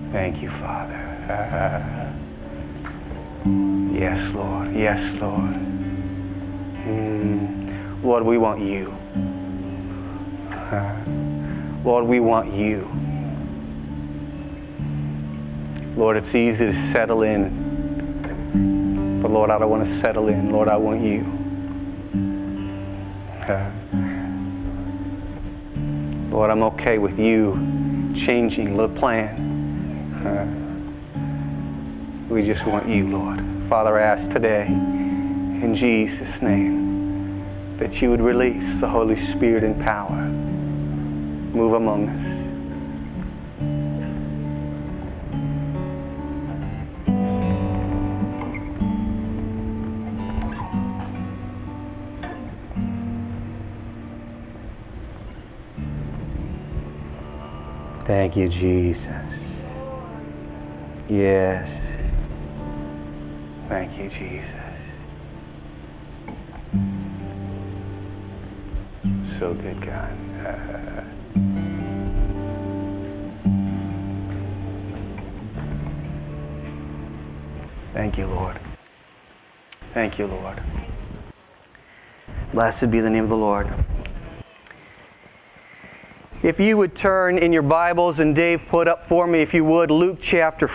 Thank you, Father. Yes, Lord. Yes, Lord. Lord, we want you. Lord, we want you. Lord, it's easy to settle in. But Lord, I don't want to settle in. Lord, I want you. Lord, I'm okay with you changing the plan. We just want you, Lord. Father, I ask today, in Jesus' name, that you would release the Holy Spirit in power. Move among us. Thank you, Jesus. Yes. Thank you, Jesus. So good, God. Thank you, Lord. Thank you, Lord. Blessed be the name of the Lord. If you would turn in your Bibles, and Dave put up for me, if you would, Luke chapter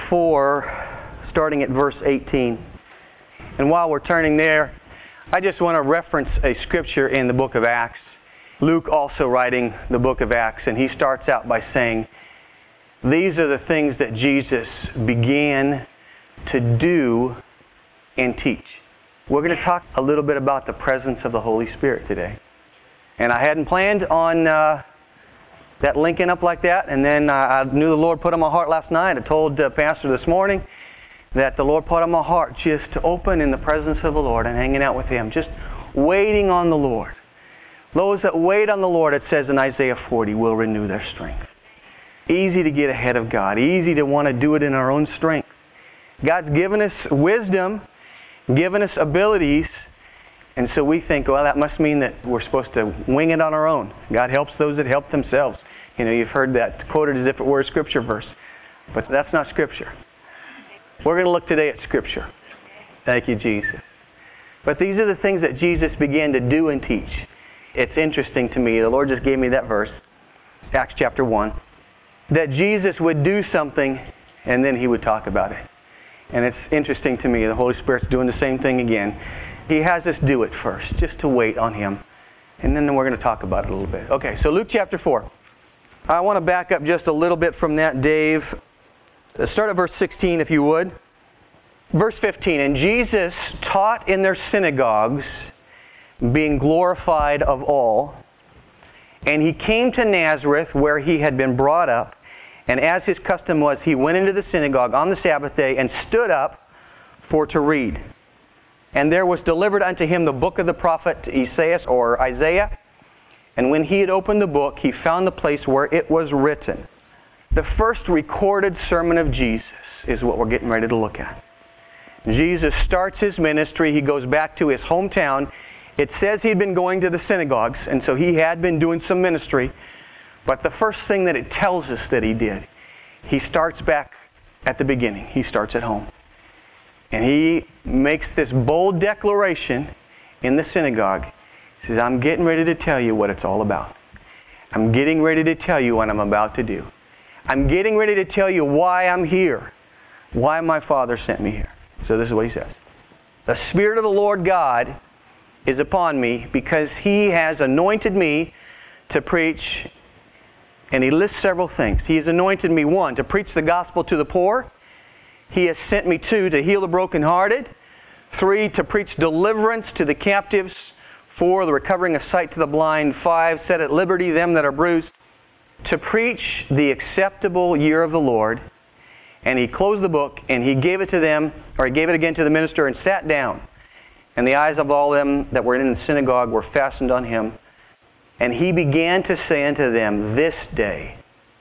4, starting at verse 18. And while we're turning there, I just want to reference a scripture in the book of Acts. Luke also writing the book of Acts, and he starts out by saying, these are the things that Jesus began to do and teach. We're going to talk a little bit about the presence of the Holy Spirit today. And I hadn't planned on that linking up like that, and then I knew the Lord put on my heart last night. I told Pastor this morning that the Lord put on my heart just to open in the presence of the Lord and hanging out with Him, just waiting on the Lord. Those that wait on the Lord, it says in Isaiah 40, will renew their strength. Easy to get ahead of God, easy to want to do it in our own strength. God's given us wisdom, given us abilities, and so we think, well, that must mean that we're supposed to wing it on our own. God helps those that help themselves. You know, you've heard that quoted as if it were a scripture verse. But that's not scripture. We're going to look today at scripture. Thank you, Jesus. But these are the things that Jesus began to do and teach. It's interesting to me. The Lord just gave me that verse, Acts chapter 1, that Jesus would do something and then He would talk about it. And it's interesting to me. The Holy Spirit's doing the same thing again. He has us do it first, just to wait on Him. And then we're going to talk about it a little bit. Okay, so Luke chapter 4. I want to back up just a little bit from that, Dave. Start at verse 16, if you would. Verse 15, and Jesus taught in their synagogues, being glorified of all. And He came to Nazareth, where He had been brought up. And as His custom was, He went into the synagogue on the Sabbath day and stood up for to read. And there was delivered unto Him the book of the prophet Isaiah. And when He had opened the book, He found the place where it was written. The first recorded sermon of Jesus is what we're getting ready to look at. Jesus starts His ministry. He goes back to His hometown. It says He'd been going to the synagogues, and so He had been doing some ministry. But the first thing that it tells us that He did, He starts back at the beginning. He starts at home. And He makes this bold declaration in the synagogue. He says, I'm getting ready to tell you what it's all about. I'm getting ready to tell you what I'm about to do. I'm getting ready to tell you why I'm here, why my Father sent me here. So this is what He says. The Spirit of the Lord God is upon me because He has anointed me to preach. And He lists several things. He has anointed me, 1, to preach the gospel to the poor. He has sent me, 2, to heal the brokenhearted. 3, to preach deliverance to the captives. 4, the recovering of sight to the blind. 5, set at liberty them that are bruised. To preach the acceptable year of the Lord. And He closed the book, and He gave it to them, or He gave it again to the minister, and sat down. And the eyes of all them that were in the synagogue were fastened on Him. And He began to say unto them, this day,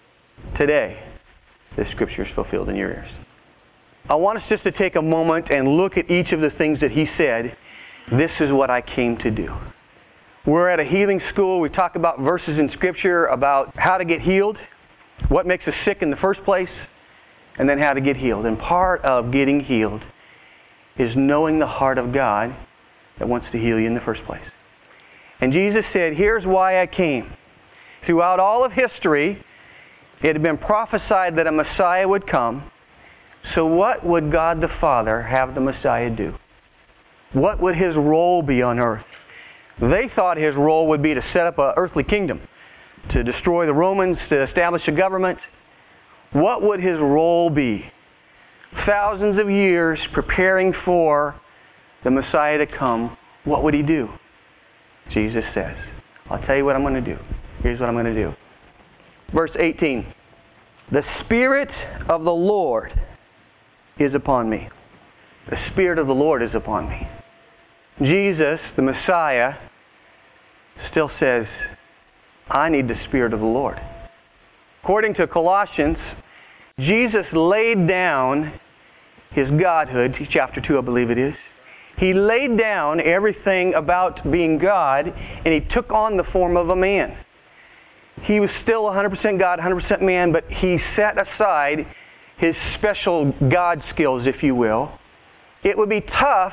today, this scripture is fulfilled in your ears. I want us just to take a moment and look at each of the things that He said. This is what I came to do. We're at a healing school. We talk about verses in Scripture about how to get healed, what makes us sick in the first place, and then how to get healed. And part of getting healed is knowing the heart of God that wants to heal you in the first place. And Jesus said, here's why I came. Throughout all of history, it had been prophesied that a Messiah would come. So what would God the Father have the Messiah do? What would His role be on earth? They thought His role would be to set up an earthly kingdom, to destroy the Romans, to establish a government. What would His role be? Thousands of years preparing for the Messiah to come. What would He do? Jesus says, I'll tell you what I'm going to do. Here's what I'm going to do. Verse 18. The Spirit of the Lord is upon me. The Spirit of the Lord is upon me. Jesus, the Messiah, still says, I need the Spirit of the Lord. According to Colossians, Jesus laid down His godhood, chapter 2 I believe it is. He laid down everything about being God, and He took on the form of a man. He was still 100% God, 100% man, but He set aside His special God skills, if you will. It would be tough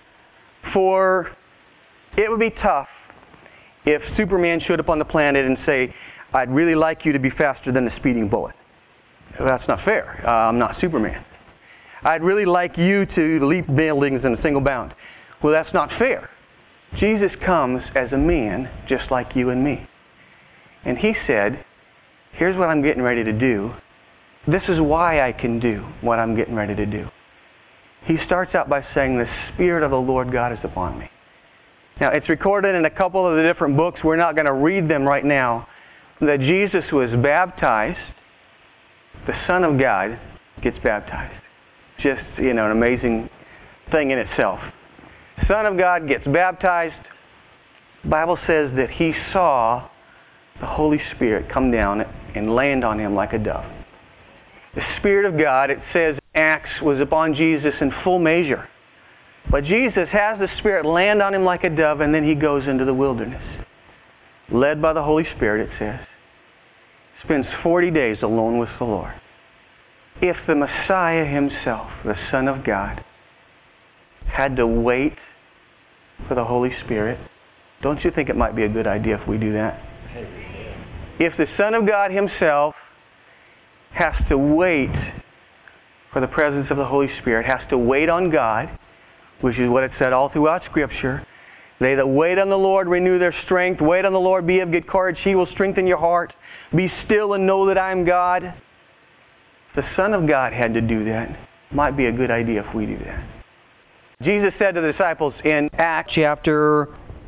if Superman showed up on the planet and say, I'd really like you to be faster than a speeding bullet. That's not fair. I'm not Superman. I'd really like you to leap buildings in a single bound. Well, that's not fair. Jesus comes as a man just like you and me. And He said, here's what I'm getting ready to do. This is why I can do what I'm getting ready to do. He starts out by saying, the Spirit of the Lord God is upon me. Now, it's recorded in a couple of the different books. We're not going to read them right now. That Jesus was baptized. The Son of God gets baptized. Just, an amazing thing in itself. Son of God gets baptized. The Bible says that He saw the Holy Spirit come down and land on Him like a dove. The Spirit of God, it says in Acts, was upon Jesus in full measure. But Jesus has the Spirit land on Him like a dove, and then He goes into the wilderness. Led by the Holy Spirit, it says. Spends 40 days alone with the Lord. If the Messiah Himself, the Son of God, had to wait for the Holy Spirit, don't you think it might be a good idea if we do that? If the Son of God Himself has to wait for the presence of the Holy Spirit, has to wait on God, which is what it said all throughout Scripture. They that wait on the Lord renew their strength. Wait on the Lord, be of good courage. He will strengthen your heart. Be still and know that I am God. The Son of God had to do that. Might be a good idea if we do that. Jesus said to the disciples in Acts chapter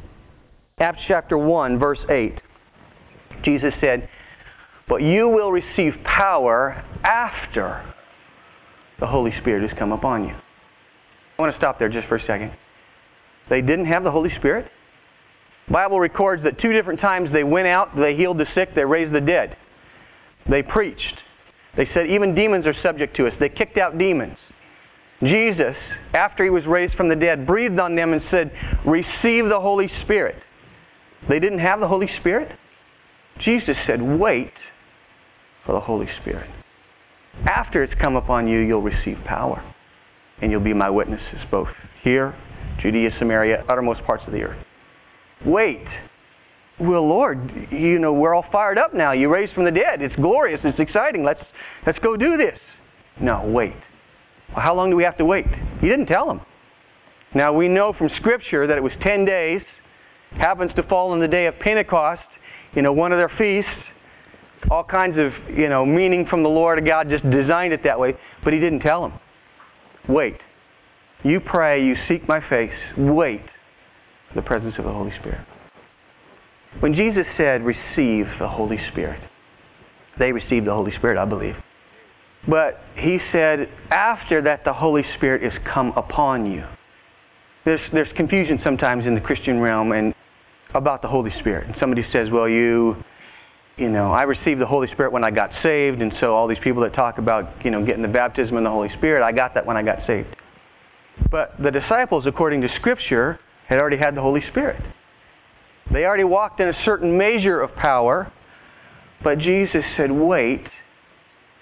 1, verse 8. Jesus said, but you will receive power after the Holy Spirit has come upon you. I want to stop there just for a second. They didn't have the Holy Spirit. The Bible records that 2 different times they went out, they healed the sick, they raised the dead. They preached. They said even demons are subject to us. They kicked out demons. Jesus, after He was raised from the dead, breathed on them and said, receive the Holy Spirit. They didn't have the Holy Spirit. Jesus said, wait for the Holy Spirit. After it's come upon you, you'll receive power. And you'll be my witnesses both here, Judea, Samaria, uttermost parts of the earth. Wait. Well, Lord, we're all fired up now. You raised from the dead. It's glorious. It's exciting. Let's go do this. No, wait. Well, how long do we have to wait? He didn't tell them. Now, we know from Scripture that it was 10 days. Happens to fall on the day of Pentecost, one of their feasts. All kinds of, meaning from the Lord. God just designed it that way. But He didn't tell them. Wait. You pray, you seek my face. Wait for the presence of the Holy Spirit. When Jesus said, receive the Holy Spirit, they received the Holy Spirit, I believe. But He said, after that the Holy Spirit is come upon you. There's confusion sometimes in the Christian realm and about the Holy Spirit. And somebody says, well, I received the Holy Spirit when I got saved, and so all these people that talk about, getting the baptism in the Holy Spirit, I got that when I got saved. But the disciples, according to Scripture, had already had the Holy Spirit. They already walked in a certain measure of power, but Jesus said, wait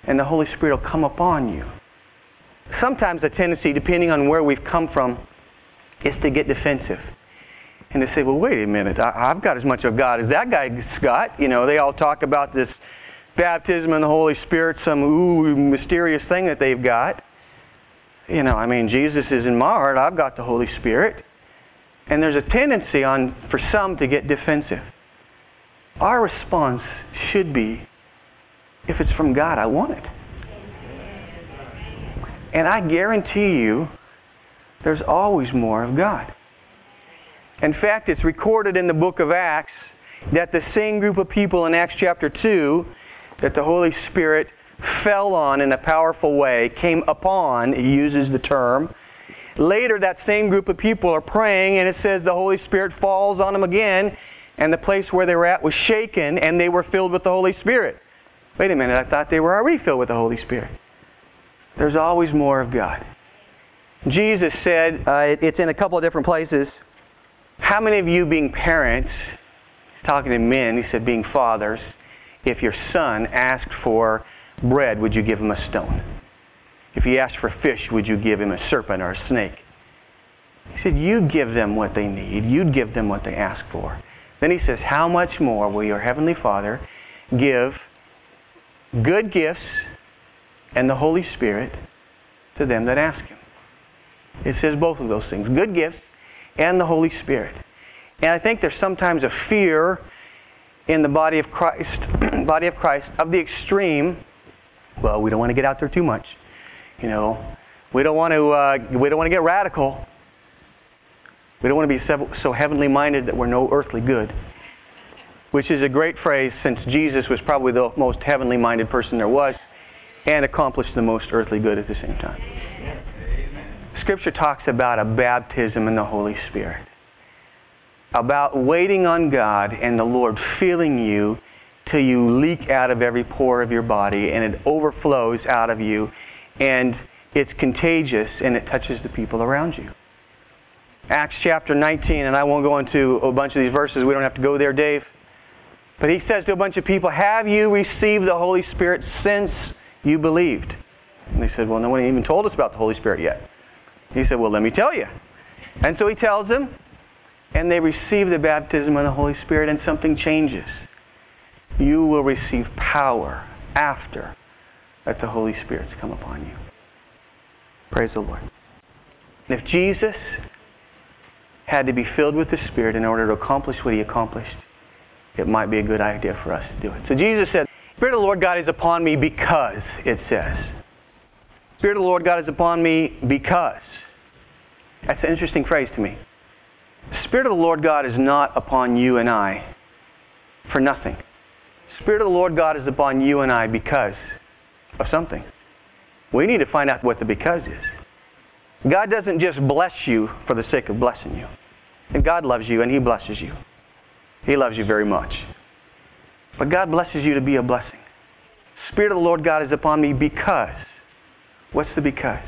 and the Holy Spirit will come upon you. Sometimes the tendency, depending on where we've come from, is to get defensive. And to say, well, wait a minute, I've got as much of God as that guy's got. You know, they all talk about this baptism in the Holy Spirit, some mysterious thing that they've got. You know, I mean, Jesus is in my heart. I've got the Holy Spirit. And there's a tendency for some to get defensive. Our response should be, if it's from God, I want it. And I guarantee you, there's always more of God. In fact, it's recorded in the book of Acts that the same group of people in Acts chapter 2 that the Holy Spirit fell on in a powerful way, came upon, he uses the term. Later, that same group of people are praying, and it says the Holy Spirit falls on them again, and the place where they were at was shaken, and they were filled with the Holy Spirit. Wait a minute, I thought they were already filled with the Holy Spirit. There's always more of God. Jesus said, it's in a couple of different places, how many of you being parents, he's talking to men, he said being fathers, if your son asked for bread, would you give him a stone? If he asked for fish, would you give him a serpent or a snake? He said, you give them what they need. You'd give them what they ask for. Then he says, how much more will your heavenly Father give good gifts and the Holy Spirit to them that ask him? It says both of those things, good gifts and the Holy Spirit. And I think there's sometimes a fear in the body of Christ, of the extreme. Well, we don't want to get out there too much. You know, we don't want to get radical. We don't want to be so heavenly minded that we're no earthly good. Which is a great phrase, since Jesus was probably the most heavenly minded person there was and accomplished the most earthly good at the same time. Scripture talks about a baptism in the Holy Spirit. About waiting on God and the Lord filling you till you leak out of every pore of your body and it overflows out of you and it's contagious and it touches the people around you. Acts chapter 19, and I won't go into a bunch of these verses. We don't have to go there, Dave. But he says to a bunch of people, have you received the Holy Spirit since you believed? And they said, well, no one even told us about the Holy Spirit yet. He said, well, let me tell you. And so he tells them, and they receive the baptism of the Holy Spirit, and something changes. You will receive power after that the Holy Spirit's come upon you. Praise the Lord. And if Jesus had to be filled with the Spirit in order to accomplish what he accomplished, it might be a good idea for us to do it. So Jesus said, Spirit of the Lord God is upon me because, it says. Spirit of the Lord God is upon me because. That's an interesting phrase to me. The Spirit of the Lord God is not upon you and I for nothing. The Spirit of the Lord God is upon you and I because of something. We need to find out what the because is. God doesn't just bless you for the sake of blessing you. And God loves you and he blesses you. He loves you very much. But God blesses you to be a blessing. Spirit of the Lord God is upon me because. What's the because?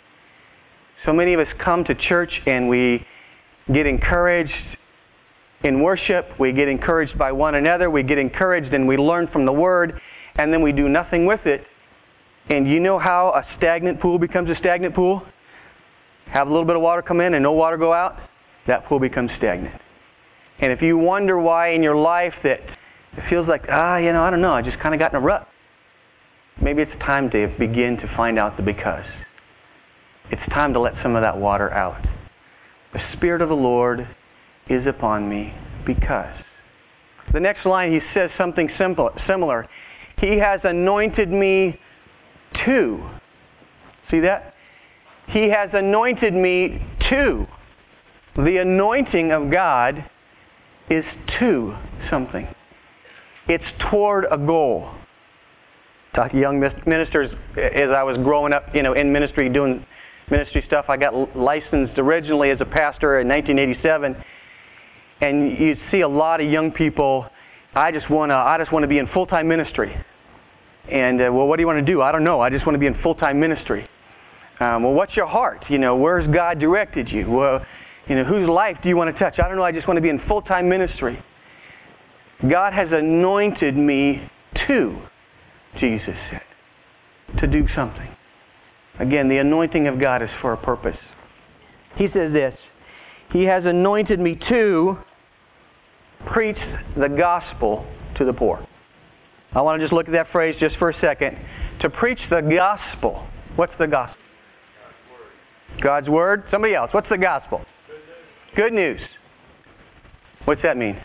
So many of us come to church and we get encouraged in worship. We get encouraged by one another. We get encouraged and we learn from the Word. And then we do nothing with it. And you know how a stagnant pool becomes a stagnant pool? Have a little bit of water come in and no water go out? That pool becomes stagnant. And if you wonder why in your life that it feels like, I don't know, I just kind of got in a rut. Maybe it's time to begin to find out the because. It's time to let some of that water out. The Spirit of the Lord is upon me because. The next line, he says something similar. He has anointed me to. See that? He has anointed me to. The anointing of God is to something. It's toward a goal. Talk to young ministers as I was growing up, in ministry, doing ministry stuff. I got licensed originally as a pastor in 1987, and you see a lot of young people. I just want to be in full-time ministry. And what do you want to do? I don't know. I just want to be in full-time ministry. What's your heart? Where's God directed you? Well, whose life do you want to touch? I don't know. I just want to be in full-time ministry. God has anointed me to, Jesus said. to do something. Again, the anointing of God is for a purpose. He says this, He has anointed me to preach the gospel to the poor. I want to just look at that phrase just for a second. To preach the gospel. What's the gospel? God's Word. Somebody else. What's the gospel? Good news. What's that mean?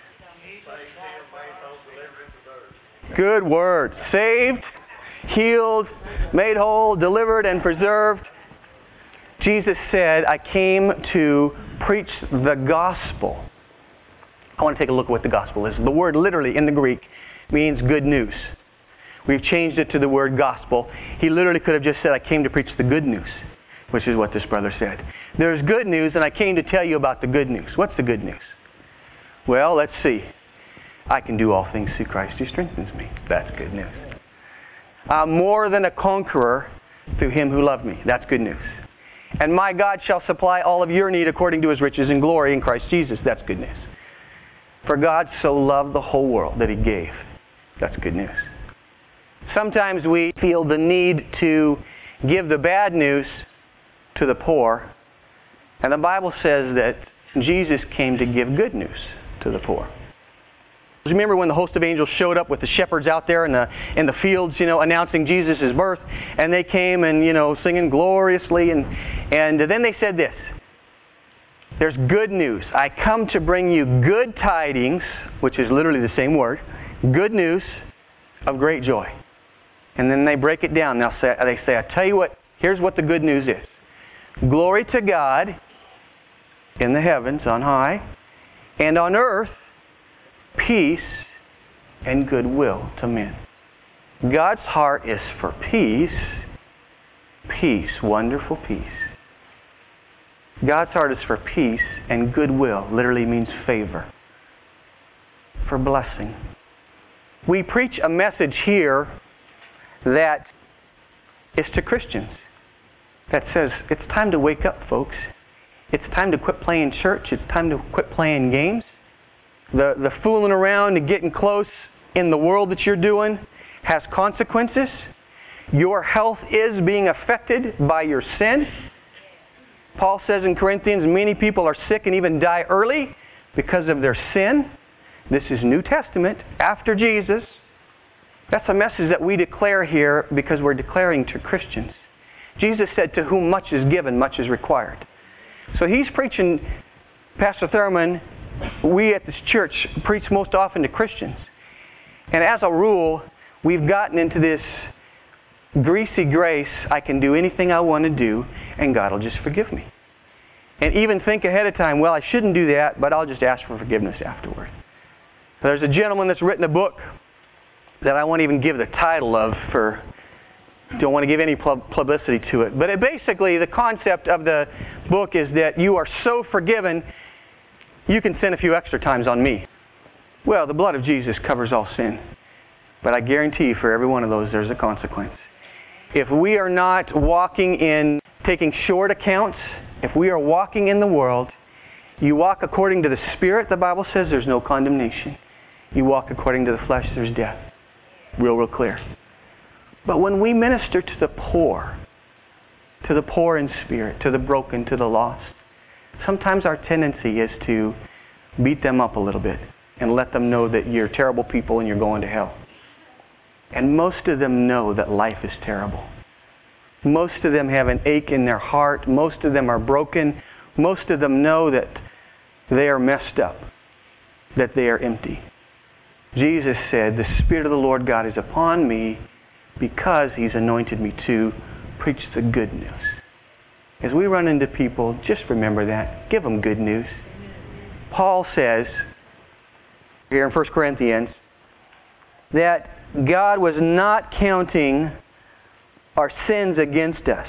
Good word. Saved, healed, made whole, delivered, and preserved. Jesus said, I came to preach the gospel. I want to take a look at what the gospel is. The word literally in the Greek means good news. We've changed it to the word gospel. He literally could have just said, I came to preach the good news, which is what this brother said. There's good news, and I came to tell you about the good news. What's the good news? Well, let's see. I can do all things through Christ who strengthens me. That's good news. I'm more than a conqueror through Him who loved me. That's good news. And my God shall supply all of your need according to His riches and glory in Christ Jesus. That's good news. For God so loved the whole world that He gave. That's good news. Sometimes we feel the need to give the bad news to the poor. And the Bible says that Jesus came to give good news to the poor. Remember when the host of angels showed up with the shepherds out there in the fields, announcing Jesus' birth, and they came and, singing gloriously, and then they said this, there's good news. I come to bring you good tidings, which is literally the same word, good news of great joy. And then they break it down. They say, I tell you what, here's what the good news is. Glory to God in the heavens on high, and on earth, peace and goodwill to men. God's heart is for peace. Peace, wonderful peace. God's heart is for peace, and goodwill literally means favor. For blessing. We preach a message here that is to Christians. That says, it's time to wake up, folks. It's time to quit playing church. It's time to quit playing games. The fooling around and getting close in the world that you're doing has consequences. Your health is being affected by your sin. Paul says in Corinthians, many people are sick and even die early because of their sin. This is New Testament, after Jesus. That's a message that we declare here because we're declaring to Christians. Jesus said, to whom much is given, much is required. So he's preaching, Pastor Thurman, we at this church preach most often to Christians. And as a rule, we've gotten into this greasy grace, I can do anything I want to do, and God will just forgive me. And even think ahead of time, well, I shouldn't do that, but I'll just ask for forgiveness afterward. There's a gentleman that's written a book that I won't even give the title of don't want to give any publicity to it. But basically, the concept of the book is that you are so forgiven, you can sin a few extra times on me. Well, the blood of Jesus covers all sin. But I guarantee you, for every one of those, there's a consequence. If we are not walking in taking short accounts, if we are walking in the world, you walk according to the Spirit, the Bible says there's no condemnation. You walk according to the flesh, there's death. Real clear. But when we minister to the poor in spirit, to the broken, to the lost, sometimes our tendency is to beat them up a little bit and let them know that you're terrible people and you're going to hell. And most of them know that life is terrible. Most of them have an ache in their heart. Most of them are broken. Most of them know that they are messed up, that they are empty. Jesus said, the Spirit of the Lord God is upon me because He's anointed me to preach the good news. As we run into people, just remember that. Give them good news. Paul says, here in 1 Corinthians, that God was not counting our sins against us.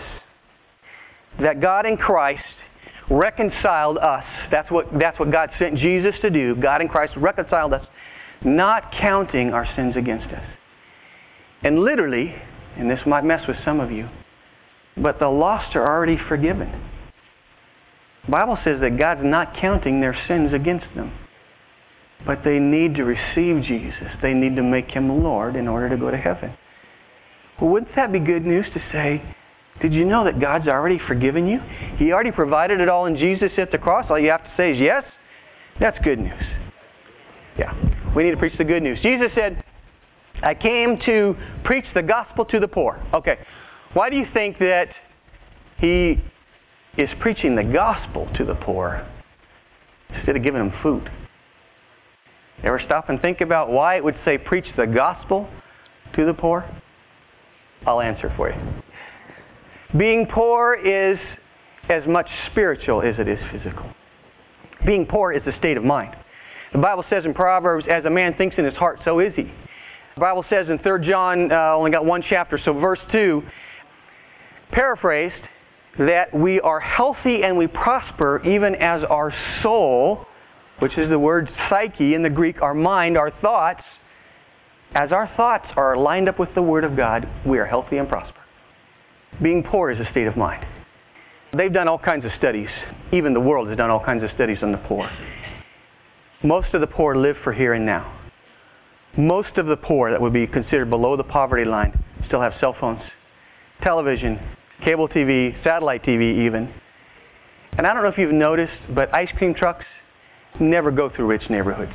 That God in Christ reconciled us. That's what God sent Jesus to do. God in Christ reconciled us, not counting our sins against us. And literally, and this might mess with some of you, but the lost are already forgiven. The Bible says that God's not counting their sins against them. But they need to receive Jesus. They need to make Him Lord in order to go to heaven. Well, wouldn't that be good news to say, did you know that God's already forgiven you? He already provided it all in Jesus at the cross. All you have to say is yes. That's good news. Yeah, we need to preach the good news. Jesus said, I came to preach the gospel to the poor. Okay, why do you think that He is preaching the gospel to the poor instead of giving them food? Ever stop and think about why it would say preach the gospel to the poor? I'll answer for you. Being poor is as much spiritual as it is physical. Being poor is a state of mind. The Bible says in Proverbs, as a man thinks in his heart, so is he. The Bible says in 3 John, only got one chapter, so verse 2, paraphrased, that we are healthy and we prosper even as our soul, which is the word psyche in the Greek, our mind, our thoughts, as our thoughts are lined up with the Word of God, we are healthy and prosper. Being poor is a state of mind. They've done all kinds of studies. Even the world has done all kinds of studies on the poor. Most of the poor live for here and now. Most of the poor that would be considered below the poverty line still have cell phones, television, cable TV, satellite TV even. And I don't know if you've noticed, but ice cream trucks never go through rich neighborhoods.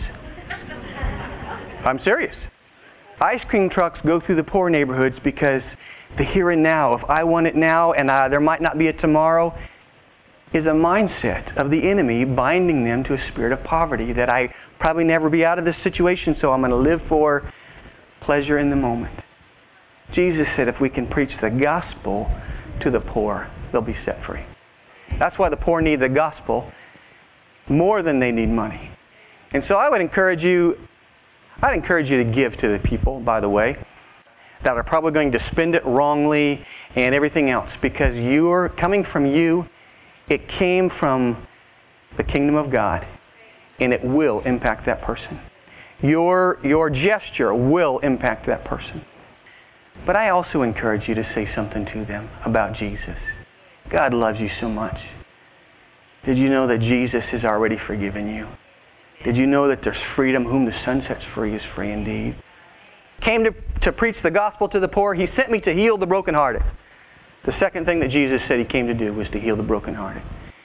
I'm serious. Ice cream trucks go through the poor neighborhoods because the here and now, if I want it now and there might not be a tomorrow, is a mindset of the enemy binding them to a spirit of poverty that I probably never be out of this situation, so I'm going to live for pleasure in the moment. Jesus said if we can preach the gospel to the poor, they'll be set free. That's why the poor need the gospel more than they need money. And so I would encourage you, to give to the people, by the way, that are probably going to spend it wrongly and everything else, because you're coming from you, it came from the kingdom of God, and it will impact that person. Your gesture will impact that person. But I also encourage you to say something to them about Jesus. God loves you so much. Did you know that Jesus has already forgiven you? Did you know that there's freedom? Whom the Son sets free is free indeed. Came to preach the gospel to the poor. He sent me to heal the brokenhearted. The second thing that Jesus said He came to do was to heal the brokenhearted.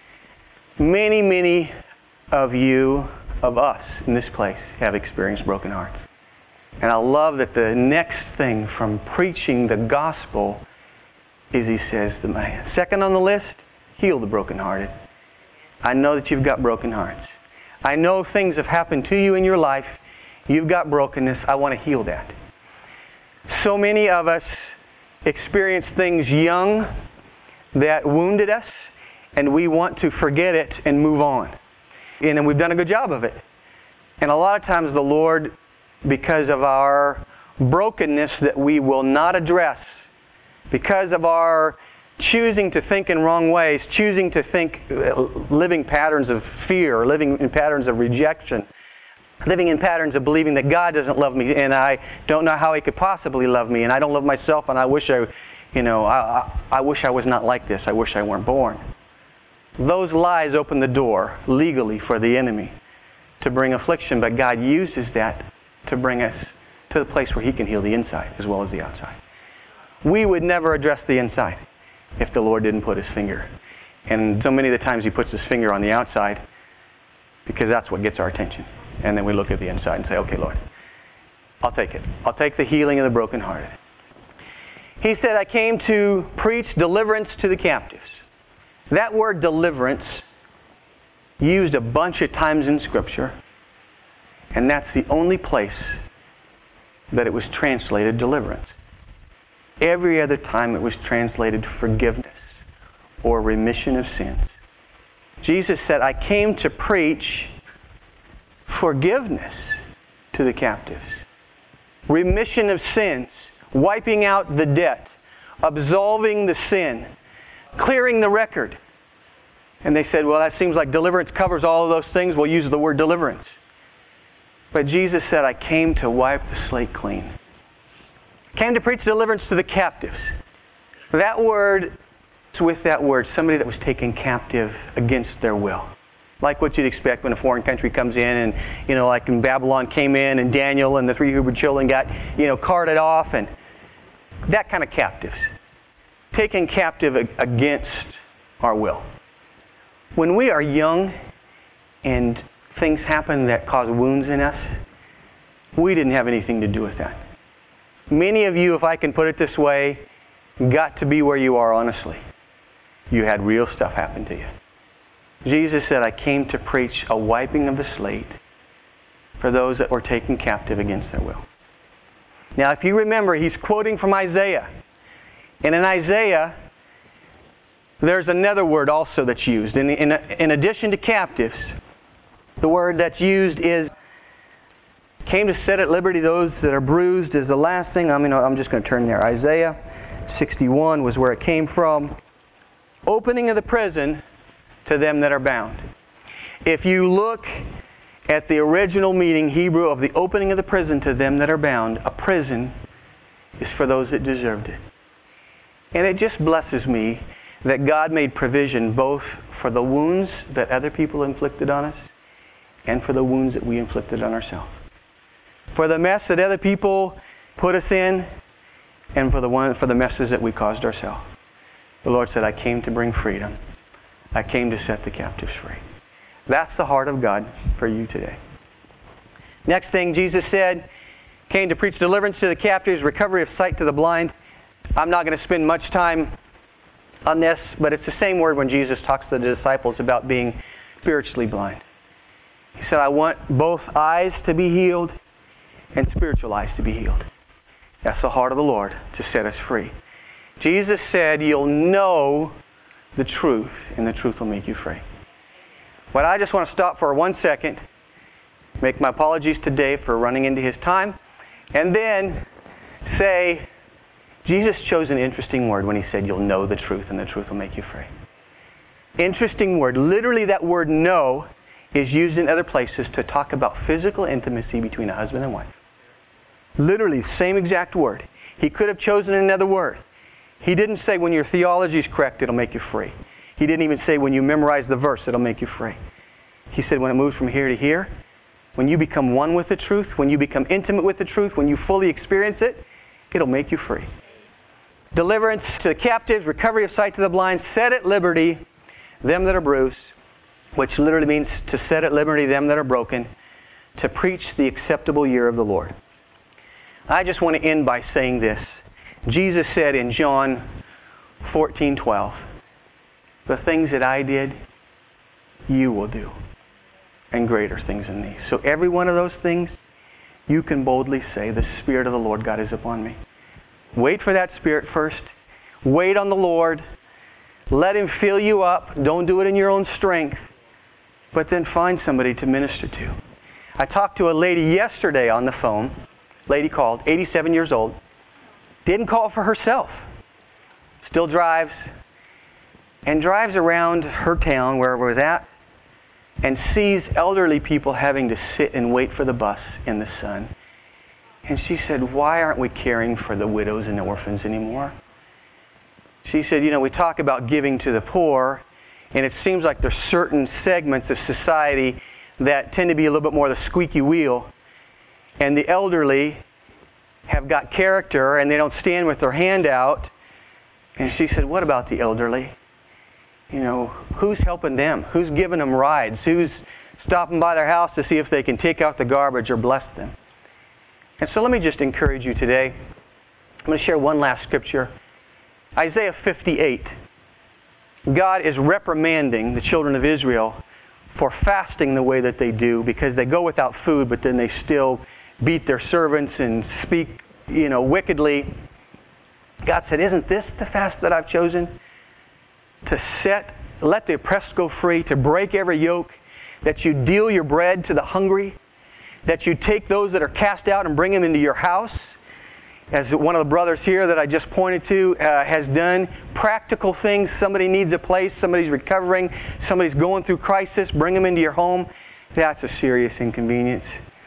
Many, many of you, of us in this place, have experienced broken hearts. And I love that the next thing from preaching the gospel is He says, second on the list, heal the brokenhearted. I know that you've got broken hearts. I know things have happened to you in your life. You've got brokenness. I want to heal that. So many of us experience things young that wounded us, and we want to forget it and move on. And we've done a good job of it. And a lot of times the Lord, because of our brokenness that we will not address, because of our choosing to think in wrong ways, choosing to think, living patterns of fear, living in patterns of rejection, living in patterns of believing that God doesn't love me and I don't know how He could possibly love me and I don't love myself and I wish I wish I was not like this. I wish I weren't born. Those lies open the door legally for the enemy to bring affliction, but God uses that to bring us to the place where He can heal the inside as well as the outside. We would never address the inside if the Lord didn't put His finger. And so many of the times He puts His finger on the outside because that's what gets our attention. And then we look at the inside and say, okay, Lord, I'll take it. I'll take the healing of the brokenhearted. He said, I came to preach deliverance to the captives. That word deliverance used a bunch of times in Scripture, and that's the only place that it was translated deliverance. Every other time it was translated forgiveness or remission of sins. Jesus said, I came to preach forgiveness to the captives, remission of sins, wiping out the debt, absolving the sin, clearing the record. And they said, well, that seems like deliverance covers all of those things. We'll use the word deliverance. But Jesus said, I came to wipe the slate clean. Came to preach deliverance to the captives. That word, with that word, somebody that was taken captive against their will. Like what you'd expect when a foreign country comes in and, like in Babylon came in and Daniel and the 3 Hebrew children got, carted off. And that kind of captives. Taken captive against our will. When we are young and things happen that cause wounds in us, we didn't have anything to do with that. Many of you, if I can put it this way, got to be where you are honestly. You had real stuff happen to you. Jesus said, I came to preach a wiping of the slate for those that were taken captive against their will. Now, if you remember, he's quoting from Isaiah. And in Isaiah, there's another word also that's used. In addition to captives, the word that's used is, came to set at liberty those that are bruised is the last thing. I'm just going to turn there. Isaiah 61 was where it came from. Opening of the prison to them that are bound. If you look at the original meaning, Hebrew, of the opening of the prison to them that are bound, a prison is for those that deserved it. And it just blesses me that God made provision both for the wounds that other people inflicted on us and for the wounds that we inflicted on ourselves. For the mess that other people put us in and for the messes that we caused ourselves. The Lord said, I came to bring freedom. I came to set the captives free. That's the heart of God for you today. Next thing Jesus said, came to preach deliverance to the captives, recovery of sight to the blind. I'm not going to spend much time on this, but it's the same word when Jesus talks to the disciples about being spiritually blind. He said, I want both eyes to be healed and spiritual eyes to be healed. That's the heart of the Lord, to set us free. Jesus said, you'll know the truth, and the truth will make you free. But I just want to stop for 1 second, make my apologies to Dave for running into his time, and then say, Jesus chose an interesting word when he said, you'll know the truth, and the truth will make you free. Interesting word. Literally, that word know is used in other places to talk about physical intimacy between a husband and wife. Literally, same exact word. He could have chosen another word. He didn't say when your theology is correct, it'll make you free. He didn't even say when you memorize the verse, it'll make you free. He said when it moves from here to here, when you become one with the truth, when you become intimate with the truth, when you fully experience it, it'll make you free. Deliverance to the captives, recovery of sight to the blind, set at liberty them that are bruised, which literally means to set at liberty them that are broken, to preach the acceptable year of the Lord. I just want to end by saying this. Jesus said in John 14:12, the things that I did, you will do, and greater things than these. So every one of those things, you can boldly say, the Spirit of the Lord God is upon me. Wait for that Spirit first. Wait on the Lord. Let Him fill you up. Don't do it in your own strength. But then find somebody to minister to. I talked to a lady yesterday on the phone. Lady called, 87 years old. Didn't call for herself. Still drives. And drives around her town, wherever it was at, and sees elderly people having to sit and wait for the bus in the sun. And she said, why aren't we caring for the widows and the orphans anymore? She said, we talk about giving to the poor, and it seems like there's certain segments of society that tend to be a little bit more the squeaky wheel. And the elderly have got character, and they don't stand with their hand out. And she said, what about the elderly? Who's helping them? Who's giving them rides? Who's stopping by their house to see if they can take out the garbage or bless them? And so let me just encourage you today. I'm going to share one last scripture. Isaiah 58. God is reprimanding the children of Israel for fasting the way that they do, because they go without food, but then they still beat their servants and speak, wickedly. God said, isn't this the fast that I've chosen? To let the oppressed go free, to break every yoke, that you deal your bread to the hungry, that you take those that are cast out and bring them into your house, as one of the brothers here that I just pointed to has done. Practical things. Somebody needs a place, somebody's recovering, somebody's going through crisis, bring them into your home. That's a serious inconvenience.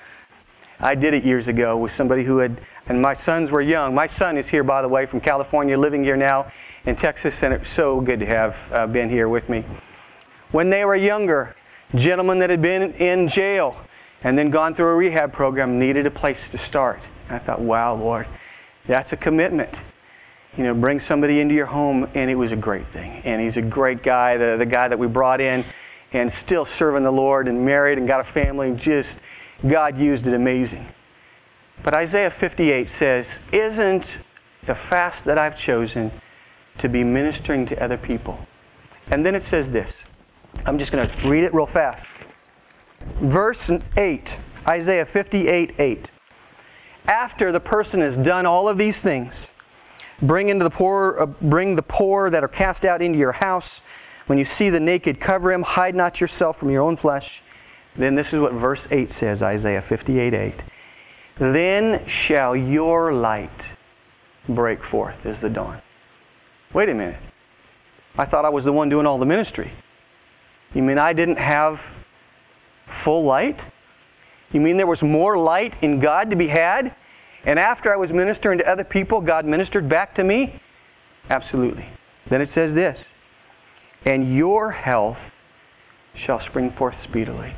I did it years ago with somebody who had, and my sons were young. My son is here, by the way, from California, living here now in Texas, and it's so good to have been here with me. When they were younger, gentlemen that had been in jail and then gone through a rehab program needed a place to start. And I thought, wow, Lord, that's a commitment. bring somebody into your home, and it was a great thing. And he's a great guy, the guy that we brought in, and still serving the Lord and married and got a family. Just, God used it amazing. But Isaiah 58 says, isn't the fast that I've chosen to be ministering to other people? And then it says this. I'm just going to read it real fast. Verse 8, Isaiah 58:8. After the person has done all of these things, bring the poor that are cast out into your house. When you see the naked, cover him. Hide not yourself from your own flesh. Then this is what verse 8 says, Isaiah 58:8. Then shall your light break forth as the dawn. Wait a minute. I thought I was the one doing all the ministry. You mean I didn't have full light? You mean there was more light in God to be had? And after I was ministering to other people, God ministered back to me? Absolutely. Then it says this, and your health shall spring forth speedily.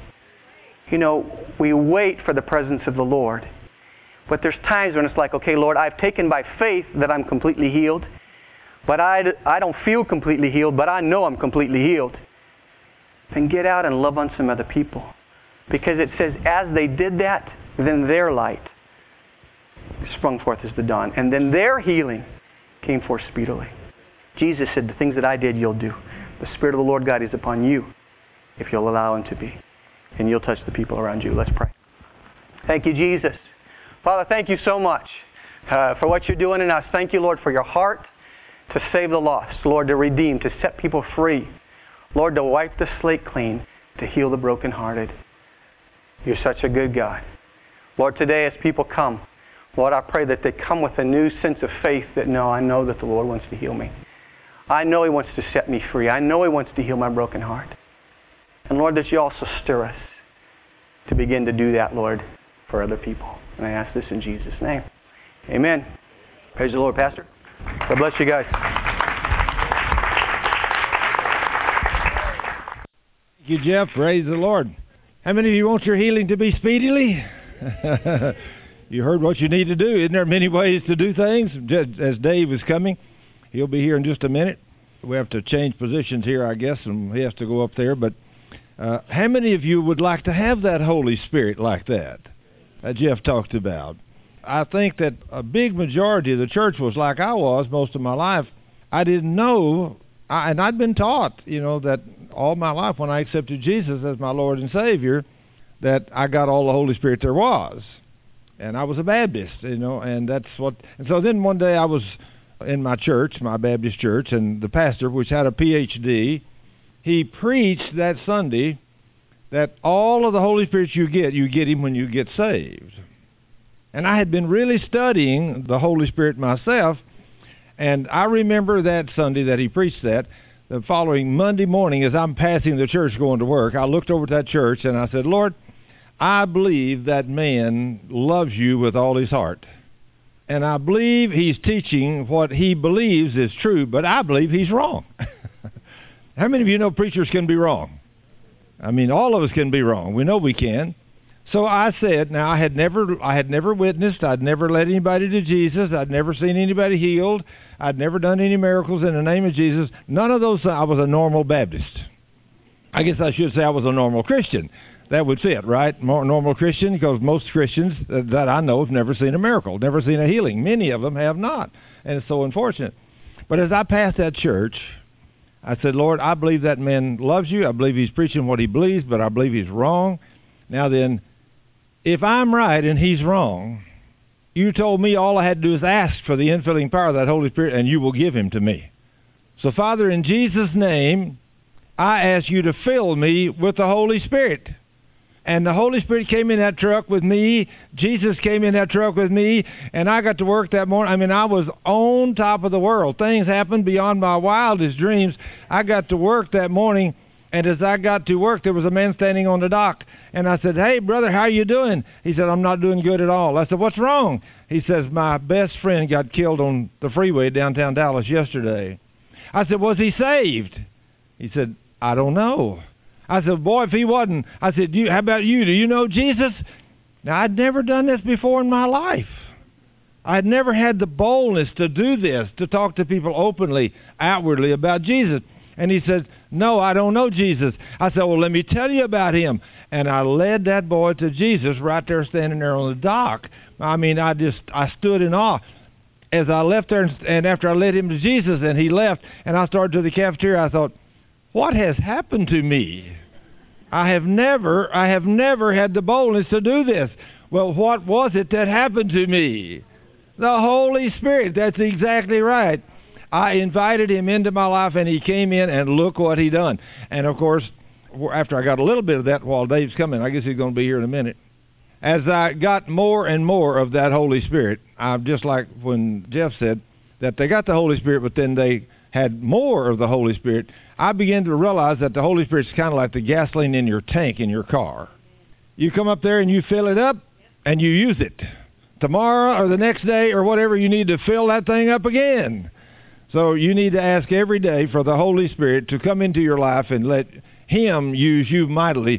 We wait for the presence of the Lord. But there's times when it's like, okay, Lord, I've taken by faith that I'm completely healed. But I don't feel completely healed, but I know I'm completely healed. Then get out and love on some other people. Because it says, as they did that, then their light sprung forth as the dawn. And then their healing came forth speedily. Jesus said, the things that I did, you'll do. The Spirit of the Lord God is upon you, if you'll allow Him to be. And you'll touch the people around you. Let's pray. Thank you, Jesus. Father, thank you so much for what you're doing in us. Thank you, Lord, for your heart to save the lost. Lord, to redeem, to set people free. Lord, to wipe the slate clean, to heal the brokenhearted. You're such a good God. Lord, today as people come, Lord, I pray that they come with a new sense of faith that, no, I know that the Lord wants to heal me. I know He wants to set me free. I know He wants to heal my broken heart. And Lord, that you also stir us to begin to do that, Lord, for other people. And I ask this in Jesus' name. Amen. Praise the Lord, Pastor. God bless you guys. Thank you, Jeff. Praise the Lord. How many of you want your healing to be speedily? You heard what you need to do. Isn't there many ways to do things? Just as Dave is coming, he'll be here in just a minute. We have to change positions here, I guess, and he has to go up there. But how many of you would like to have that Holy Spirit like that Jeff talked about? I think that a big majority of the church was like I was most of my life. I didn't know, and I'd been taught, that all my life when I accepted Jesus as my Lord and Savior, that I got all the Holy Spirit there was. And I was a Baptist, and that's what... And so then one day I was in my church, my Baptist church, and the pastor, which had a PhD, he preached that Sunday that all of the Holy Spirit you get Him when you get saved. And I had been really studying the Holy Spirit myself, and I remember that Sunday that he preached that. The following Monday morning, as I'm passing the church going to work, I looked over at that church and I said, Lord, I believe that man loves you with all his heart. And I believe he's teaching what he believes is true, but I believe he's wrong. How many of you know preachers can be wrong? I mean, all of us can be wrong. We know we can. So I said, now I had never witnessed, I'd never led anybody to Jesus, I'd never seen anybody healed, I'd never done any miracles in the name of Jesus. None of those. I was a normal Baptist. I guess I should say I was a normal Christian. That would fit, right? More normal Christian, because most Christians that I know have never seen a miracle, never seen a healing. Many of them have not, and it's so unfortunate. But as I passed that church, I said, Lord, I believe that man loves you. I believe he's preaching what he believes, but I believe he's wrong. Now then, if I'm right and he's wrong, you told me all I had to do is ask for the infilling power of that Holy Spirit, and you will give him to me. So, Father, in Jesus' name, I ask you to fill me with the Holy Spirit. And the Holy Spirit came in that truck with me. Jesus came in that truck with me, and I got to work that morning. I mean, I was on top of the world. Things happened beyond my wildest dreams. I got to work that morning, and as I got to work, there was a man standing on the dock. And I said, hey, brother, how you doing? He said, I'm not doing good at all. I said, what's wrong? He says, my best friend got killed on the freeway downtown Dallas yesterday. I said, was he saved? He said, I don't know. I said, boy, if he wasn't. I said, how about you? Do you know Jesus? Now, I'd never done this before in my life. I had never had the boldness to do this, to talk to people openly, outwardly about Jesus. And he said, no, I don't know Jesus. I said, well, let me tell you about him. And I led that boy to Jesus right there standing there on the dock. I mean, I stood in awe. As I left there, and after I led him to Jesus and he left, and I started to the cafeteria, I thought, what has happened to me? I have never had the boldness to do this. Well, what was it that happened to me? The Holy Spirit. That's exactly right. I invited him into my life, and he came in, and look what he done. And, of course, after I got a little bit of that while Dave's coming, I guess he's going to be here in a minute. As I got more and more of that Holy Spirit, I'm just like when Jeff said that they got the Holy Spirit, but then they had more of the Holy Spirit, I began to realize that the Holy Spirit's kind of like the gasoline in your tank in your car. You come up there and you fill it up, and you use it. Tomorrow or the next day or whatever, you need to fill that thing up again. So you need to ask every day for the Holy Spirit to come into your life and let him use you mightily.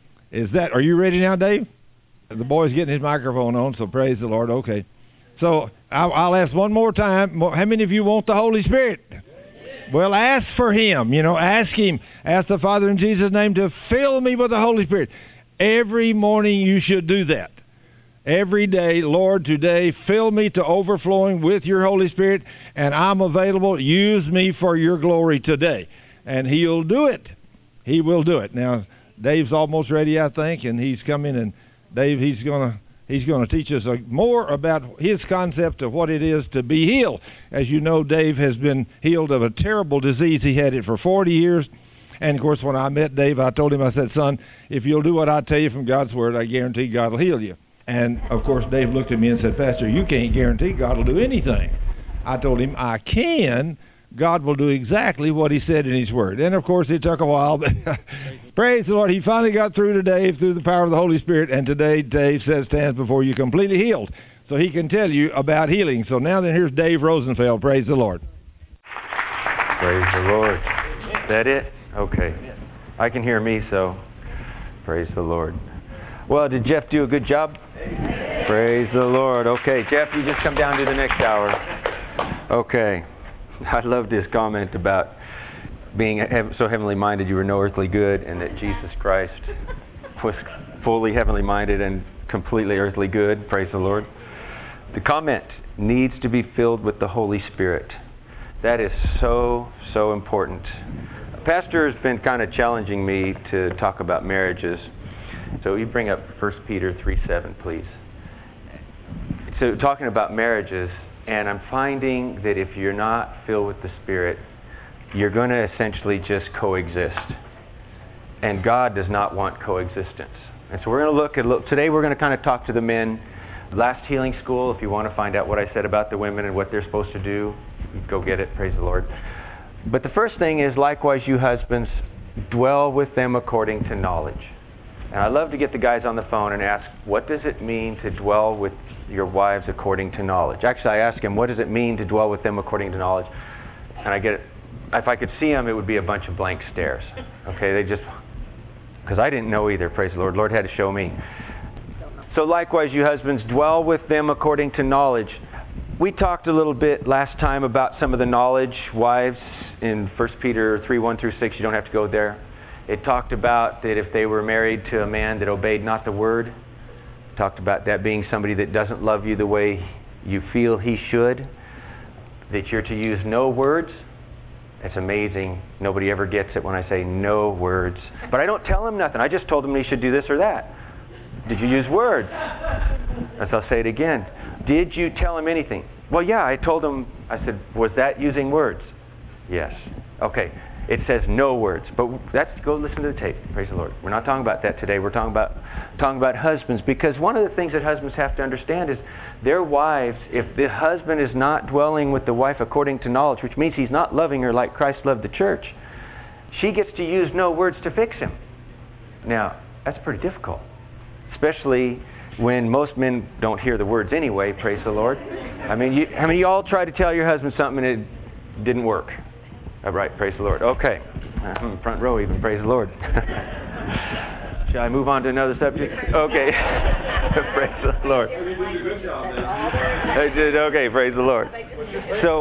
Are you ready now, Dave? The boy's getting his microphone on, so praise the Lord. Okay. So I'll ask one more time. How many of you want the Holy Spirit? Well, ask for him. Ask him. Ask the Father in Jesus' name to fill me with the Holy Spirit. Every morning you should do that. Every day, Lord, today, fill me to overflowing with your Holy Spirit, and I'm available. Use me for your glory today. And he'll do it. He will do it. Now, Dave's almost ready, I think, and he's coming, and Dave, he's going to teach us more about his concept of what it is to be healed. As you know, Dave has been healed of a terrible disease. He had it for 40 years. And, of course, when I met Dave, I told him, I said, son, if you'll do what I tell you from God's Word, I guarantee God will heal you. And, of course, Dave looked at me and said, Pastor, you can't guarantee God will do anything. I told him, I can. God will do exactly what he said in his Word. And, of course, it took a while, but praise the Lord. He finally got through to Dave through the power of the Holy Spirit, and today Dave stands before you completely healed. So he can tell you about healing. So now then, here's Dave Rosenfeld. Praise the Lord. Praise the Lord. Is that it? Okay. I can hear me, so praise the Lord. Well, did Jeff do a good job? Praise the Lord. Okay, Jeff, you just come down to the next hour. Okay. I love this comment about being so heavenly minded you were no earthly good, and that Jesus Christ was fully heavenly minded and completely earthly good. Praise the Lord. The comment needs to be filled with the Holy Spirit. That is so, so important. Pastor has been kind of challenging me to talk about marriages. So you bring up 1 Peter 3:7, please. So talking about marriages, and I'm finding that if you're not filled with the Spirit, you're going to essentially just coexist. And God does not want coexistence. And so we're going to look today we're going to kind of talk to the men. Last healing school, if you want to find out what I said about the women and what they're supposed to do, go get it, praise the Lord. But the first thing is, likewise, you husbands, dwell with them according to knowledge. And I love to get the guys on the phone and ask, what does it mean to dwell with your wives according to knowledge? Actually, I ask them, what does it mean to dwell with them according to knowledge? And I get it. If I could see them, it would be a bunch of blank stares. Okay, because I didn't know either, praise the Lord. Lord had to show me. So likewise, you husbands, dwell with them according to knowledge. We talked a little bit last time about some of the knowledge, wives, in 1 Peter 3:1-6. You don't have to go there. It talked about that if they were married to a man that obeyed not the word, it talked about that being somebody that doesn't love you the way you feel he should, that you're to use no words. It's amazing. Nobody ever gets it when I say no words. But I don't tell him nothing. I just told him he should do this or that. Did you use words? I'll say it again. Did you tell him anything? Well, yeah, I told him. I said, was that using words? Yes. Okay. It says no words, but go listen to the tape. Praise the Lord. We're not talking about that today. We're talking about husbands, because one of the things that husbands have to understand is their wives, if the husband is not dwelling with the wife according to knowledge, which means he's not loving her like Christ loved the church, she gets to use no words to fix him. Now, that's pretty difficult, especially when most men don't hear the words anyway. Praise the Lord. I mean, you all try to tell your husband something and it didn't work. All right, praise the Lord. Okay. Front row even, praise the Lord. Shall I move on to another subject? Okay. Praise the Lord. I did. Okay, praise the Lord. So,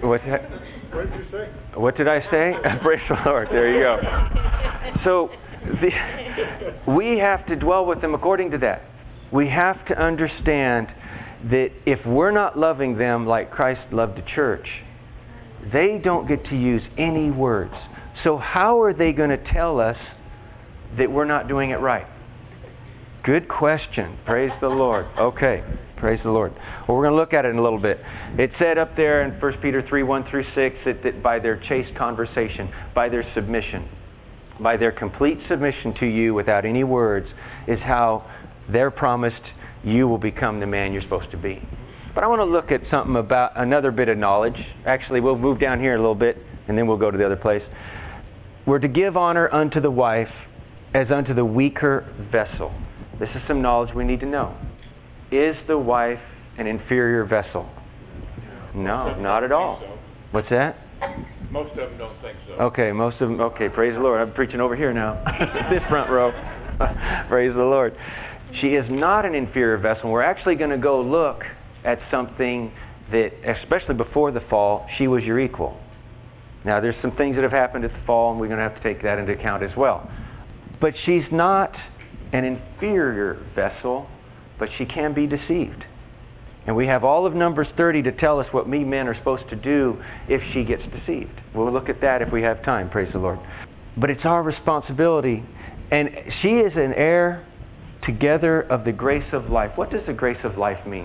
what did I say? Praise the Lord. There you go. So, we have to dwell with them according to that. We have to understand that if we're not loving them like Christ loved the church, they don't get to use any words. So how are they going to tell us that we're not doing it right? Good question. Praise the Lord. Okay. Praise the Lord. Well, we're going to look at it in a little bit. It said up there in 1 Peter 3, 1 through 6, that by their chaste conversation, by their submission, by their complete submission to you without any words, is how they're promised you will become the man you're supposed to be. But I want to look at something about another bit of knowledge. Actually, we'll move down here a little bit, and then we'll go to the other place. We're to give honor unto the wife as unto the weaker vessel. This is some knowledge we need to know. Is the wife an inferior vessel? No, not at all. What's that? Most of them don't think so. Okay, most of them. Okay, praise the Lord. I'm preaching over here now. This front row. Praise the Lord. She is not an inferior vessel. We're actually going to go look at something that, especially before the fall, she was your equal. Now, there's some things that have happened at the fall, and we're going to have to take that into account as well. But she's not an inferior vessel, but she can be deceived. And we have all of Numbers 30 to tell us what we men are supposed to do if she gets deceived. We'll look at that if we have time, praise the Lord. But it's our responsibility. And she is an heir together of the grace of life. What does the grace of life mean?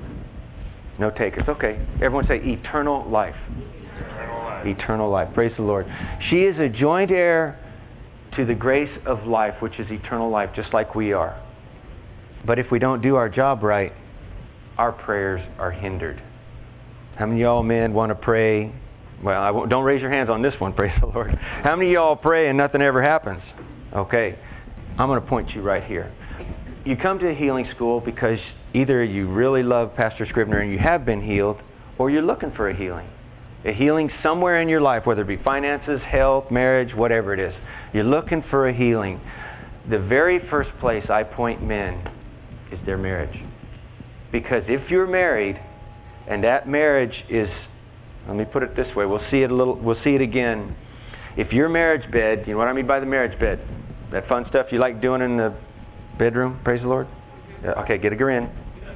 No takers. Okay. Everyone say eternal life. Eternal life. Eternal life. Praise the Lord. She is a joint heir to the grace of life, which is eternal life, just like we are. But if we don't do our job right, our prayers are hindered. How many of y'all men want to pray? Well, don't raise your hands on this one, praise the Lord. How many of y'all pray and nothing ever happens? Okay. I'm going to point you right here. You come to a healing school because either you really love Pastor Scribner and you have been healed, or you're looking for a healing. A healing somewhere in your life, whether it be finances, health, marriage, whatever it is. You're looking for a healing. The very first place I point men is their marriage. Because if you're married and that marriage is, let me put it this way, we'll see it again. If your marriage bed, you know what I mean by the marriage bed? That fun stuff you like doing in the bedroom, praise the Lord? Okay, get a grin.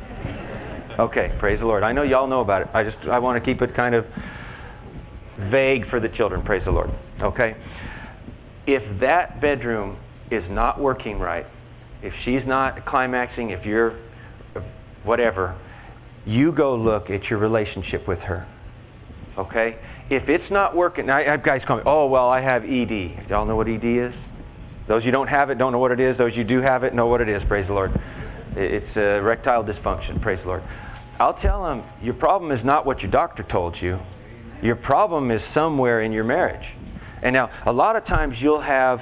Okay, praise the Lord. I know y'all know about it. I want to keep it kind of vague for the children, praise the Lord. Okay? If that bedroom is not working right, if she's not climaxing, if you're whatever, you go look at your relationship with her. Okay? If it's not working, I have guys call me, oh, well, I have ED. Y'all know what ED is? Those you don't have it don't know what it is. Those you do have it know what it is, praise the Lord. It's erectile dysfunction, praise the Lord. I'll tell them, your problem is not what your doctor told you. Your problem is somewhere in your marriage. And now, a lot of times you'll have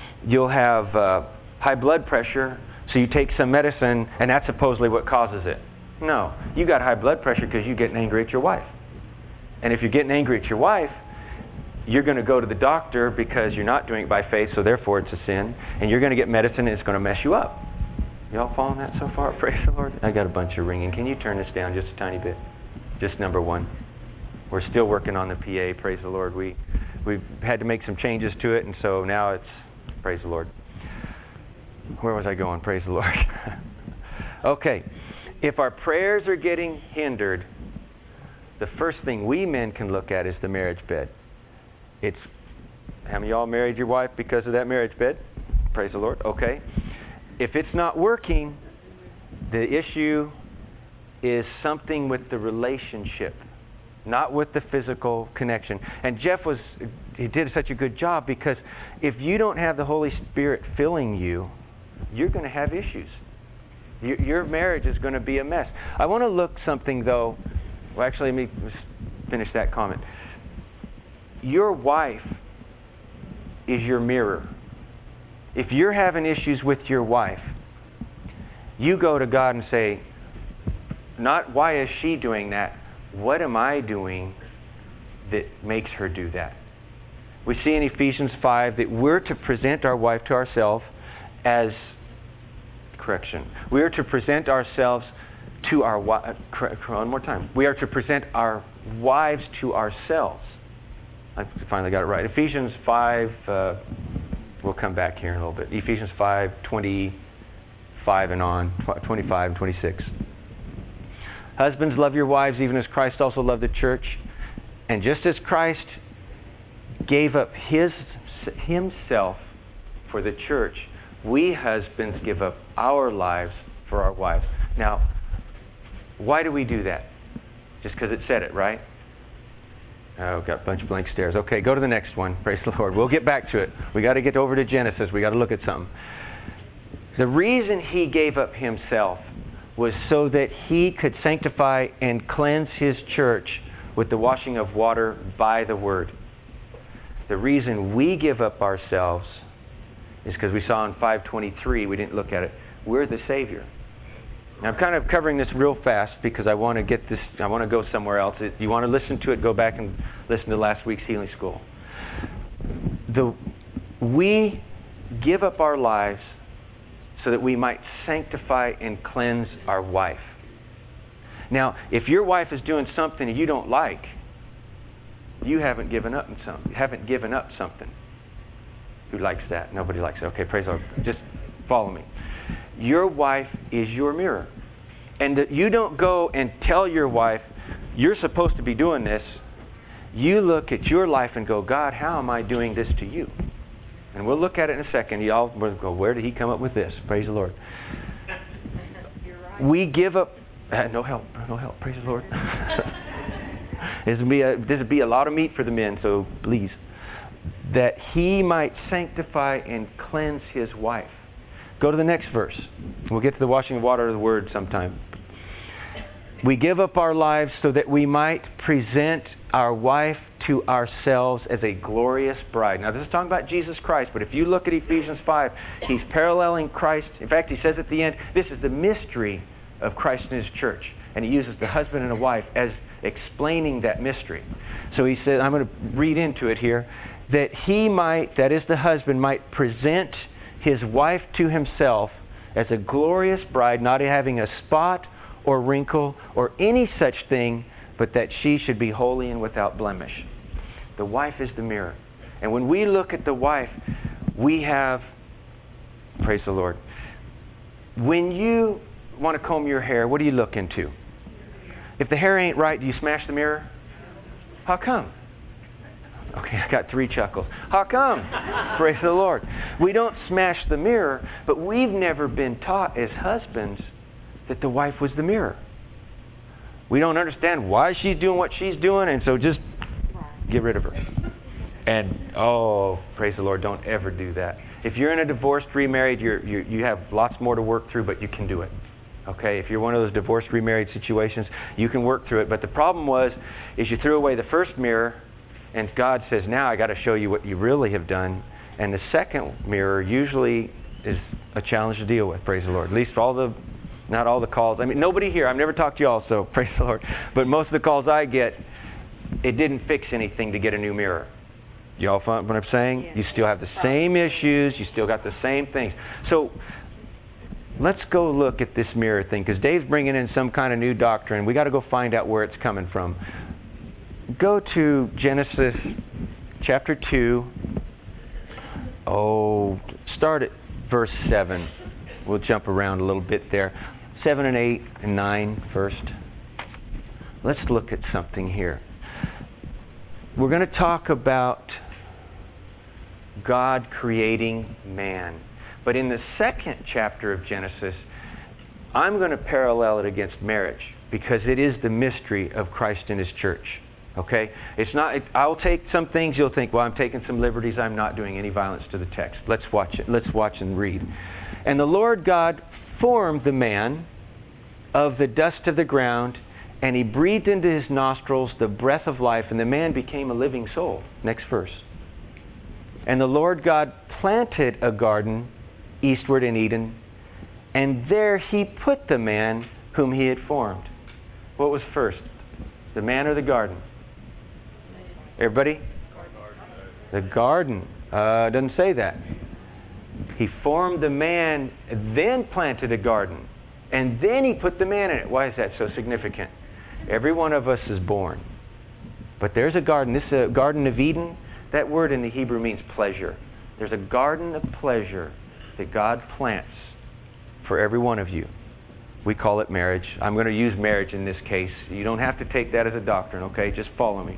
high blood pressure, so you take some medicine, and that's supposedly what causes it. No, you got high blood pressure because you're getting angry at your wife. And if you're getting angry at your wife, you're going to go to the doctor because you're not doing it by faith, so therefore it's a sin. And you're going to get medicine, and it's going to mess you up. Y'all following that so far? Praise the Lord. I got a bunch of ringing. Can you turn this down just a tiny bit? Just number one. We're still working on the PA. Praise the Lord. We've had to make some changes to it, and so now it's, praise the Lord. Where was I going? Praise the Lord. Okay. If our prayers are getting hindered, the first thing we men can look at is the marriage bed. It's, how many of y'all married your wife because of that marriage bed? Praise the Lord. Okay. If it's not working, the issue is something with the relationship, not with the physical connection. And Jeff he did such a good job because if you don't have the Holy Spirit filling you, you're going to have issues. Your marriage is going to be a mess. I want to look something though. Well, actually, let me finish that comment. Your wife is your mirror. If you're having issues with your wife, you go to God and say, not why is she doing that? What am I doing that makes her do that? We see in Ephesians 5 that we're to present our wife to ourselves as, correction, we are to present ourselves to our one more time. We are to present our wives to ourselves. I finally got it right. Ephesians 5, we'll come back here in a little bit. Ephesians 5, 25 and on, 25 and 26. Husbands, love your wives even as Christ also loved the church. And just as Christ gave up himself for the church, we husbands give up our lives for our wives. Now, why do we do that? Just because it said it, right? Oh, got a bunch of blank stares. Okay, go to the next one. Praise the Lord. We'll get back to it. We got to get over to Genesis. We got to look at something. The reason he gave up himself was so that he could sanctify and cleanse his church with the washing of water by the word. The reason we give up ourselves is because we saw in 5:23, we didn't look at it, we're the Savior. Now, I'm kind of covering this real fast because I want to get this, I want to go somewhere else. If you want to listen to it, go back and listen to last week's healing school. We give up our lives so that we might sanctify and cleanse our wife. Now, if your wife is doing something you don't like, you haven't given up something. Who likes that? Nobody likes it. Okay, praise the Lord. Just follow me. Your wife is your mirror. And you don't go and tell your wife, you're supposed to be doing this. You look at your life and go, God, how am I doing this to you? And we'll look at it in a second. Y'all will go, where did he come up with this? Praise the Lord. You're right. We give up. No help. Praise the Lord. This would be a lot of meat for the men, so please. That he might sanctify and cleanse his wife. Go to the next verse. We'll get to the washing of water of the word sometime. We give up our lives so that we might present our wife to ourselves as a glorious bride. Now, this is talking about Jesus Christ, but if you look at Ephesians 5, he's paralleling Christ. In fact, he says at the end, this is the mystery of Christ and his church. And he uses the husband and a wife as explaining that mystery. So he said, I'm going to read into it here, that he might, that is the husband, might present his wife to himself as a glorious bride, not having a spot or wrinkle or any such thing, but that she should be holy and without blemish. The wife is the mirror. And when we look at the wife, we have, praise the Lord, when you want to comb your hair, what do you look into? If the hair ain't right, do you smash the mirror? How come? Okay, I got 3 chuckles. How come? Praise the Lord. We don't smash the mirror, but we've never been taught as husbands that the wife was the mirror. We don't understand why she's doing what she's doing, and so just get rid of her. And, oh, praise the Lord, don't ever do that. If you're in a divorced, remarried, you have lots more to work through, but you can do it. Okay, if you're one of those divorced, remarried situations, you can work through it. But the problem is you threw away the first mirror, and God says, now I got to show you what you really have done. And the second mirror usually is a challenge to deal with, praise the Lord. At least not all the calls. I mean, nobody here, I've never talked to you all, so praise the Lord. But most of the calls I get, it didn't fix anything to get a new mirror. You all find what I'm saying? Yeah. You still have the same issues. You still got the same things. So let's go look at this mirror thing, because Dave's bringing in some kind of new doctrine. We got to go find out where it's coming from. Go to Genesis chapter 2. Start at verse 7. We'll jump around a little bit there. 7 and 8 and 9 first. Let's look at something here. We're going to talk about God creating man. But in the second chapter of Genesis, I'm going to parallel it against marriage, because it is the mystery of Christ and his church. Okay? I'll take some things, you'll think, well, I'm taking some liberties, I'm not doing any violence to the text. Let's watch it. Let's watch and read. And the Lord God formed the man of the dust of the ground, and he breathed into his nostrils the breath of life, and the man became a living soul. Next verse. And the Lord God planted a garden eastward in Eden, and there he put the man whom he had formed. What was first? The man or the garden? Everybody? The garden. Doesn't say that. He formed the man, then planted a garden. And then He put the man in it. Why is that so significant? Every one of us is born. But there's a garden. This is a Garden of Eden. That word in the Hebrew means pleasure. There's a garden of pleasure that God plants for every one of you. We call it marriage. I'm going to use marriage in this case. You don't have to take that as a doctrine, okay? Just follow me.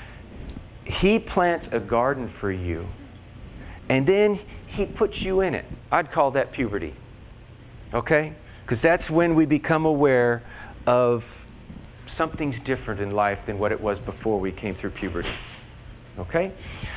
He plants a garden for you, and then He puts you in it. I'd call that puberty, okay? Because that's when we become aware of something's different in life than what it was before we came through puberty, okay?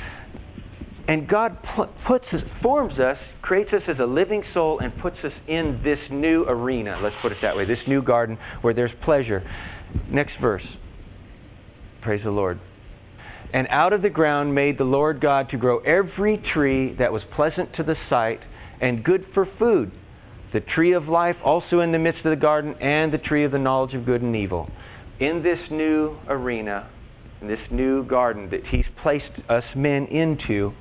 And God forms us, creates us as a living soul, and puts us in this new arena, let's put it that way, this new garden where there's pleasure. Next verse. Praise the Lord. And out of the ground made the Lord God to grow every tree that was pleasant to the sight and good for food, the tree of life also in the midst of the garden, and the tree of the knowledge of good and evil. In this new arena, in this new garden that He's placed us men into,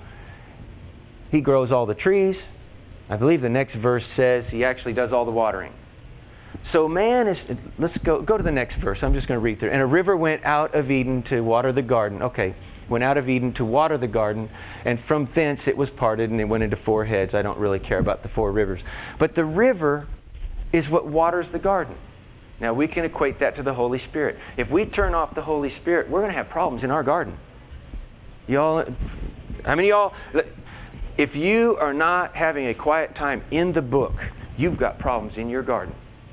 He grows all the trees. I believe the next verse says He actually does all the watering. So man is, let's go to the next verse. I'm just going to read through. And a river went out of Eden to water the garden. Okay, went out of Eden to water the garden, and from thence it was parted, and it went into four heads. I don't really care about the four rivers. But the river is what waters the garden. Now we can equate that to the Holy Spirit. If we turn off the Holy Spirit, we're going to have problems in our garden. Y'all, how many of y'all, if you are not having a quiet time in the book, you've got problems in your garden.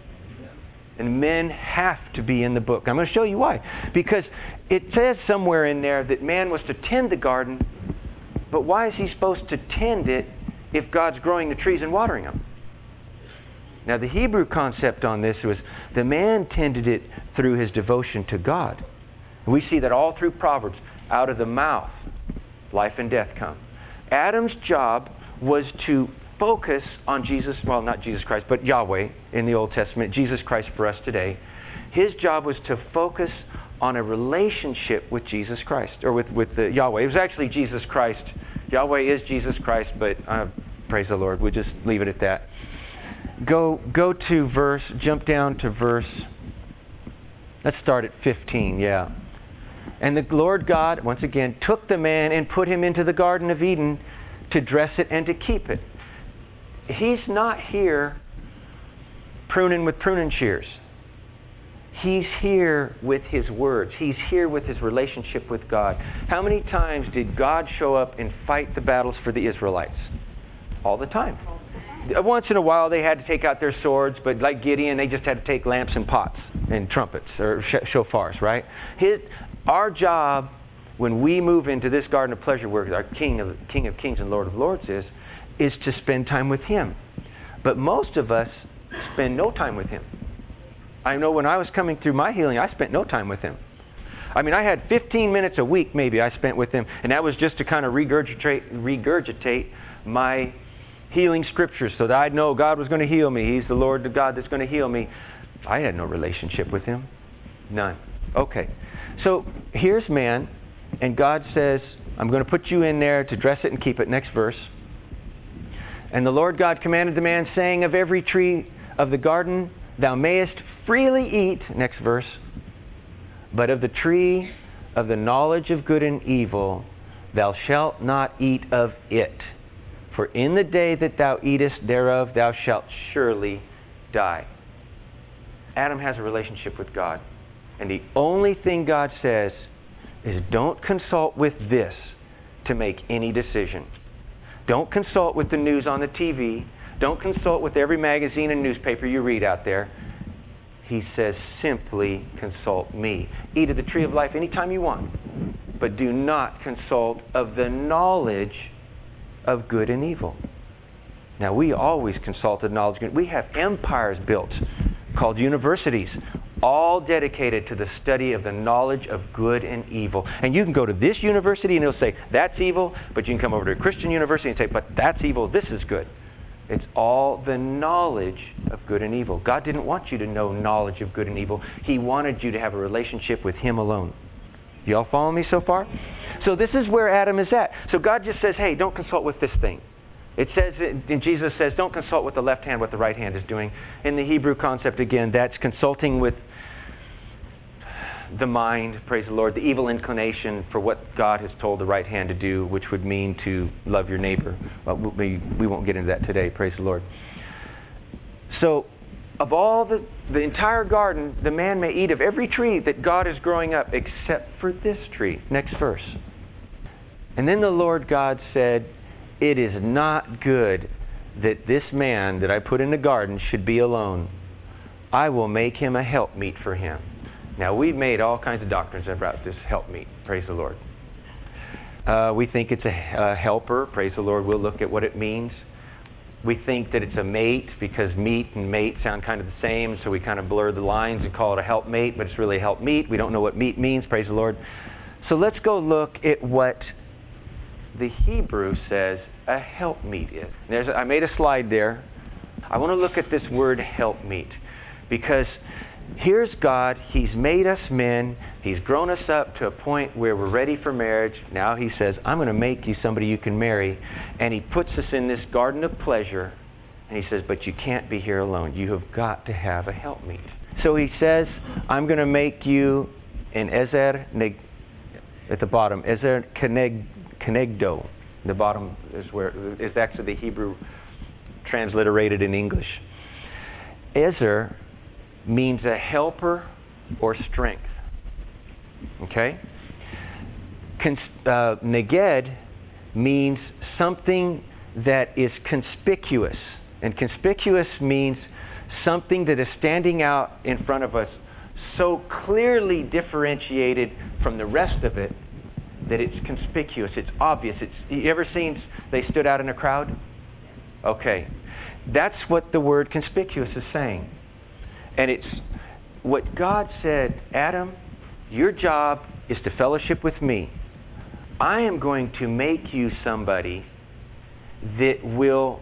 And men have to be in the book. I'm going to show you why. Because it says somewhere in there that man was to tend the garden, but why is he supposed to tend it if God's growing the trees and watering them? Now the Hebrew concept on this was the man tended it through his devotion to God. We see that all through Proverbs. Out of the mouth, life and death come. Adam's job was to focus on Jesus, well, not Jesus Christ, but Yahweh in the Old Testament, Jesus Christ for us today. His job was to focus on a relationship with Jesus Christ, or with the Yahweh. It was actually Jesus Christ. Yahweh is Jesus Christ, but praise the Lord, we'll just leave it at that. Go to verse, jump down to verse, let's start at 15, yeah. And the Lord God, once again, took the man and put him into the Garden of Eden to dress it and to keep it. He's not here pruning with pruning shears. He's here with His words. He's here with His relationship with God. How many times did God show up and fight the battles for the Israelites? All the time. Once in a while they had to take out their swords, but like Gideon, they just had to take lamps and pots and trumpets or shofars, right? Our job when we move into this garden of pleasure where our King of Kings and Lord of Lords is to spend time with Him. But most of us spend no time with Him. I know when I was coming through my healing, I spent no time with Him. I mean, I had 15 minutes a week maybe I spent with Him, and that was just to kind of regurgitate my healing scriptures so that I'd know God was going to heal me. He's the Lord, the God that's going to heal me. I had no relationship with Him. None. Okay. So here's man, and God says, I'm going to put you in there to dress it and keep it. Next verse. And the Lord God commanded the man, saying, of every tree of the garden thou mayest freely eat. Next verse. But of the tree of the knowledge of good and evil thou shalt not eat of it. For in the day that thou eatest thereof thou shalt surely die. Adam has a relationship with God. And the only thing God says is don't consult with this to make any decision. Don't consult with the news on the TV. Don't consult with every magazine and newspaper you read out there. He says simply consult me. Eat of the tree of life anytime you want. But do not consult of the knowledge of good and evil. Now we always consulted knowledge. We have empires built called universities, all dedicated to the study of the knowledge of good and evil. And you can go to this university and it'll say, that's evil, but you can come over to a Christian university and say, but that's evil, this is good. It's all the knowledge of good and evil. God didn't want you to know knowledge of good and evil. He wanted you to have a relationship with Him alone. You all follow me so far? So this is where Adam is at. So God just says, hey, don't consult with this thing. It says, and Jesus says, don't consult with the left hand what the right hand is doing. In the Hebrew concept, again, that's consulting with the mind, praise the Lord, the evil inclination for what God has told the right hand to do, which would mean to love your neighbor. Well, we won't get into that today, praise the Lord. So, of all the entire garden, the man may eat of every tree that God is growing up, except for this tree. Next verse. And then the Lord God said, it is not good that this man that I put in the garden should be alone. I will make him a helpmeet for him. Now, we've made all kinds of doctrines about this helpmeet. Praise the Lord. We think it's a helper. Praise the Lord. We'll look at what it means. We think that it's a mate because meat and mate sound kind of the same, so we kind of blur the lines and call it a helpmate, but it's really a helpmeet. We don't know what meat means. Praise the Lord. So let's go look at what the Hebrew says a helpmeet is. I made a slide there. I want to look at this word helpmeet because here's God. He's made us men. He's grown us up to a point where we're ready for marriage. Now He says, I'm going to make you somebody you can marry. And He puts us in this garden of pleasure. And He says, but you can't be here alone. You have got to have a helpmeet. So He says, I'm going to make you an Ezer, at the bottom, Ezer Kenegdo. The bottom is actually the Hebrew transliterated in English. Ezer means a helper or strength. Okay? Neged means something that is conspicuous. And conspicuous means something that is standing out in front of us so clearly differentiated from the rest of it that it's conspicuous, it's obvious. You ever seen they stood out in a crowd? Okay. That's what the word conspicuous is saying. And it's what God said, Adam, your job is to fellowship with me. I am going to make you somebody that will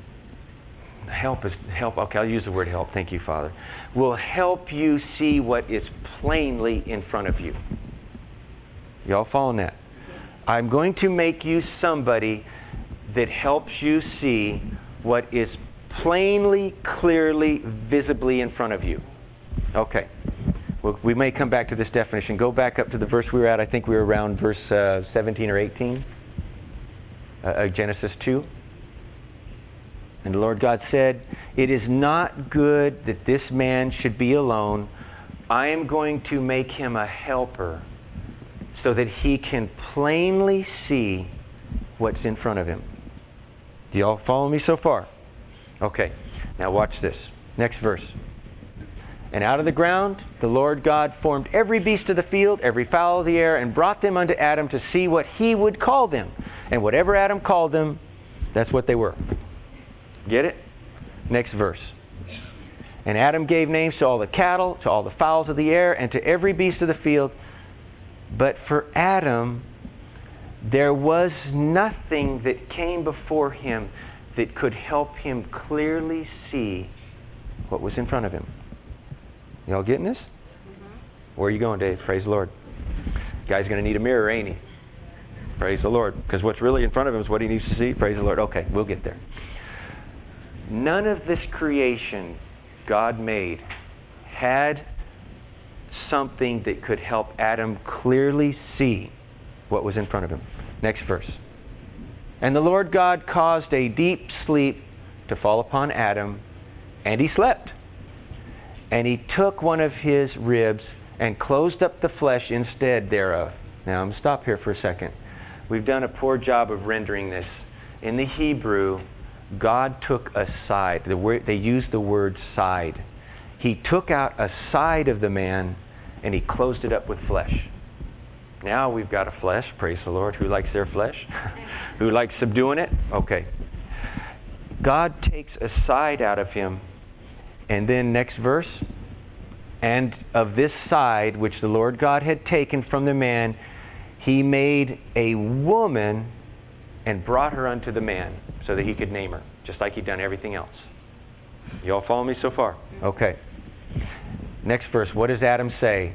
help us. Okay, I'll use the word help. Thank you, Father. Will help you see what is plainly in front of you. Y'all following that? I'm going to make you somebody that helps you see what is plainly, clearly, visibly in front of you. Okay. Well, we may come back to this definition. Go back up to the verse we were at. I think we were around verse 17 or 18. Genesis 2. And the Lord God said, it is not good that this man should be alone. I am going to make him a helper so that he can plainly see what's in front of him. Do y'all follow me so far? Okay, now watch this. Next verse. And out of the ground the Lord God formed every beast of the field, every fowl of the air, and brought them unto Adam to see what he would call them. And whatever Adam called them, that's what they were. Get it? Next verse. And Adam gave names to all the cattle, to all the fowls of the air, and to every beast of the field. But for Adam, there was nothing that came before him that could help him clearly see what was in front of him. Y'all getting this? Mm-hmm. Where are you going, Dave? Praise the Lord. Guy's going to need a mirror, ain't he? Praise the Lord. Because what's really in front of him is what he needs to see. Praise the Lord. Okay, we'll get there. None of this creation God made had something that could help Adam clearly see what was in front of him. Next verse. And the Lord God caused a deep sleep to fall upon Adam, and he slept. And he took one of his ribs and closed up the flesh instead thereof. Now, I'm going to stop here for a second. We've done a poor job of rendering this. In the Hebrew, God took a side. They use the word side. He took out a side of the man and he closed it up with flesh. Now we've got a flesh, praise the Lord. Who likes their flesh? Who likes subduing it? Okay. God takes a side out of him. And then next verse. And of this side which the Lord God had taken from the man, he made a woman and brought her unto the man so that he could name her, just like he'd done everything else. You all follow me so far? Okay. Next verse. What does Adam say?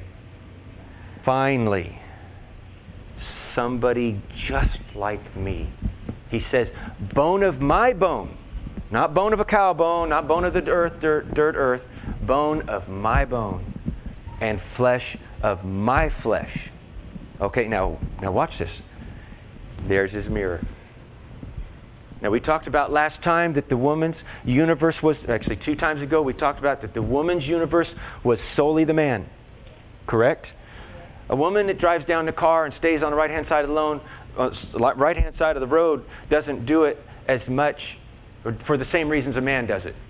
Finally, somebody just like me. He says, bone of my bone. Not bone of a cow bone, not bone of the earth, dirt earth. Bone of my bone and flesh of my flesh. Okay, now watch this. There's his mirror. Now we talked about last time that the woman's universe was, actually 2 times ago, we talked about that the woman's universe was solely the man. Correct? A woman that drives down the car and stays on the right-hand side of the road doesn't do it as much for the same reasons a man does it.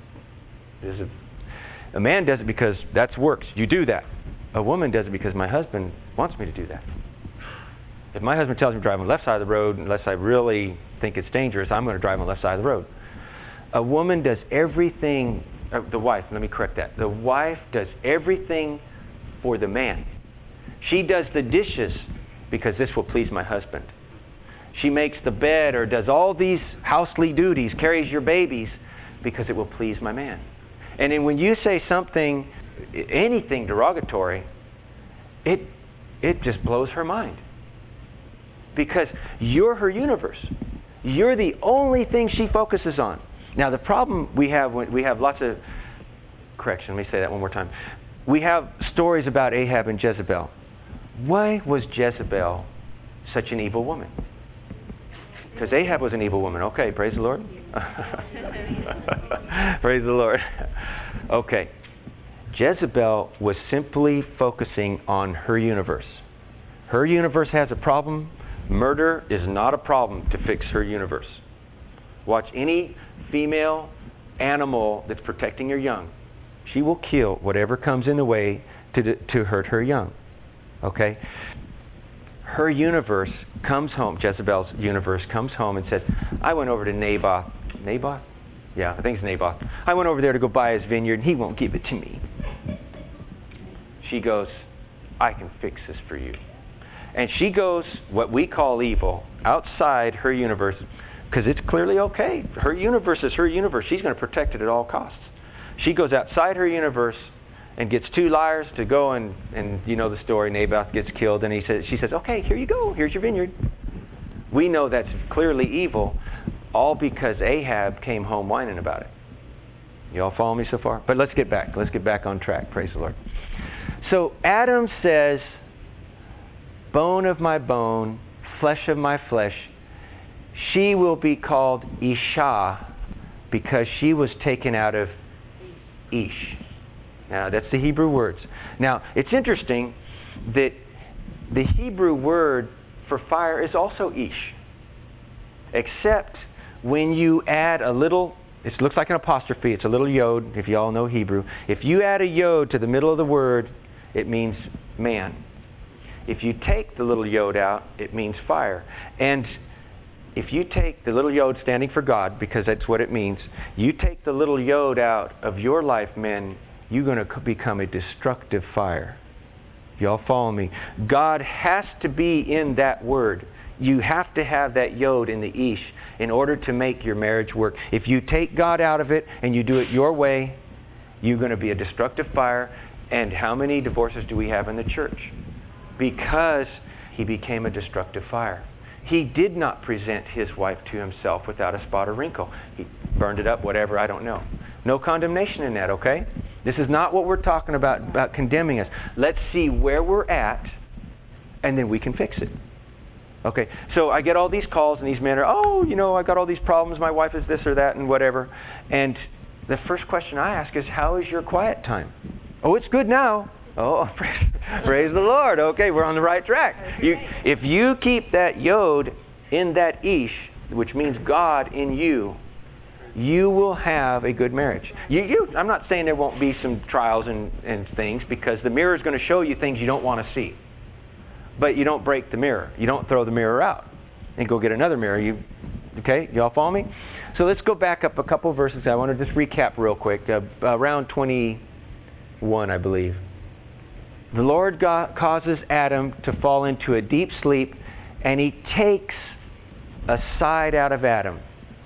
A man does it because that's works. You do that. A woman does it because my husband wants me to do that. If my husband tells me to drive on the left side of the road, unless I really think it's dangerous, I'm going to drive on the left side of the road. A woman does everything, the wife, let me correct that. The wife does everything for the man. She does the dishes because this will please my husband. She makes the bed or does all these housely duties, carries your babies because it will please my man. And then when you say something, anything derogatory, it just blows her mind. Because you're her universe. You're the only thing she focuses on. Now the problem we have lots of, correction, let me say that one more time. We have stories about Ahab and Jezebel. Why was Jezebel such an evil woman? Because Ahab was an evil woman. Okay, praise the Lord. Praise the Lord. Okay. Jezebel was simply focusing on her universe. Her universe has a problem. Murder is not a problem to fix her universe. Watch any female animal that's protecting her young. She will kill whatever comes in the way to hurt her young. Okay? Her universe comes home, Jezebel's universe comes home and says, I went over to Naboth. Naboth? Yeah, I think it's Naboth. I went over there to go buy his vineyard and he won't give it to me. She goes, I can fix this for you. And she goes, what we call evil, outside her universe, because it's clearly okay. Her universe is her universe. She's going to protect it at all costs. She goes outside her universe and gets 2 liars to go and you know the story, Naboth gets killed, and she says, okay, here you go, here's your vineyard. We know that's clearly evil, all because Ahab came home whining about it. You all follow me so far? But let's get back on track, praise the Lord. So Adam says, bone of my bone, flesh of my flesh, she will be called Isha because she was taken out of Ish. Now, that's the Hebrew words. Now, it's interesting that the Hebrew word for fire is also Ish. Except when you add a little, it looks like an apostrophe, it's a little yod, if you all know Hebrew. If you add a yod to the middle of the word, it means man. If you take the little yod out, it means fire. And if you take the little yod standing for God, because that's what it means, you take the little yod out of your life, men, you're going to become a destructive fire. Y'all follow me? God has to be in that word. You have to have that yod in the ish in order to make your marriage work. If you take God out of it and you do it your way, you're going to be a destructive fire. And how many divorces do we have in the church? Because he became a destructive fire. He did not present his wife to himself without a spot or wrinkle. He burned it up, whatever, I don't know. No condemnation in that, okay? This is not what we're talking about condemning us. Let's see where we're at, and then we can fix it. Okay, so I get all these calls, and these men are, I got all these problems, my wife is this or that, and whatever. And the first question I ask is, how is your quiet time? Oh, it's good now. Oh, praise the Lord. Okay, we're on the right track. If you keep that yod in that ish, which means God in you, you will have a good marriage. I'm not saying there won't be some trials and things, because the mirror is going to show you things you don't want to see. But you don't break the mirror. You don't throw the mirror out and go get another mirror. Okay? You all follow me? So let's go back up a couple of verses. I want to just recap real quick. Around 21, I believe. The Lord God causes Adam to fall into a deep sleep, and he takes a side out of Adam.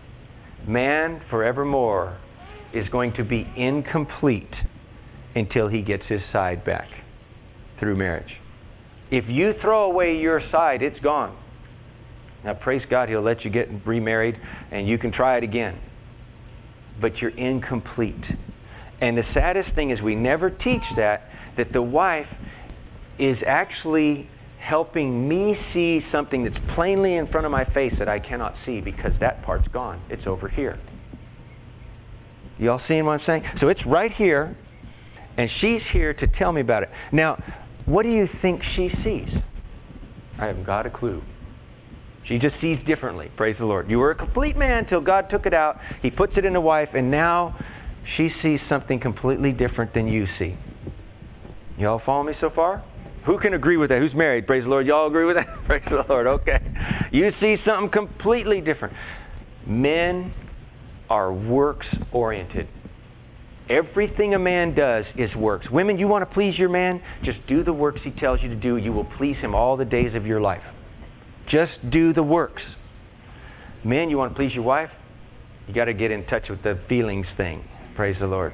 Man forevermore is going to be incomplete until he gets his side back through marriage. If you throw away your side, it's gone. Now, praise God, He'll let you get remarried, and you can try it again. But you're incomplete. And the saddest thing is we never teach that the wife is actually helping me see something that's plainly in front of my face that I cannot see because that part's gone. It's over here. Y'all seeing what I'm saying? So it's right here, and she's here to tell me about it. Now, what do you think she sees? I haven't got a clue. She just sees differently. Praise the Lord. You were a complete man till God took it out. He puts it in a wife, and now she sees something completely different than you see. Y'all follow me so far? Who can agree with that? Who's married? Praise the Lord. Y'all agree with that? Praise the Lord. Okay. You see something completely different. Men are works-oriented. Everything a man does is works. Women, you want to please your man? Just do the works he tells you to do. You will please him all the days of your life. Just do the works. Men, you want to please your wife? You got to get in touch with the feelings thing. Praise the Lord.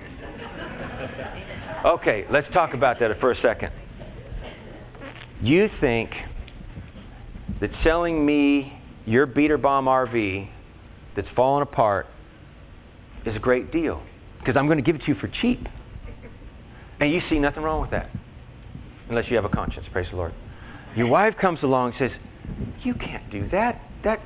Okay, let's talk about that for a second. You think that selling me your beater bomb RV that's fallen apart is a great deal because I'm going to give it to you for cheap. And you see nothing wrong with that unless you have a conscience. Praise the Lord. Your wife comes along and says, you can't do that.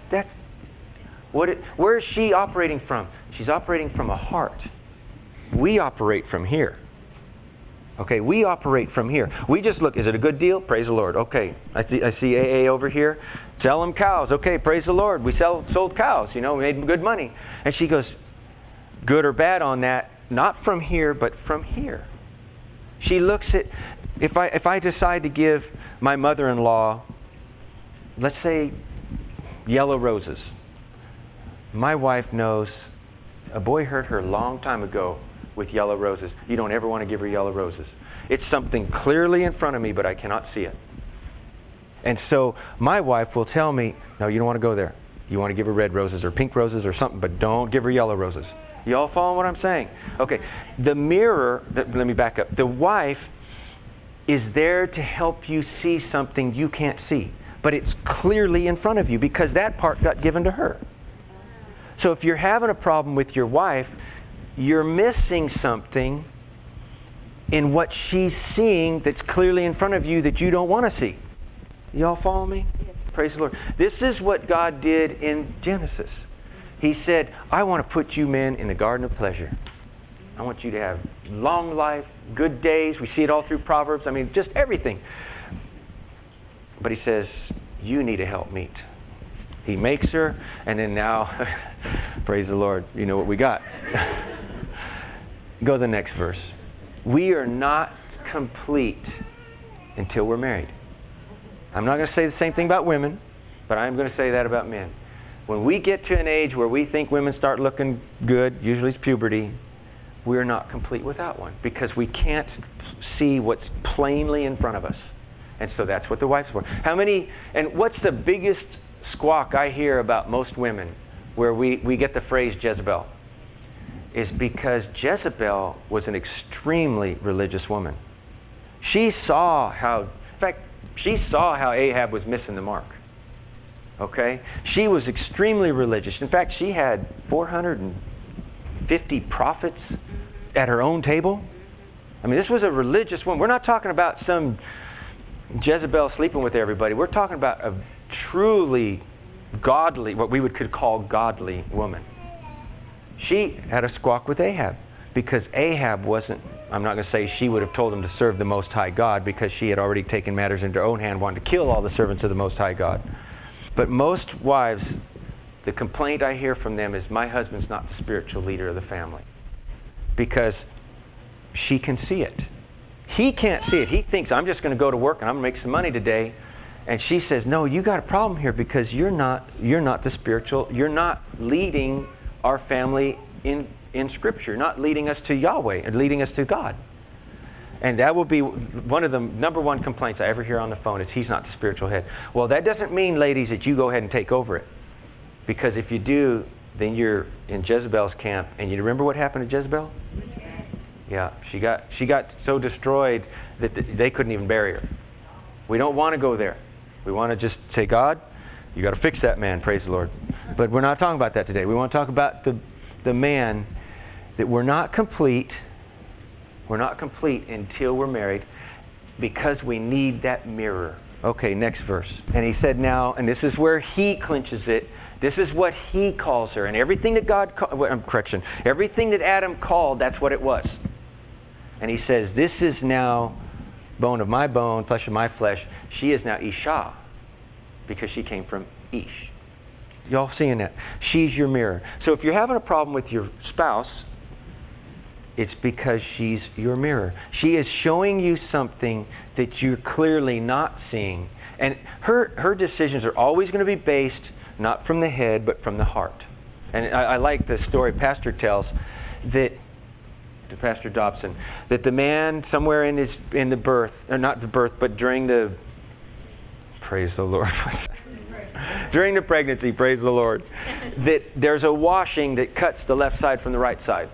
Where is she operating from? She's operating from a heart. We operate from here. Okay, we operate from here. We just look, is it a good deal? Praise the Lord. Okay, I see AA over here. Sell them cows. Okay, praise the Lord. We sold cows, we made good money. And she goes, good or bad on that, not from here, but from here. She looks at, if I decide to give my mother-in-law, let's say, yellow roses. My wife knows a boy hurt her a long time ago with yellow roses. You don't ever want to give her yellow roses. It's something clearly in front of me, but I cannot see it. And so my wife will tell me, no, you don't want to go there. You want to give her red roses or pink roses or something, but don't give her yellow roses. You all follow what I'm saying? Okay. The mirror, let me back up. The wife is there to help you see something you can't see, but it's clearly in front of you because that part got given to her. So if you're having a problem with your wife, you're missing something in what she's seeing that's clearly in front of you that you don't want to see. You all follow me? Yes. Praise the Lord. This is what God did in Genesis. He said, I want to put you men in the garden of pleasure. I want you to have long life, good days. We see it all through Proverbs. I mean, just everything. But he says, you need a helpmeet. He makes her, and then now, praise the Lord, you know what we got. Go to the next verse. We are not complete until we're married. I'm not going to say the same thing about women, but I'm going to say that about men. When we get to an age where we think women start looking good, usually it's puberty, we're not complete without one because we can't see what's plainly in front of us. And so that's what the wife's for. And what's the biggest squawk I hear about most women where we get the phrase Jezebel? Is because Jezebel was an extremely religious woman. She saw how Ahab was missing the mark. Okay? She was extremely religious. In fact, she had 450 prophets at her own table. I mean, this was a religious woman. We're not talking about some Jezebel sleeping with everybody. We're talking about a truly godly, what we could call godly woman. She had a squawk with Ahab because Ahab wasn't, I'm not going to say she would have told him to serve the Most High God because she had already taken matters into her own hand, wanting to kill all the servants of the Most High God. But most wives, the complaint I hear from them is, my husband's not the spiritual leader of the family. Because she can see it. He can't see it. He thinks, I'm just going to go to work and I'm going to make some money today. And she says, no, you got a problem here because you're not the spiritual, you're not leading our family in Scripture, not leading us to Yahweh and leading us to God. And that will be one of the number one complaints I ever hear on the phone is he's not the spiritual head. Well, that doesn't mean, ladies, that you go ahead and take over it. Because if you do, then you're in Jezebel's camp. And you remember what happened to Jezebel? Yeah, she got so destroyed that they couldn't even bury her. We don't want to go there. We want to just say, God, You got to fix that man, praise the Lord. But we're not talking about that today. We want to talk about the man that we're not complete. We're not complete until we're married because we need that mirror. Okay, next verse. And he said now, and this is where he clinches it, this is what he calls her. And everything that everything that Adam called, that's what it was. And he says, this is now bone of my bone, flesh of my flesh. She is now Isha because she came from Ish. Y'all seeing that? She's your mirror. So if you're having a problem with your spouse, it's because she's your mirror. She is showing you something that you're clearly not seeing. And her decisions are always going to be based not from the head, but from the heart. And I like the story Pastor tells that, to Pastor Dobson, that the man somewhere in the birth, or not the birth, but during the, praise the Lord, during the pregnancy, praise the Lord, that there's a washing that cuts the left side from the right side.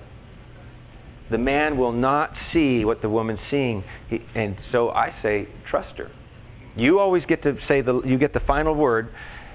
The man will not see what the woman's seeing, and so I say, trust her. You always get to say you get the final word.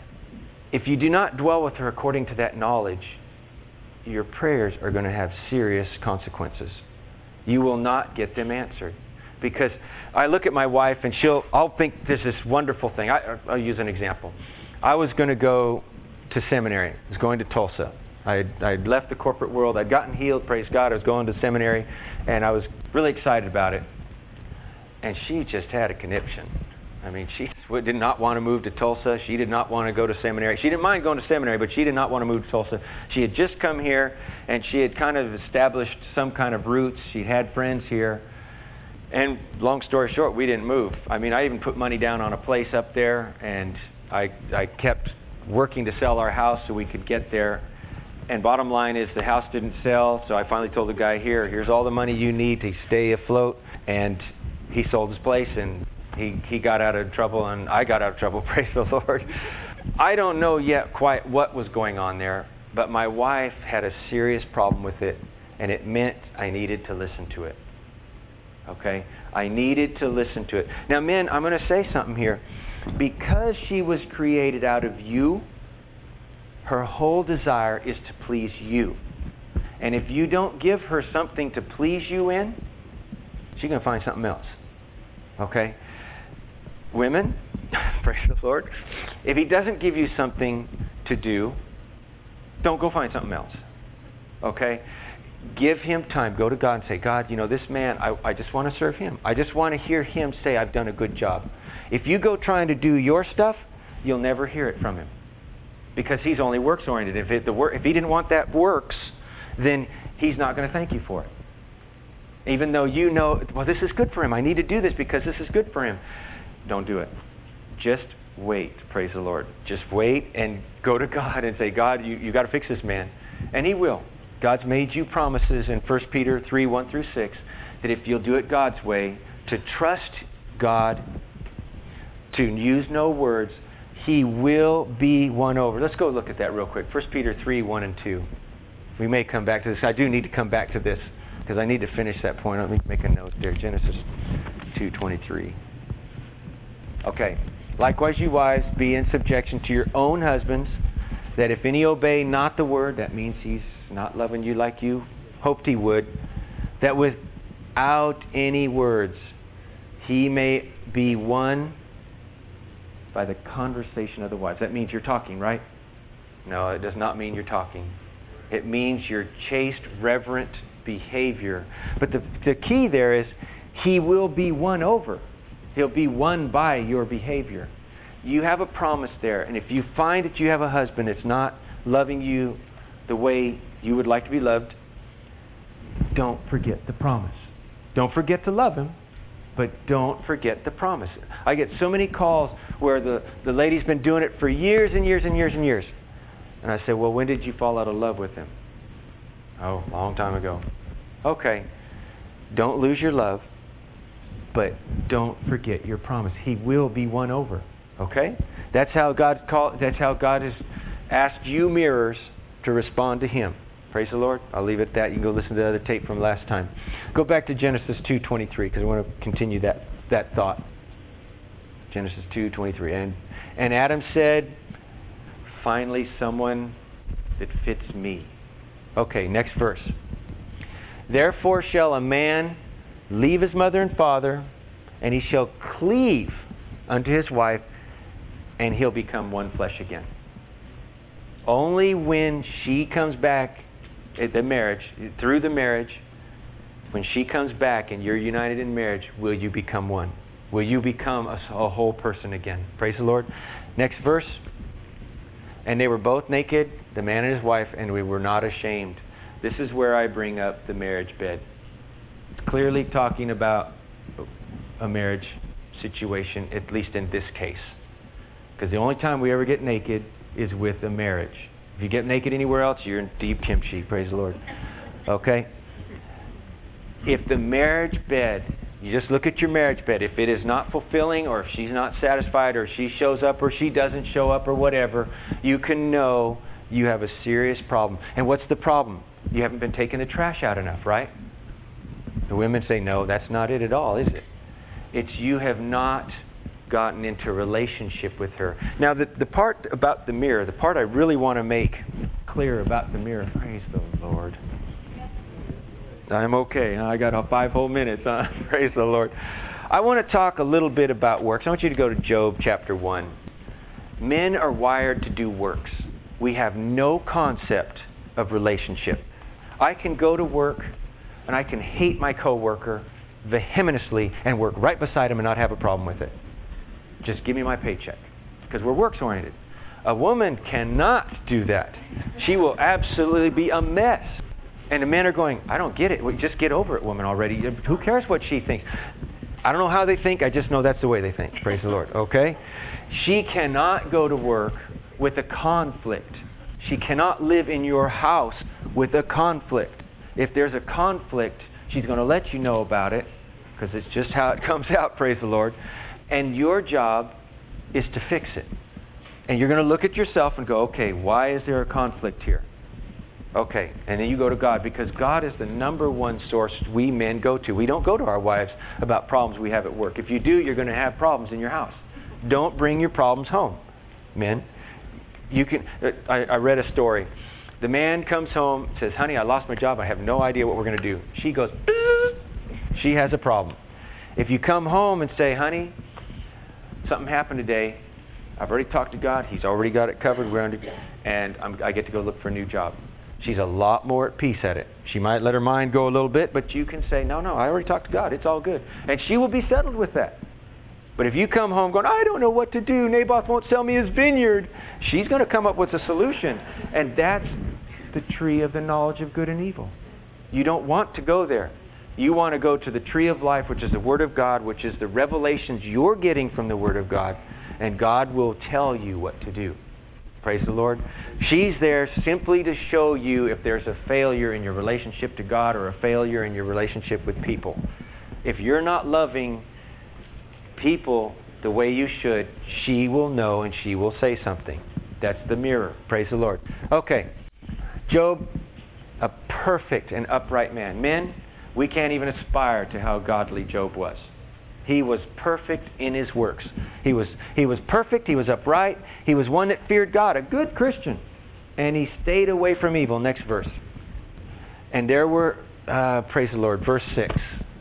If you do not dwell with her according to that knowledge, your prayers are going to have serious consequences. You will not get them answered. Because I look at my wife and I'll think this is wonderful thing. I'll use an example. I was going to go to seminary. I was going to Tulsa. I'd left the corporate world. I'd gotten healed, praise God. I was going to seminary, and I was really excited about it. And she just had a conniption. I mean, she did not want to move to Tulsa. She did not want to go to seminary. She didn't mind going to seminary, but she did not want to move to Tulsa. She had just come here, and she had kind of established some kind of roots. She'd had friends here. And long story short, we didn't move. I mean, I even put money down on a place up there, and I kept working to sell our house so we could get there. And bottom line is the house didn't sell, so I finally told the guy, here's all the money you need to stay afloat. And he sold his place, and he got out of trouble, and I got out of trouble, praise the Lord. I don't know yet quite what was going on there, but my wife had a serious problem with it, and it meant I needed to listen to it. Okay? I needed to listen to it. Now, men, I'm going to say something here. Because she was created out of you, her whole desire is to please you. And if you don't give her something to please you in, she's going to find something else. Okay? Women, praise the Lord, if he doesn't give you something to do, don't go find something else. Okay? Give him time. Go to God and say, God, this man, I just want to serve him. I just want to hear him say, I've done a good job. If you go trying to do your stuff, you'll never hear it from him. Because he's only works-oriented. If he didn't want that works, then he's not going to thank you for it. Even though you know, well, this is good for him. I need to do this because this is good for him. Don't do it. Just wait, praise the Lord. Just wait and go to God and say, God, you got to fix this man. And he will. God's made you promises in 1 Peter 3, 1 through 6, that if you'll do it God's way, to trust God, to use no words, he will be won over. Let's go look at that real quick. 1 Peter 3, 1 and 2. We may come back to this. I do need to come back to this because I need to finish that point. Let me make a note there. Genesis 2:23. Okay. Likewise, you wives, be in subjection to your own husbands, that if any obey not the word, that means he's not loving you like you hoped he would, that without any words he may be won by the conversation of the wives. That means you're talking, right? No, it does not mean you're talking. It means your chaste, reverent behavior. But the key there is he will be won over. He'll be won by your behavior. You have a promise there. And if you find that you have a husband that's not loving you the way you would like to be loved, don't forget the promise. Don't forget to love him, but don't forget the promise. I get so many calls where the lady's been doing it for years and years and years and years. And I say, well, when did you fall out of love with him? Oh, a long time ago. Okay. Don't lose your love, but don't forget your promise. He will be won over. Okay? That's how God has asked you mirrors to respond to him. Praise the Lord. I'll leave it at that. You can go listen to the other tape from last time. Go back to Genesis 2:23 because I want to continue that thought. Genesis 2:23. And Adam said, finally someone that fits me. Okay, next verse. Therefore shall a man leave his mother and father, and he shall cleave unto his wife, and he'll become one flesh again. Only when she comes back at the marriage, through the marriage, when she comes back and you're united in marriage, will you become one. Will you become a whole person again. Praise the Lord. Next verse. And they were both naked, the man and his wife, and we were not ashamed. This is where I bring up the marriage bed. It's clearly talking about a marriage situation, at least in this case. Because the only time we ever get naked is with a marriage. If you get naked anywhere else, you're in deep kimchi. Praise the Lord. Okay? If the marriage bed, you just look at your marriage bed, if it is not fulfilling, or if she's not satisfied, or she shows up or she doesn't show up or whatever, you can know you have a serious problem. And what's the problem? You haven't been taking the trash out enough, right? The women say, no, that's not it at all, is it? It's you have not gotten into a relationship with her. Now, the part about the mirror, the part I really want to make clear about the mirror, praise the Lord. I'm okay. I got 5 whole minutes. Praise the Lord. I want to talk a little bit about works. I want you to go to Job chapter 1. Men are wired to do works. We have no concept of relationship. I can go to work and I can hate my coworker vehemently and work right beside him and not have a problem with it. Just give me my paycheck. Because we're works oriented. A woman cannot do that. She will absolutely be a mess. And the men are going, I don't get it. Just get over it, woman, already. Who cares what she thinks? I don't know how they think. I just know that's the way they think. Praise the Lord. Okay? She cannot go to work with a conflict. She cannot live in your house with a conflict. If there's a conflict, she's going to let you know about it, because it's just how it comes out, praise the Lord. And your job is to fix it. And you're going to look at yourself and go, okay, why is there a conflict here? Okay, and then you go to God, because God is the number one source we men go to. We don't go to our wives about problems we have at work. If you do, you're going to have problems in your house. Don't bring your problems home, men. You can. I read a story. The man comes home, says, honey, I lost my job. I have no idea what we're going to do. She goes, she has a problem. If you come home and say, honey, something happened today. I've already talked to God. He's already got it covered. And I get to go look for a new job. She's a lot more at peace at it. She might let her mind go a little bit, but you can say, no, I already talked to God. It's all good. And she will be settled with that. But if you come home going, I don't know what to do. Naboth won't sell me his vineyard. She's going to come up with a solution. And that's the tree of the knowledge of good and evil. You don't want to go there. You want to go to the tree of life, which is the Word of God, which is the revelations you're getting from the Word of God. And God will tell you what to do. Praise the Lord. She's there simply to show you if there's a failure in your relationship to God or a failure in your relationship with people. If you're not loving people the way you should, she will know and she will say something. That's the mirror. Praise the Lord. Okay. Job, a perfect and upright man. Men, we can't even aspire to how godly Job was. He was perfect in his works. He was perfect. He was upright. He was one that feared God, a good Christian. And he stayed away from evil. Next verse. And there were, praise the Lord, verse 6.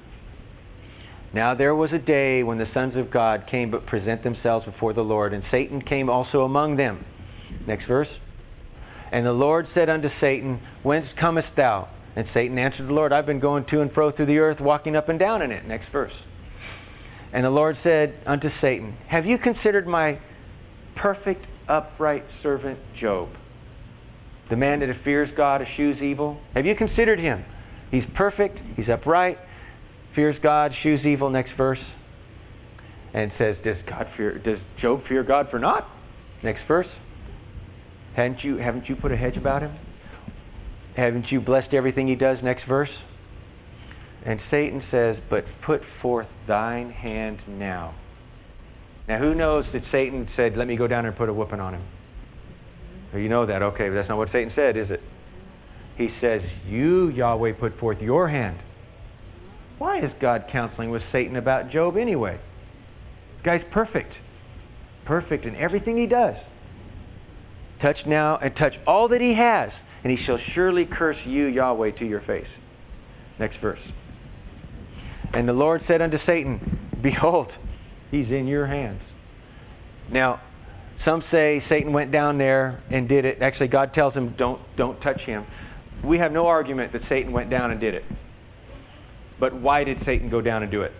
Now there was a day when the sons of God came but present themselves before the Lord, and Satan came also among them. Next verse. And the Lord said unto Satan, Whence comest thou? And Satan answered the Lord, I've been going to and fro through the earth, walking up and down in it. Next verse. And the Lord said unto Satan, Have you considered my perfect, upright servant Job? The man that fears God, eschews evil. Have you considered him? He's perfect, he's upright, fears God, eschews evil. Next verse. And says, Does Job fear God for naught? Next verse. Haven't you put a hedge about him? Haven't you blessed everything he does? Next verse. And Satan says, But put forth thine hand now. Now who knows that Satan said, Let me go down and put a whooping on him? Well, you know that. Okay, but that's not what Satan said, is it? He says, You, Yahweh, put forth your hand. Why is God counseling with Satan about Job anyway? The guy's perfect. Perfect in everything he does. Touch now and touch all that he has, and he shall surely curse you, Yahweh, to your face. Next verse. And the Lord said unto Satan, Behold, he's in your hands. Now, some say Satan went down there and did it. Actually, God tells him, don't touch him. We have no argument that Satan went down and did it. But why did Satan go down and do it?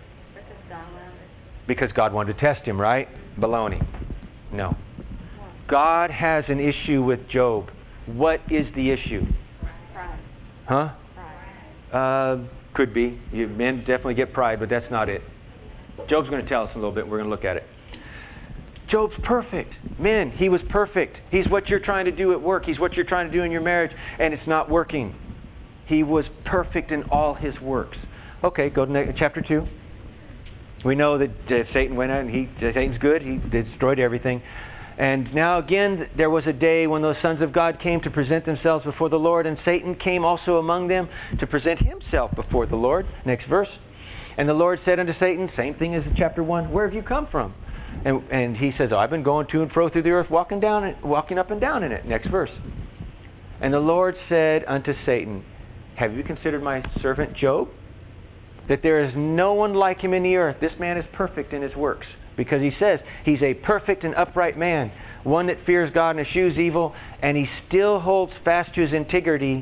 Because God wanted to test him, right? Baloney. No. God has an issue with Job. What is the issue? Pride. Huh? Pride. Could be. Men definitely get pride, but that's not it. Job's going to tell us in a little bit. We're going to look at it. Job's perfect. Men, he was perfect. He's what you're trying to do at work. He's what you're trying to do in your marriage, and it's not working. He was perfect in all his works. Okay, go to chapter 2. We know that Satan went out, and Satan's good. He destroyed everything. And now again, there was a day when those sons of God came to present themselves before the Lord, and Satan came also among them to present himself before the Lord. Next verse. And the Lord said unto Satan, same thing as in chapter 1, where have you come from? And he says, I've been going to and fro through the earth, walking up and down in it. Next verse. And the Lord said unto Satan, have you considered my servant Job? That there is no one like him in the earth. This man is perfect in his works. Because he says he's a perfect and upright man, one that fears God and eschews evil, and he still holds fast to his integrity,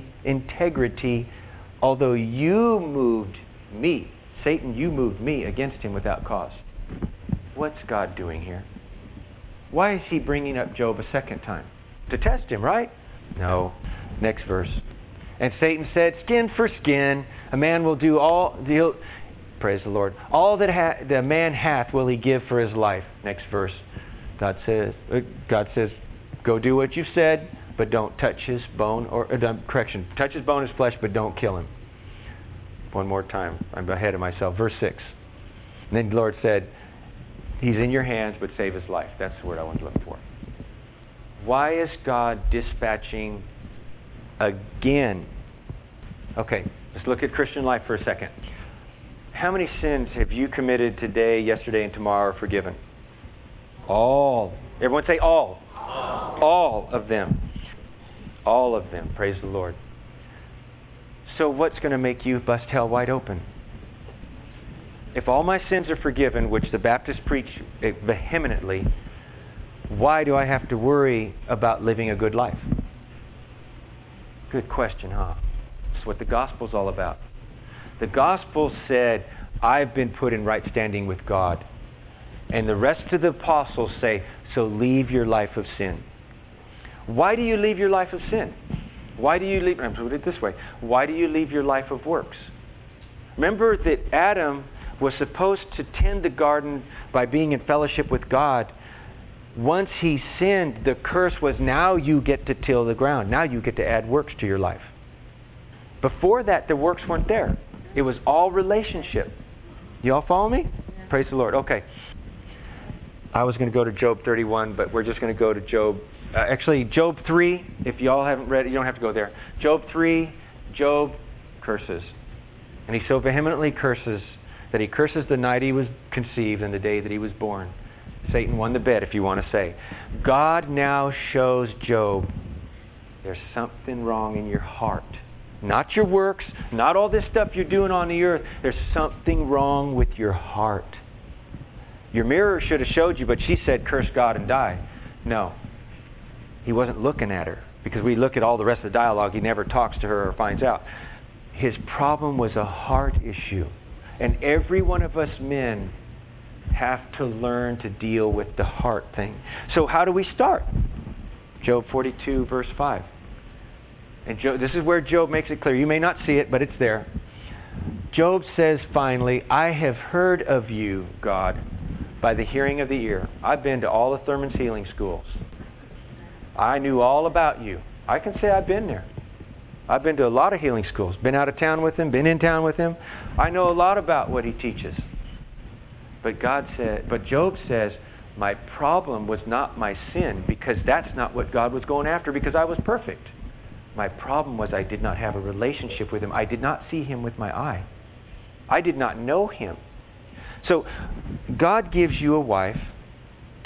although you moved me. Satan, you moved me against him without cause. What's God doing here? Why is he bringing up Job a second time? To test him, right? No. Next verse. And Satan said, skin for skin, a man will do praise the Lord. All that the man hath will he give for his life. Next verse. God says, go do what you've said, but don't touch his bone, touch his bone, his flesh, but don't kill him. One more time. I'm ahead of myself. Verse 6. And then the Lord said, he's in your hands, but save his life. That's the word I want to look for. Why is God dispatching again? Okay, let's look at Christian life for a second. How many sins have you committed today, yesterday, and tomorrow are forgiven? All. Everyone say all. All of them. All of them. Praise the Lord. So what's going to make you bust hell wide open? If all my sins are forgiven, which the Baptists preach vehemently, why do I have to worry about living a good life? Good question, huh? That's what the gospel's all about. The gospel said, I've been put in right standing with God. And the rest of the apostles say, so leave your life of sin. Why do you leave your life of sin? Why do you leave, I'm going to put it this way, why do you leave your life of works? Remember that Adam was supposed to tend the garden by being in fellowship with God. Once he sinned, the curse was now you get to till the ground. Now you get to add works to your life. Before that, the works weren't there. It was all relationship. You all follow me? Yeah. Praise the Lord. Okay. I was going to go to Job 31, but we're just going to go to Job. Job 3, if you all haven't read it, you don't have to go there. Job 3, Job curses. And he so vehemently curses that he curses the night he was conceived and the day that he was born. Satan won the bet, if you want to say. God now shows Job, there's something wrong in your heart. Not your works, not all this stuff you're doing on the earth. There's something wrong with your heart. Your mirror should have showed you, but she said, curse God and die. No. He wasn't looking at her. Because we look at all the rest of the dialogue, he never talks to her or finds out. His problem was a heart issue. And every one of us men have to learn to deal with the heart thing. So how do we start? Job 42, verse 5. And this is where Job makes it clear. You may not see it, but it's there. Job says finally, I have heard of you, God, by the hearing of the ear. I've been to all of Thurman's healing schools. I knew all about you. I can say I've been there. I've been to a lot of healing schools. Been out of town with him, been in town with him. I know a lot about what he teaches. But Job says, my problem was not my sin, because that's not what God was going after, because I was perfect. My problem was I did not have a relationship with him. I did not see him with my eye. I did not know him. So God gives you a wife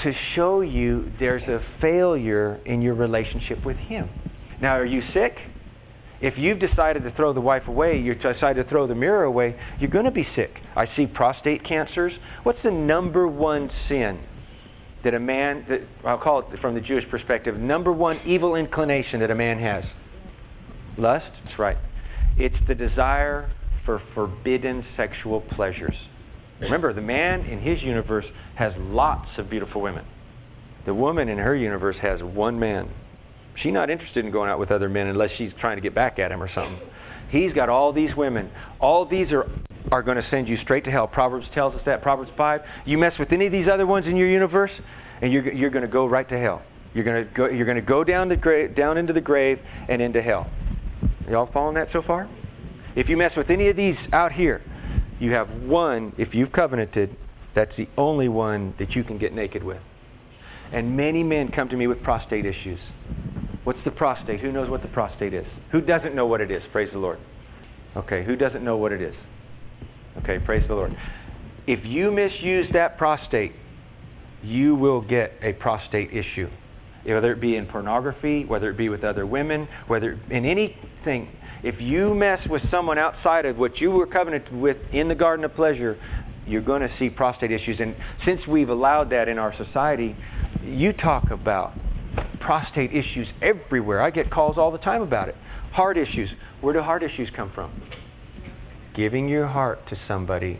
to show you there's a failure in your relationship with Him. Now, are you sick? If you've decided to throw the wife away, you decide to throw the mirror away, you're going to be sick. I see prostate cancers. What's the number one sin that a man, I'll call it from the Jewish perspective, number one evil inclination that a man has? Lust? That's right. It's the desire for forbidden sexual pleasures. Remember, the man in his universe has lots of beautiful women. The woman in her universe has one man. She's not interested in going out with other men unless she's trying to get back at him or something. He's got all these women. All these are going to send you straight to hell. Proverbs tells us that. Proverbs 5. You mess with any of these other ones in your universe, and you're going to go right to hell. You're going to go down into the grave and into hell. Y'all following that so far? If you mess with any of these out here, you have one, if you've covenanted, that's the only one that you can get naked with. And many men come to me with prostate issues. What's the prostate? Who knows what the prostate is? Who doesn't know what it is? Praise the Lord. Okay, who doesn't know what it is? Okay, praise the Lord. If you misuse that prostate, you will get a prostate issue. Whether it be in pornography, whether it be with other women, whether in anything. If you mess with someone outside of what you were covenanted with in the garden of pleasure, you're going to see prostate issues. And since we've allowed that in our society, you talk about prostate issues everywhere. I get calls all the time about it. Heart issues. Where do heart issues come from? Giving your heart to somebody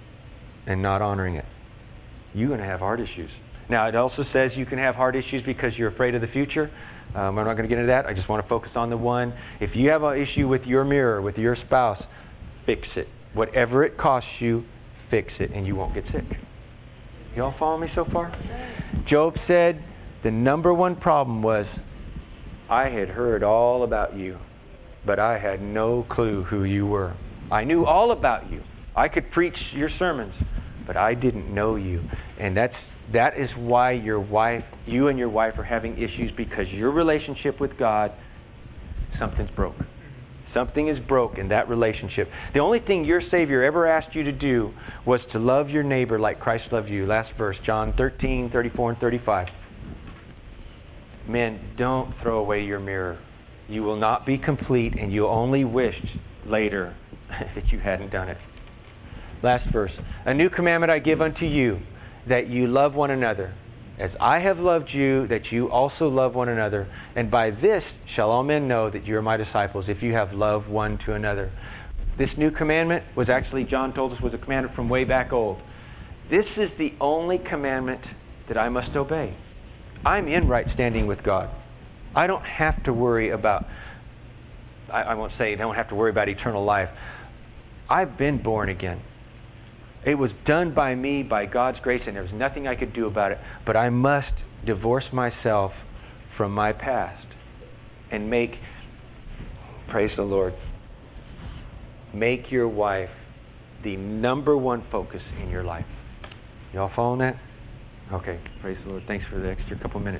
and not honoring it. You're going to have heart issues. Now, it also says you can have heart issues because you're afraid of the future. I'm not going to get into that. I just want to focus on the one. If you have an issue with your mirror, with your spouse, fix it. Whatever it costs you, fix it, and you won't get sick. You all follow me so far? Job said the number one problem was, I had heard all about you, but I had no clue who you were. I knew all about you. I could preach your sermons, but I didn't know you. And that is why you and your wife are having issues, because your relationship with God, something's broke. Something is broke in that relationship. The only thing your Savior ever asked you to do was to love your neighbor like Christ loved you. Last verse, John 13, 34 and 35. Men, don't throw away your mirror. You will not be complete, and you'll only wish later that you hadn't done it. Last verse. A new commandment I give unto you, that you love one another. As I have loved you, that you also love one another. And by this shall all men know that you are my disciples, if you have love one to another. This new commandment was actually, John told us, was a commandment from way back old. This is the only commandment that I must obey. I'm in right standing with God. I don't have to worry about, I won't say I don't have to worry about eternal life. I've been born again. It was done by me, by God's grace, and there was nothing I could do about it. But I must divorce myself from my past and make, praise the Lord, make your wife the number one focus in your life. Y'all following that? Okay, praise the Lord. Thanks for the extra couple minutes.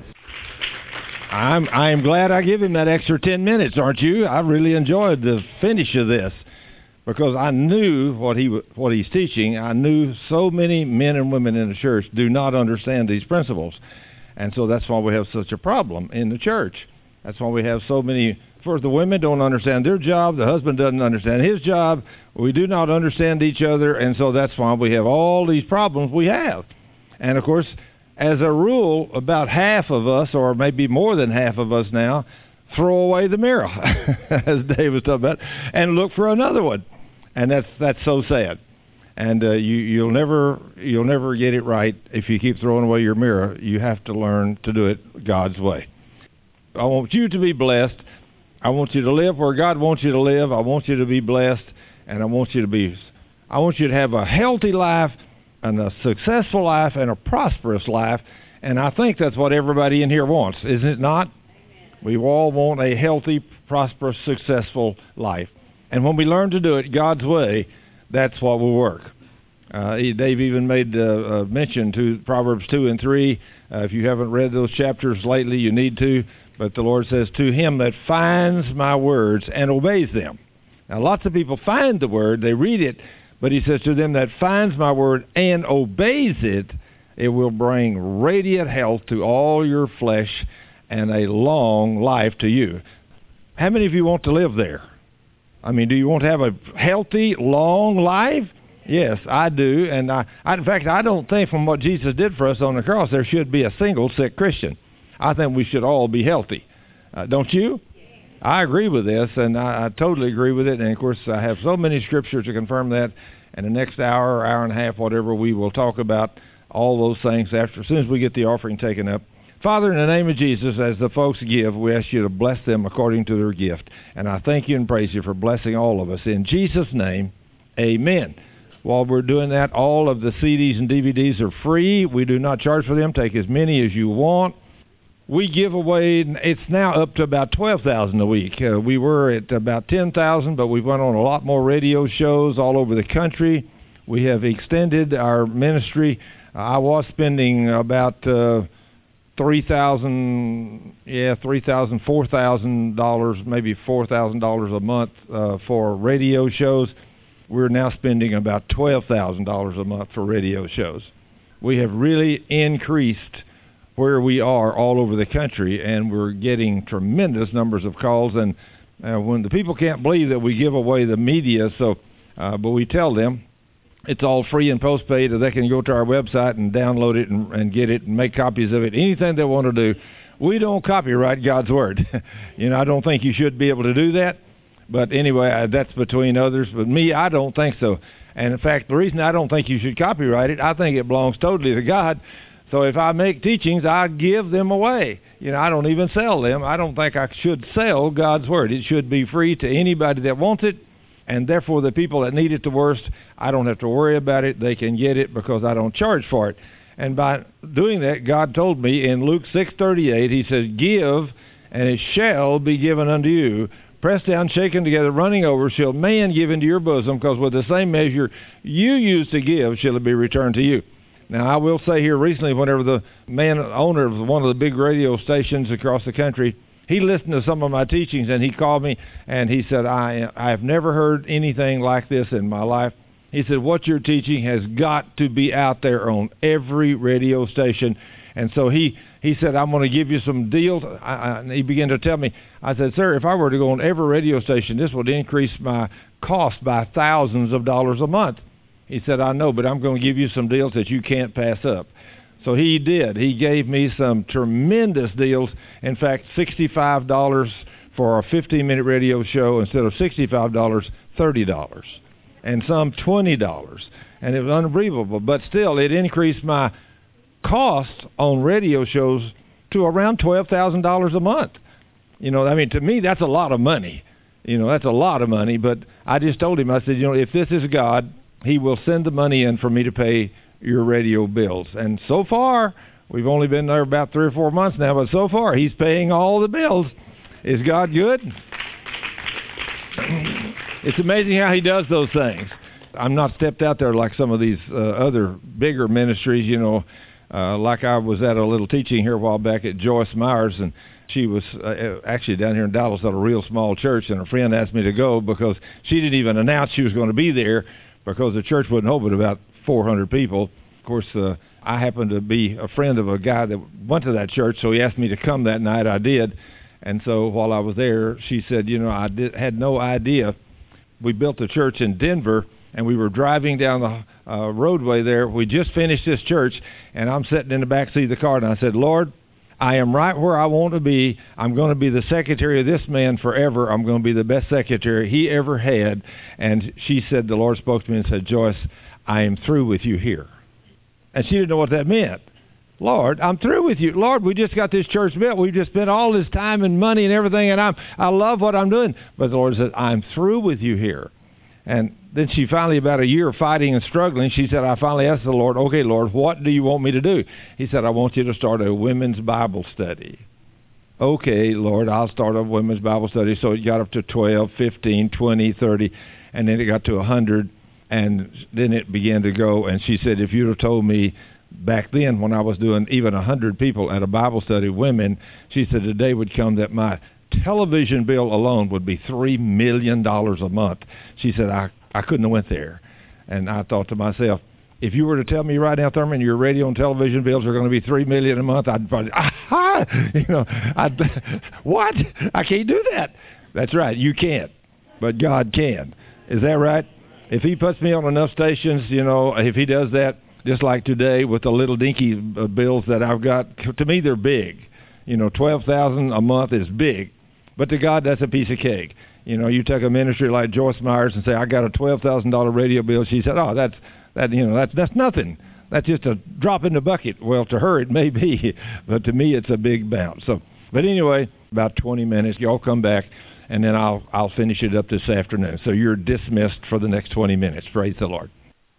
I am glad I give him that extra 10 minutes, aren't you? I really enjoyed the finish of this, because I knew what he's teaching. I knew so many men and women in the church do not understand these principles. And so that's why we have such a problem in the church. That's why we have so many. First, the women don't understand their job. The husband doesn't understand his job. We do not understand each other. And so that's why we have all these problems we have. And, of course, as a rule, about half of us, or maybe more than half of us now, throw away the mirror, as Dave was talking about, and look for another one. And that's so sad. And you'll never get it right if you keep throwing away your mirror. You have to learn to do it God's way. I want you to be blessed. I want you to live where God wants you to live. I want you to be blessed, and I want you to have a healthy life, and a successful life, and a prosperous life. And I think that's what everybody in here wants, isn't it not? Amen. We all want a healthy, prosperous, successful life. And when we learn to do it God's way, that's what will work. Dave even made mention to Proverbs 2 and 3. If you haven't read those chapters lately, you need to. But the Lord says, to him that finds my words and obeys them. Now, lots of people find the word, they read it, but he says, to them that finds my word and obeys it, It will bring radiant health to all your flesh and a long life to you. How many of you want to live there? I mean, do you want to have a healthy, long life? Yes, I do. And in fact, I don't think from what Jesus did for us on the cross, there should be a single sick Christian. I think we should all be healthy. Don't you? I agree with this, and I totally agree with it. And, of course, I have so many scriptures to confirm that. And the next hour, hour and a half, whatever, we will talk about all those things as soon as we get the offering taken up. Father, in the name of Jesus, as the folks give, we ask you to bless them according to their gift. And I thank you and praise you for blessing all of us. In Jesus' name, amen. While we're doing that, all of the CDs and DVDs are free. We do not charge for them. Take as many as you want. We give away, it's now up to about 12,000 a week. We were at about 10,000, but we've went on a lot more radio shows all over the country. We have extended our ministry. I was spending about $4,000, maybe $4,000 a month for radio shows. We're now spending about $12,000 a month for radio shows. We have really increased where we are all over the country, and we're getting tremendous numbers of calls. And when the people can't believe that we give away the media, but we tell them it's all free and postpaid, or they can go to our website and download it and get it and make copies of it. Anything they want to do. We don't copyright God's Word. I don't think you should be able to do that. But anyway, that's between others. But me, I don't think so. And in fact, the reason I don't think you should copyright it, I think it belongs totally to God. So if I make teachings, I give them away. I don't even sell them. I don't think I should sell God's Word. It should be free to anybody that wants it. And therefore, the people that need it the worst, I don't have to worry about it. They can get it because I don't charge for it. And by doing that, God told me in Luke 6:38, he says, "Give, and it shall be given unto you. Pressed down, shaken together, running over, shall man give into your bosom, because with the same measure you use to give shall it be returned to you." Now, I will say here recently, whenever the owner of one of the big radio stations across the country, he listened to some of my teachings, and he called me, and he said, I have never heard anything like this in my life. He said, what you're teaching has got to be out there on every radio station. And so he said, I'm going to give you some deals. And he began to tell me, I said, sir, if I were to go on every radio station, this would increase my cost by thousands of dollars a month. He said, I know, but I'm going to give you some deals that you can't pass up. So he did. He gave me some tremendous deals. In fact, $65 for a 15-minute radio show instead of $65, $30. And some $20. And it was unbelievable. But still, it increased my cost on radio shows to around $12,000 a month. To me, that's a lot of money. That's a lot of money. But I just told him, I said, if this is God, he will send the money in for me to pay your radio bills. And so far, we've only been there about 3 or 4 months now, but so far, he's paying all the bills. Is God good? It's amazing how he does those things. I'm not stepped out there like some of these other bigger ministries, like I was at a little teaching here a while back at Joyce Myers, and she was actually down here in Dallas at a real small church, and a friend asked me to go because she didn't even announce she was going to be there because the church wouldn't hold but about 400 people. Of course, I happened to be a friend of a guy that went to that church, so he asked me to come that night. I did. And so while I was there, she said, I had no idea. We built a church in Denver, and we were driving down the roadway there. We just finished this church, and I'm sitting in the back seat of the car, and I said, Lord, I am right where I want to be. I'm going to be the secretary of this man forever. I'm going to be the best secretary he ever had. And she said, the Lord spoke to me and said, Joyce, I am through with you here. And she didn't know what that meant. Lord, I'm through with you. Lord, we just got this church built. We've just spent all this time and money and everything, and I love what I'm doing. But the Lord said, I'm through with you here. And then she finally, about a year fighting and struggling, she said, I finally asked the Lord, okay, Lord, what do you want me to do? He said, I want you to start a women's Bible study. Okay, Lord, I'll start a women's Bible study. So it got up to 12, 15, 20, 30, and then it got to 100, and then it began to go. And she said, if you'd have told me back then when I was doing even 100 people at a Bible study, women, she said, the day would come that my television bill alone would be $3 million a month. She said, I couldn't have went there. And I thought to myself, If you were to tell me right now, Thurman, your radio and television bills are going to be $3 million a month, I'd probably, what? I can't do that. That's right, you can't, but God can. Is that right? If He puts me on enough stations, if He does that, just like today with the little dinky bills that I've got, to me they're big. $12,000 a month is big, but to God that's a piece of cake. You take a ministry like Joyce Myers and say, I got a $12,000 radio bill. She said, oh, that's nothing. That's just a drop in the bucket. Well, to her it may be, but to me it's a big bounce. But anyway, about 20 minutes, y'all come back, and then I'll finish it up this afternoon. So you're dismissed for the next 20 minutes. Praise the Lord.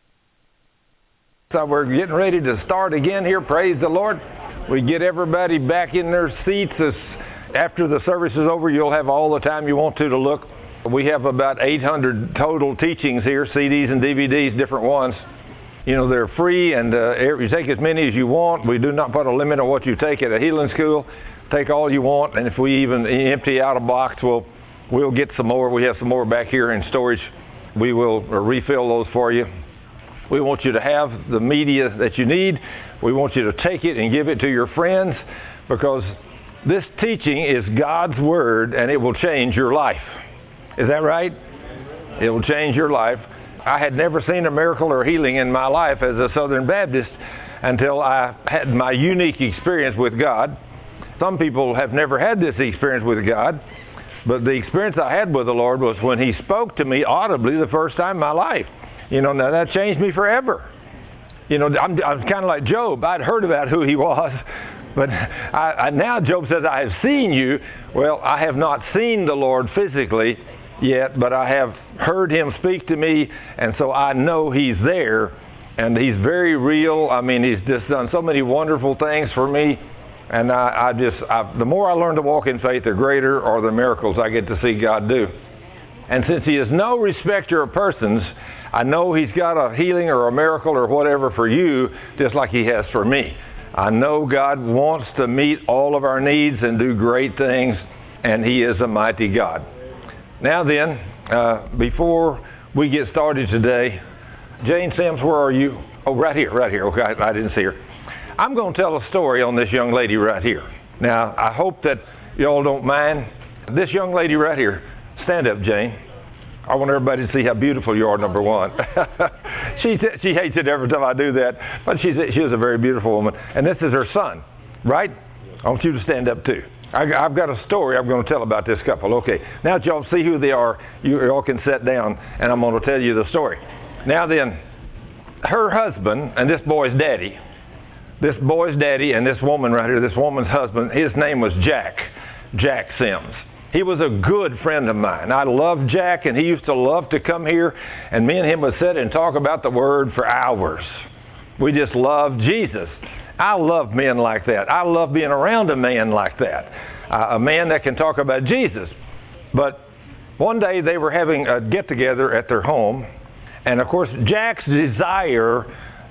So we're getting ready to start again here. Praise the Lord. We get everybody back in their seats. After the service is over, you'll have all the time you want to look. We have about 800 total teachings here, CDs and DVDs, different ones. They're free, and you take as many as you want. We do not put a limit on what you take at a healing school. Take all you want, and if we even empty out a box, we'll get some more. We have some more back here in storage. We will refill those for you. We want you to have the media that you need. We want you to take it and give it to your friends, because this teaching is God's Word, and it will change your life. Is that right? It will change your life. I had never seen a miracle or healing in my life as a Southern Baptist until I had my unique experience with God. Some people have never had this experience with God, but the experience I had with the Lord was when He spoke to me audibly the first time in my life. Now that changed me forever. I'm kind of like Job. I'd heard about who He was, but now Job says, I have seen you. Well, I have not seen the Lord physically yet, but I have heard Him speak to me, and so I know He's there, and He's very real. I mean, He's just done so many wonderful things for me, and the more I learn to walk in faith, the greater are the miracles I get to see God do. And since He is no respecter of persons, I know He's got a healing or a miracle or whatever for you, just like He has for me. I know God wants to meet all of our needs and do great things, and He is a mighty God. Now then, before we get started today, Jane Sims, where are you? Oh, right here. Okay, I didn't see her. I'm going to tell a story on this young lady right here. Now, I hope that y'all don't mind. This young lady right here, stand up, Jane. I want everybody to see how beautiful you are, number one. She hates it every time I do that, but she is a very beautiful woman. And this is her son, right? I want you to stand up too. I've got a story I'm going to tell about this couple. Okay, now that y'all see who they are, you all can sit down, and I'm going to tell you the story. Now then, her husband and this boy's daddy and this woman right here, this woman's husband, his name was Jack Sims. He was a good friend of mine. I loved Jack, and he used to love to come here, and me and him would sit and talk about the Word for hours. We just loved Jesus. I love men like that. I love being around a man like that, a man that can talk about Jesus. But one day they were having a get-together at their home, and of course Jack's desire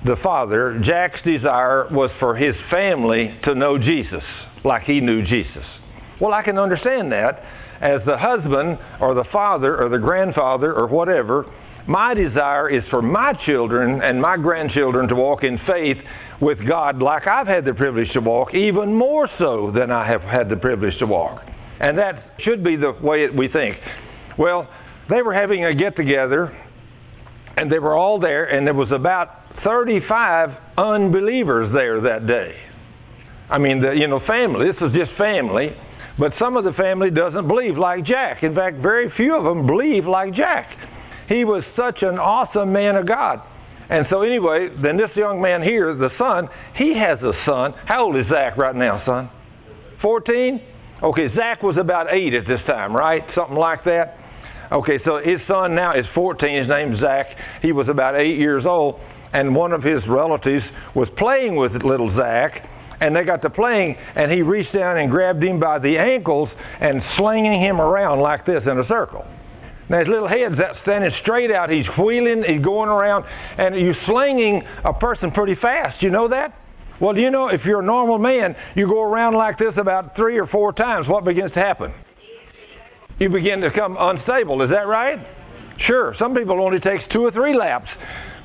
was for his family to know Jesus like he knew Jesus. Well, I can understand that. As the husband or the father or the grandfather or whatever, my desire is for my children and my grandchildren to walk in faith with God like I've had the privilege to walk, even more so than I have had the privilege to walk. And that should be the way we think. Well, they were having a get-together, and they were all there, and there was about 35 unbelievers there that day. I mean, family. This was just family. But some of the family doesn't believe like Jack. In fact, very few of them believe like Jack. He was such an awesome man of God. And so anyway, then this young man here, the son, he has a son. How old is Zach right now, son? 14? Okay, Zach was about 8 at this time, right? Something like that. Okay, so his son now is 14. His name's Zach. He was about 8 years old. And one of his relatives was playing with little Zach. And they got to playing, and he reached down and grabbed him by the ankles and slinging him around like this in a circle. Now his little head's standing straight out. He's wheeling, he's going around, and you're slinging a person pretty fast. You know that? Well, do you know if you're a normal man, you go around like this about 3 or 4 times, what begins to happen? You begin to become unstable. Is that right? Sure. Some people only takes 2 or 3 laps.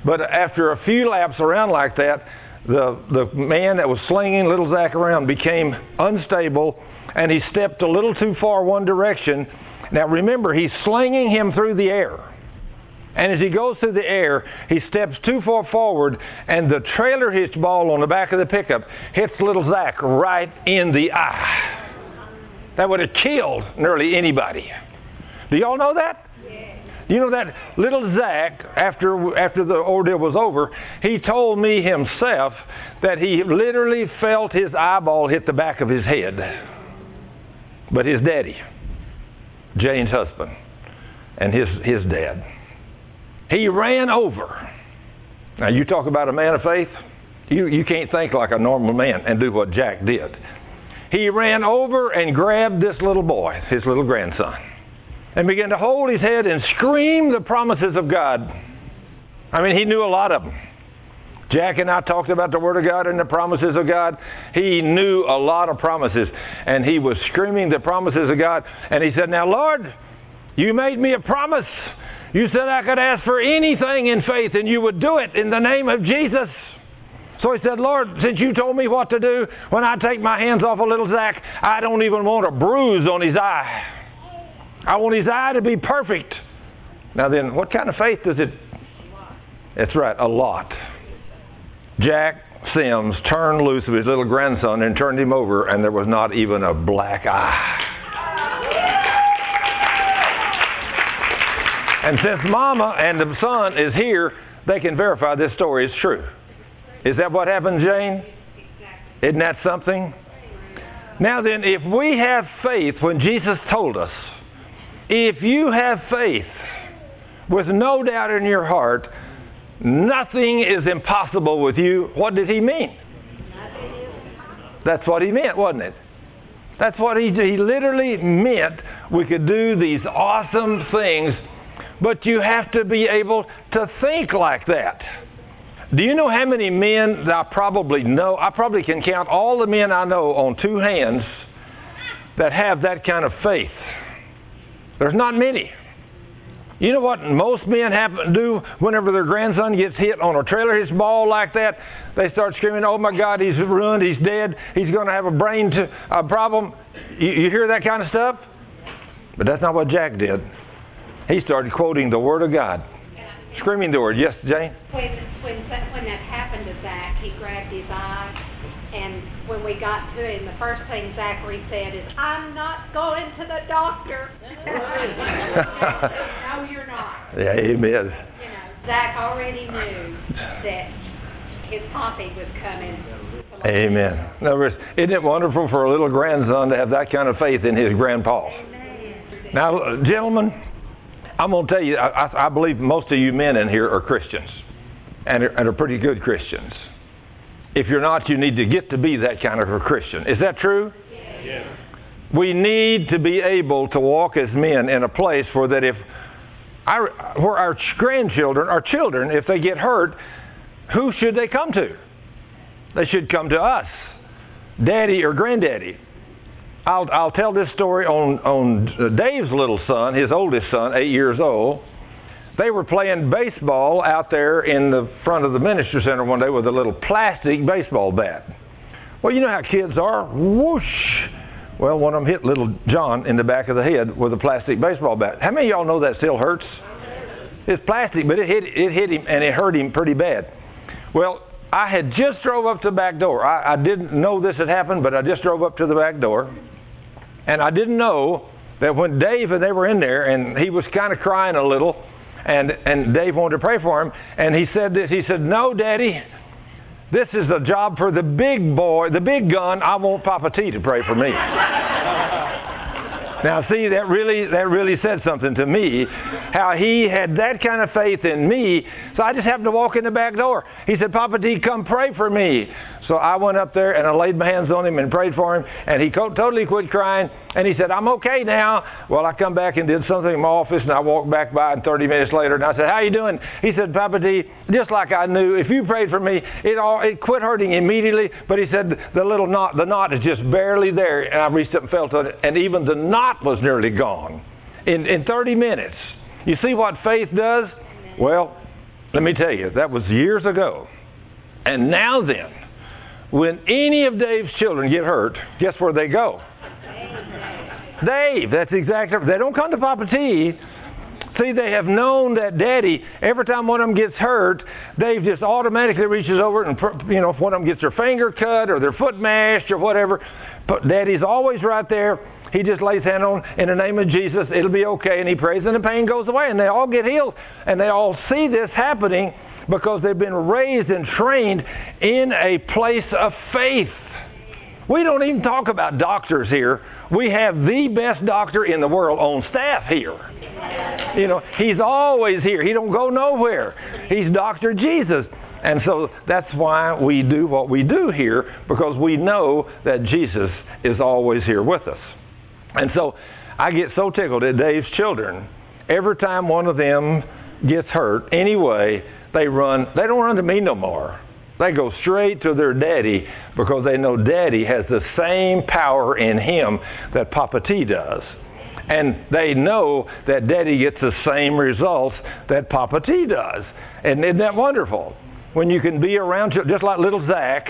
But after a few laps around like that, the man that was slinging little Zach around became unstable, and he stepped a little too far one direction. Now remember, he's slinging him through the air. And as he goes through the air, he steps too far forward, and the trailer hitch ball on the back of the pickup hits little Zach right in the eye. That would have killed nearly anybody. Do y'all know that? You know that little Zach, after the ordeal was over, he told me himself that he literally felt his eyeball hit the back of his head. But his daddy, Jane's husband, and his dad, he ran over. Now you talk about a man of faith. You can't think like a normal man and do what Jack did. He ran over and grabbed this little boy, his little grandson, and began to hold his head and scream the promises of God. I mean, he knew a lot of them. Jack and I talked about the Word of God and the promises of God. He knew a lot of promises, and he was screaming the promises of God. And he said, "Now, Lord, you made me a promise. You said I could ask for anything in faith, and you would do it in the name of Jesus." So he said, "Lord, since you told me what to do, when I take my hands off of little Zach, I don't even want a bruise on his eye. I want his eye to be perfect." Now then, what kind of faith does it? That's right, a lot. Jack Sims turned loose of his little grandson and turned him over, and there was not even a black eye. And since Mama and the son is here, they can verify this story is true. Is that what happened, Jane? Isn't that something? Now then, if we have faith when Jesus told us, if you have faith with no doubt in your heart, nothing is impossible with you, what did he mean? That's what he meant, wasn't it? That's what he literally meant. We could do these awesome things, but you have to be able to think like that. Do you know how many men that I probably know? I probably can count all the men I know on two hands that have that kind of faith. There's not many. You know what most men do whenever their grandson gets hit on a trailer hitch ball like that? They start screaming, "Oh my God, he's ruined, he's dead, he's going to have a brain problem." You hear that kind of stuff? But that's not what Jack did. He started quoting the Word of God. Screaming the Word. Yes, Jane? When that happened to Zach, he grabbed his eye, and when we got to him, the first thing Zachary said is, "I'm not going to the doctor." No, you're not. Yeah, amen. You know, Zach already knew that his poppy was coming. Amen. In other words, isn't it wonderful for a little grandson to have that kind of faith in his grandpa? Amen. Now, gentlemen, I'm going to tell you, I believe most of you men in here are Christians and are pretty good Christians. If you're not, you need to get to be that kind of a Christian. Is that true? Yes. We need to be able to walk as men in a place where that where our grandchildren, our children, if they get hurt, who should they come to? They should come to us, Daddy or Granddaddy. I'll tell this story on Dave's little son, his oldest son, 8 years old. They were playing baseball out there in the front of the ministry center one day with a little plastic baseball bat. Well, you know how kids are. Whoosh! Well, one of them hit little John in the back of the head with a plastic baseball bat. How many of y'all know that still hurts? It's plastic, but it hit him and it hurt him pretty bad. Well, I had just drove up to the back door. I didn't know this had happened, but I just drove up to the back door. And I didn't know that when Dave and they were in there, and he was kind of crying a little, and Dave wanted to pray for him, and he said this. He said, "No, Daddy, this is a job for the big boy, the big gun. I want Papa T to pray for me." Now, see, that really said something to me, how he had that kind of faith in me. So I just happened to walk in the back door. He said, "Papa D, come pray for me." So I went up there and I laid my hands on him and prayed for him, and he totally quit crying. And he said, "I'm okay now." Well, I come back and did something in my office, and I walked back by, and 30 minutes later, and I said, "How you doing?" He said, "Papa D, just like I knew, if you prayed for me, it quit hurting immediately." But he said, the knot is just barely there, and I reached up and felt it, and even the knot was nearly gone in 30 minutes. You see what faith does? Well, Let me tell you, that was years ago. And now then, when any of Dave's children get hurt, guess where they go? Dave. That's exactly right. They don't come to Papa T. See, they have known that Daddy, every time one of them gets hurt, Dave just automatically reaches over and, if one of them gets their finger cut or their foot mashed or whatever, but Daddy's always right there. He just lays hand on, in the name of Jesus, it'll be okay, and he prays and the pain goes away, and they all get healed. And they all see this happening because they've been raised and trained in a place of faith. We don't even talk about doctors here. We have the best doctor in the world on staff here. He's always here. He don't go nowhere. He's Dr. Jesus. And so that's why we do what we do here, because we know that Jesus is always here with us. And so I get so tickled at Dave's children. Every time one of them gets hurt anyway, they don't run to me no more. They go straight to their daddy because they know Daddy has the same power in him that Papa T does. And they know that Daddy gets the same results that Papa T does. And isn't that wonderful? When you can be around, just like little Zach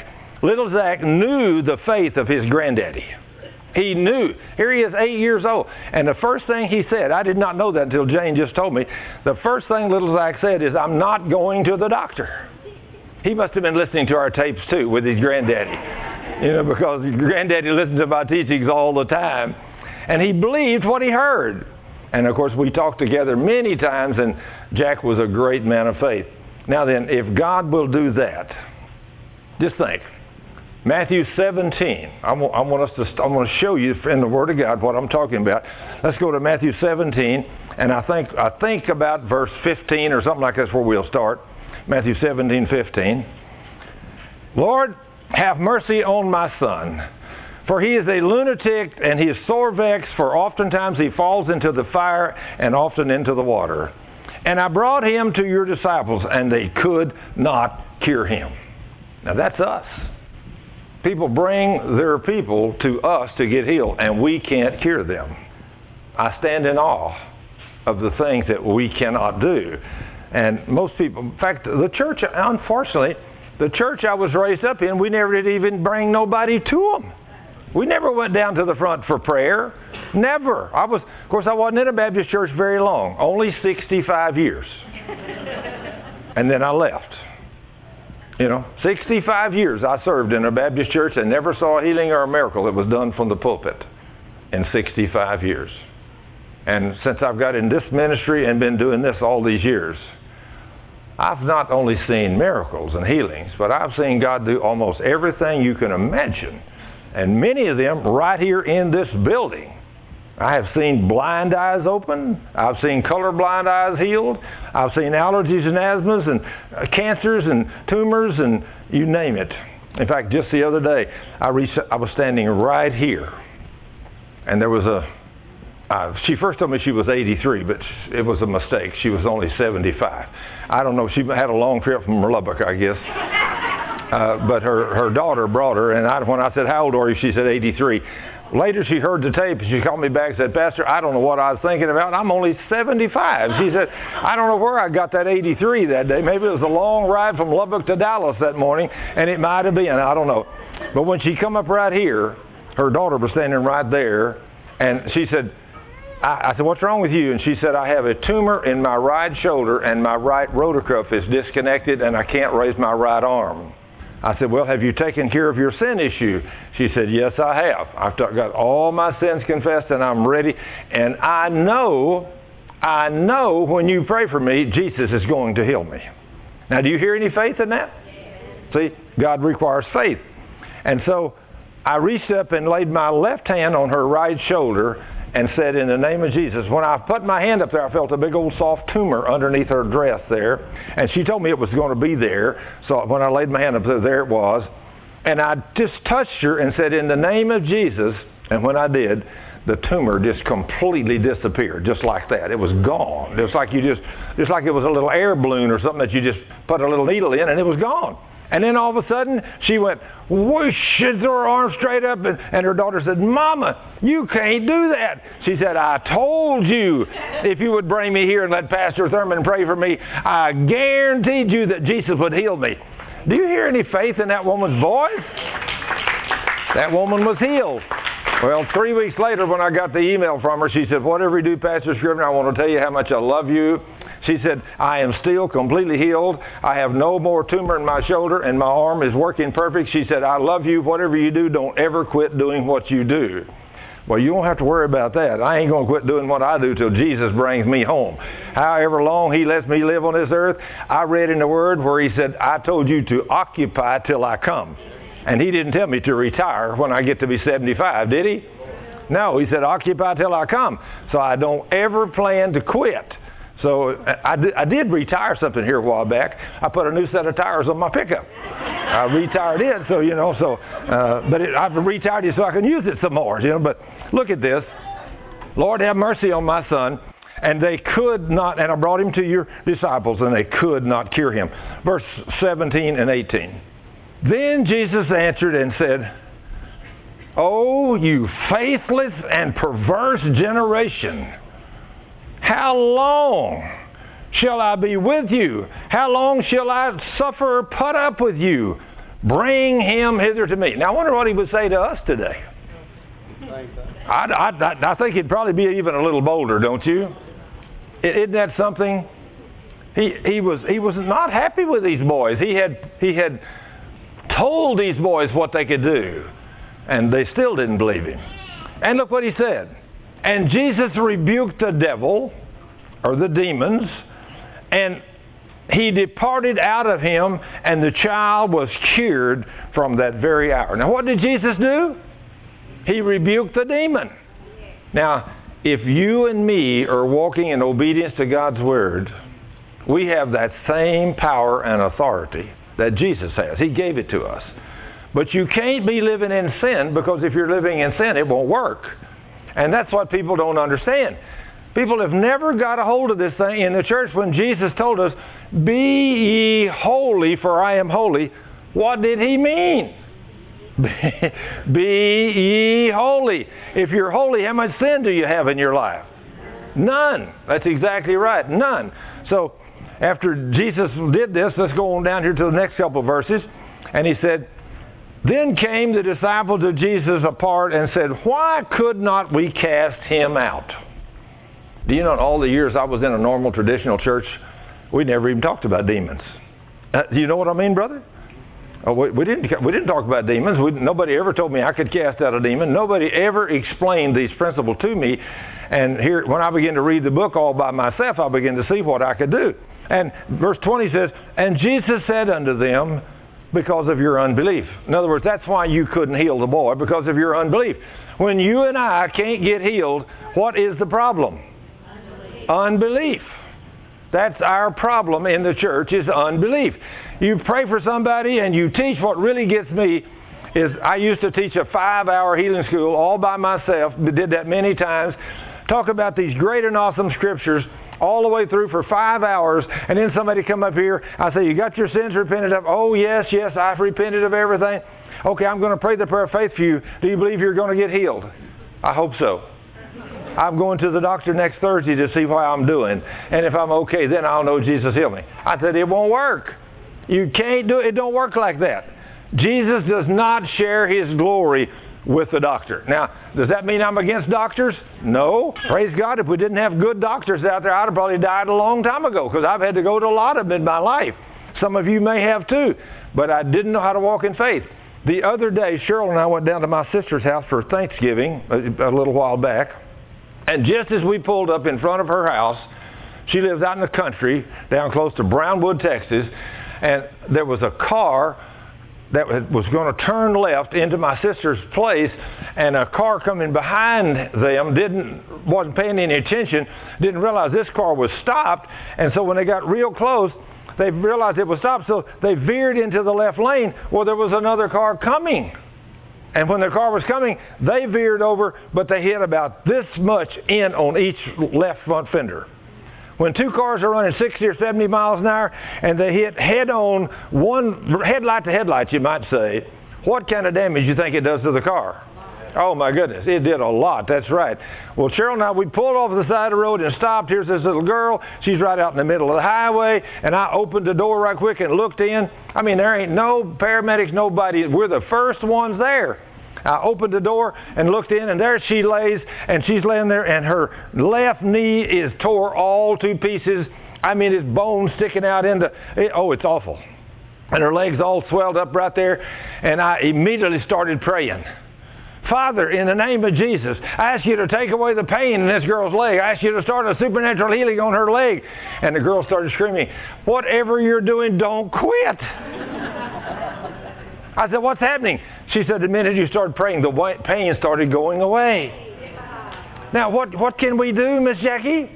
knew the faith of his granddaddy. He knew. Here he is, 8 years old. And the first thing he said, I did not know that until Jane just told me, the first thing little Zach said is, I'm not going to the doctor. He must have been listening to our tapes too with his granddaddy. Because his granddaddy listened to my teachings all the time. And he believed what he heard. And of course we talked together many times, and Jack was a great man of faith. Now then, if God will do that, just think. Matthew 17. I want to show you in the Word of God what I'm talking about. Let's go to Matthew 17, and I think about verse 15 or something like that's where we'll start. Matthew 17:15. Lord, have mercy on my son, for he is a lunatic and he is sore vexed, for oftentimes he falls into the fire and often into the water. And I brought him to your disciples, and they could not cure him. Now that's us. People bring their people to us to get healed, and we can't cure them. I stand in awe of the things that we cannot do. And most people, in fact, the church, unfortunately, the church I was raised up in, we never did even bring nobody to them. We never went down to the front for prayer. Never. Of course, I wasn't in a Baptist church very long, only 65 years. And then I left. 65 years I served in a Baptist church and never saw a healing or a miracle that was done from the pulpit in 65 years. And since I've got in this ministry and been doing this all these years, I've not only seen miracles and healings, but I've seen God do almost everything you can imagine. And many of them right here in this building. I have seen blind eyes open. I've seen colorblind eyes healed. I've seen allergies and asthmas and cancers and tumors and you name it. In fact, just the other day, I was standing right here, and there was she first told me she was 83, but it was a mistake. She was only 75. I don't know. She had a long trip from Lubbock, I guess. But her daughter brought her, and when I said, how old are you? She said 83. Later she heard the tape, and she called me back and said, Pastor, I don't know what I was thinking about. I'm only 75. She said, I don't know where I got that 83 that day. Maybe it was a long ride from Lubbock to Dallas that morning, and it might have been. I don't know. But when she come up right here, her daughter was standing right there, and she said, I said, what's wrong with you? And she said, I have a tumor in my right shoulder, and my right rotor cuff is disconnected, and I can't raise my right arm. I said, well, have you taken care of your sin issue? She said, yes, I have. I've got all my sins confessed, and I'm ready. And I know when you pray for me, Jesus is going to heal me. Now, do you hear any faith in that? See, God requires faith. And so I reached up and laid my left hand on her right shoulder and said, in the name of Jesus. When I put my hand up there, I felt a big old soft tumor underneath her dress there. And she told me it was going to be there. So when I laid my hand up there it was. And I just touched her and said, in the name of Jesus. And when I did, the tumor just completely disappeared, just like that. It was gone. Just like it was a little air balloon or something that you just put a little needle in, and it was gone. And then all of a sudden, she went whoosh and threw her arms straight up, and her daughter said, Mama, you can't do that. She said, I told you if you would bring me here and let Pastor Thurman pray for me, I guaranteed you that Jesus would heal me. Do you hear any faith in that woman's voice? That woman was healed. Well, 3 weeks later when I got the email from her, she said, whatever you do, Pastor Scrivener, I want to tell you how much I love you. She said, I am still completely healed. I have no more tumor in my shoulder, and my arm is working perfect. She said, I love you. Whatever you do, don't ever quit doing what you do. Well, you don't have to worry about that. I ain't going to quit doing what I do till Jesus brings me home. However long He lets me live on this earth, I read in the Word where He said, I told you to occupy till I come. And He didn't tell me to retire when I get to be 75, did He? No, He said, occupy till I come. So I don't ever plan to quit. So I did retire something here a while back. I put a new set of tires on my pickup. I retired it, so I've retired it so I can use it some more, But look at this. Lord, have mercy on my son. And they could not, and I brought him to your disciples, and they could not cure him. Verse 17 and 18. Then Jesus answered and said, Oh, you faithless and perverse generation, how long shall I be with you? How long shall I suffer or put up with you? Bring him hither to me. Now, I wonder what he would say to us today. I think he'd probably be even a little bolder, don't you? Isn't that something? He was not happy with these boys. He had told these boys what they could do, and they still didn't believe him. And look what he said. And Jesus rebuked the devil, or the demons, and he departed out of him, and the child was cured from that very hour. Now, what did Jesus do? He rebuked the demon. Now, if you and me are walking in obedience to God's Word, we have that same power and authority that Jesus has. He gave it to us. But you can't be living in sin, because if you're living in sin, it won't work. And that's what people don't understand. People have never got a hold of this thing. In the church, when Jesus told us, be ye holy, for I am holy, what did He mean? Be ye holy. If you're holy, how much sin do you have in your life? None. That's exactly right. None. So, after Jesus did this, let's go on down here to the next couple of verses. And He said, Then came the disciples of Jesus apart and said, Why could not we cast him out? Do you know, in all the years I was in a normal traditional church, we never even talked about demons. Do you know what I mean, brother? We didn't talk about demons. Nobody ever told me I could cast out a demon. Nobody ever explained these principles to me. And here, when I began to read the book all by myself, I began to see what I could do. And verse 20 says, And Jesus said unto them, Because of your unbelief. In other words, that's why you couldn't heal the boy, because of your unbelief. When you and I can't get healed, what is the problem? Unbelief. That's our problem in the church, is unbelief. You pray for somebody and you teach. What really gets me is I used to teach a 5-hour healing school all by myself. Did that many times. Talk about these great and awesome scriptures all the way through for 5 hours, and then somebody come up here. I say, you got your sins repented of? Oh, yes, I've repented of everything. Okay, I'm going to pray the prayer of faith for you. Do you believe you're going to get healed? I hope so. I'm going to the doctor next Thursday to see how I'm doing. And if I'm okay, then I'll know Jesus healed me. I said, it won't work. You can't do it. It don't work like that. Jesus does not share His glory with the doctor. Now, does that mean I'm against doctors? No. Praise God. If we didn't have good doctors out there, I'd have probably died a long time ago, because I've had to go to a lot of them in my life. Some of you may have too. But I didn't know how to walk in faith. The other day, Cheryl and I went down to my sister's house for Thanksgiving a little while back. And just as we pulled up in front of her house, she lives out in the country, down close to Brownwood, Texas, and there was a car that was going to turn left into my sister's place, and a car coming behind them wasn't paying any attention, didn't realize this car was stopped, and so when they got real close, they realized it was stopped, so they veered into the left lane. Well, there was another car coming. And when the car was coming, they veered over, but they hit about this much in on each left front fender. When two cars are running 60 or 70 miles an hour and they hit head-on, one headlight to headlight, you might say, what kind of damage do you think it does to the car? Oh, my goodness. It did a lot. That's right. Well, Cheryl and I, we pulled off the side of the road and stopped. Here's this little girl. She's right out in the middle of the highway. And I opened the door right quick and looked in. I mean, there ain't no paramedics, nobody. We're the first ones there. I opened the door and looked in, and there she lays, and she's laying there, and her left knee is tore all to pieces. I mean, it's bone sticking out into it. Oh, it's awful. And her legs all swelled up right there. And I immediately started praying. Father, in the name of Jesus, I ask you to take away the pain in this girl's leg. I ask you to start a supernatural healing on her leg. And the girl started screaming, whatever you're doing, don't quit. I said, what's happening? She said, the minute you started praying, the pain started going away. Now, what can we do, Miss Jackie?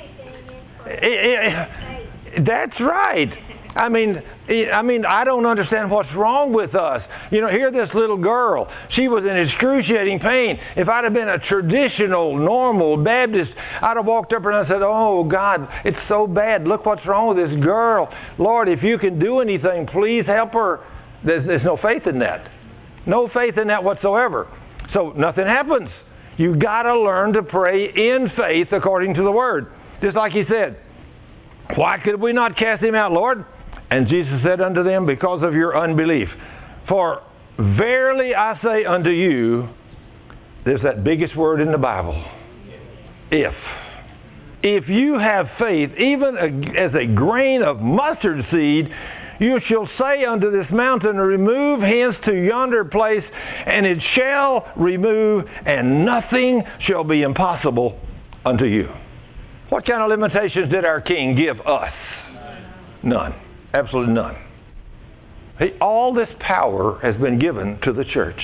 That's right. I mean, I don't understand what's wrong with us. You know, here this little girl, she was in excruciating pain. If I'd have been a traditional, normal Baptist, I'd have walked up and I said, oh, God, it's so bad. Look what's wrong with this girl. Lord, if you can do anything, please help her. There's no faith in that. No faith in that whatsoever. So nothing happens. You've got to learn to pray in faith according to the Word. Just like He said, why could we not cast him out, Lord? And Jesus said unto them, because of your unbelief. For verily I say unto you, there's that biggest word in the Bible, if. If you have faith, even as a grain of mustard seed, you shall say unto this mountain, remove hence to yonder place, and it shall remove, and nothing shall be impossible unto you. What kind of limitations did our King give us? None. Absolutely none. All this power has been given to the church.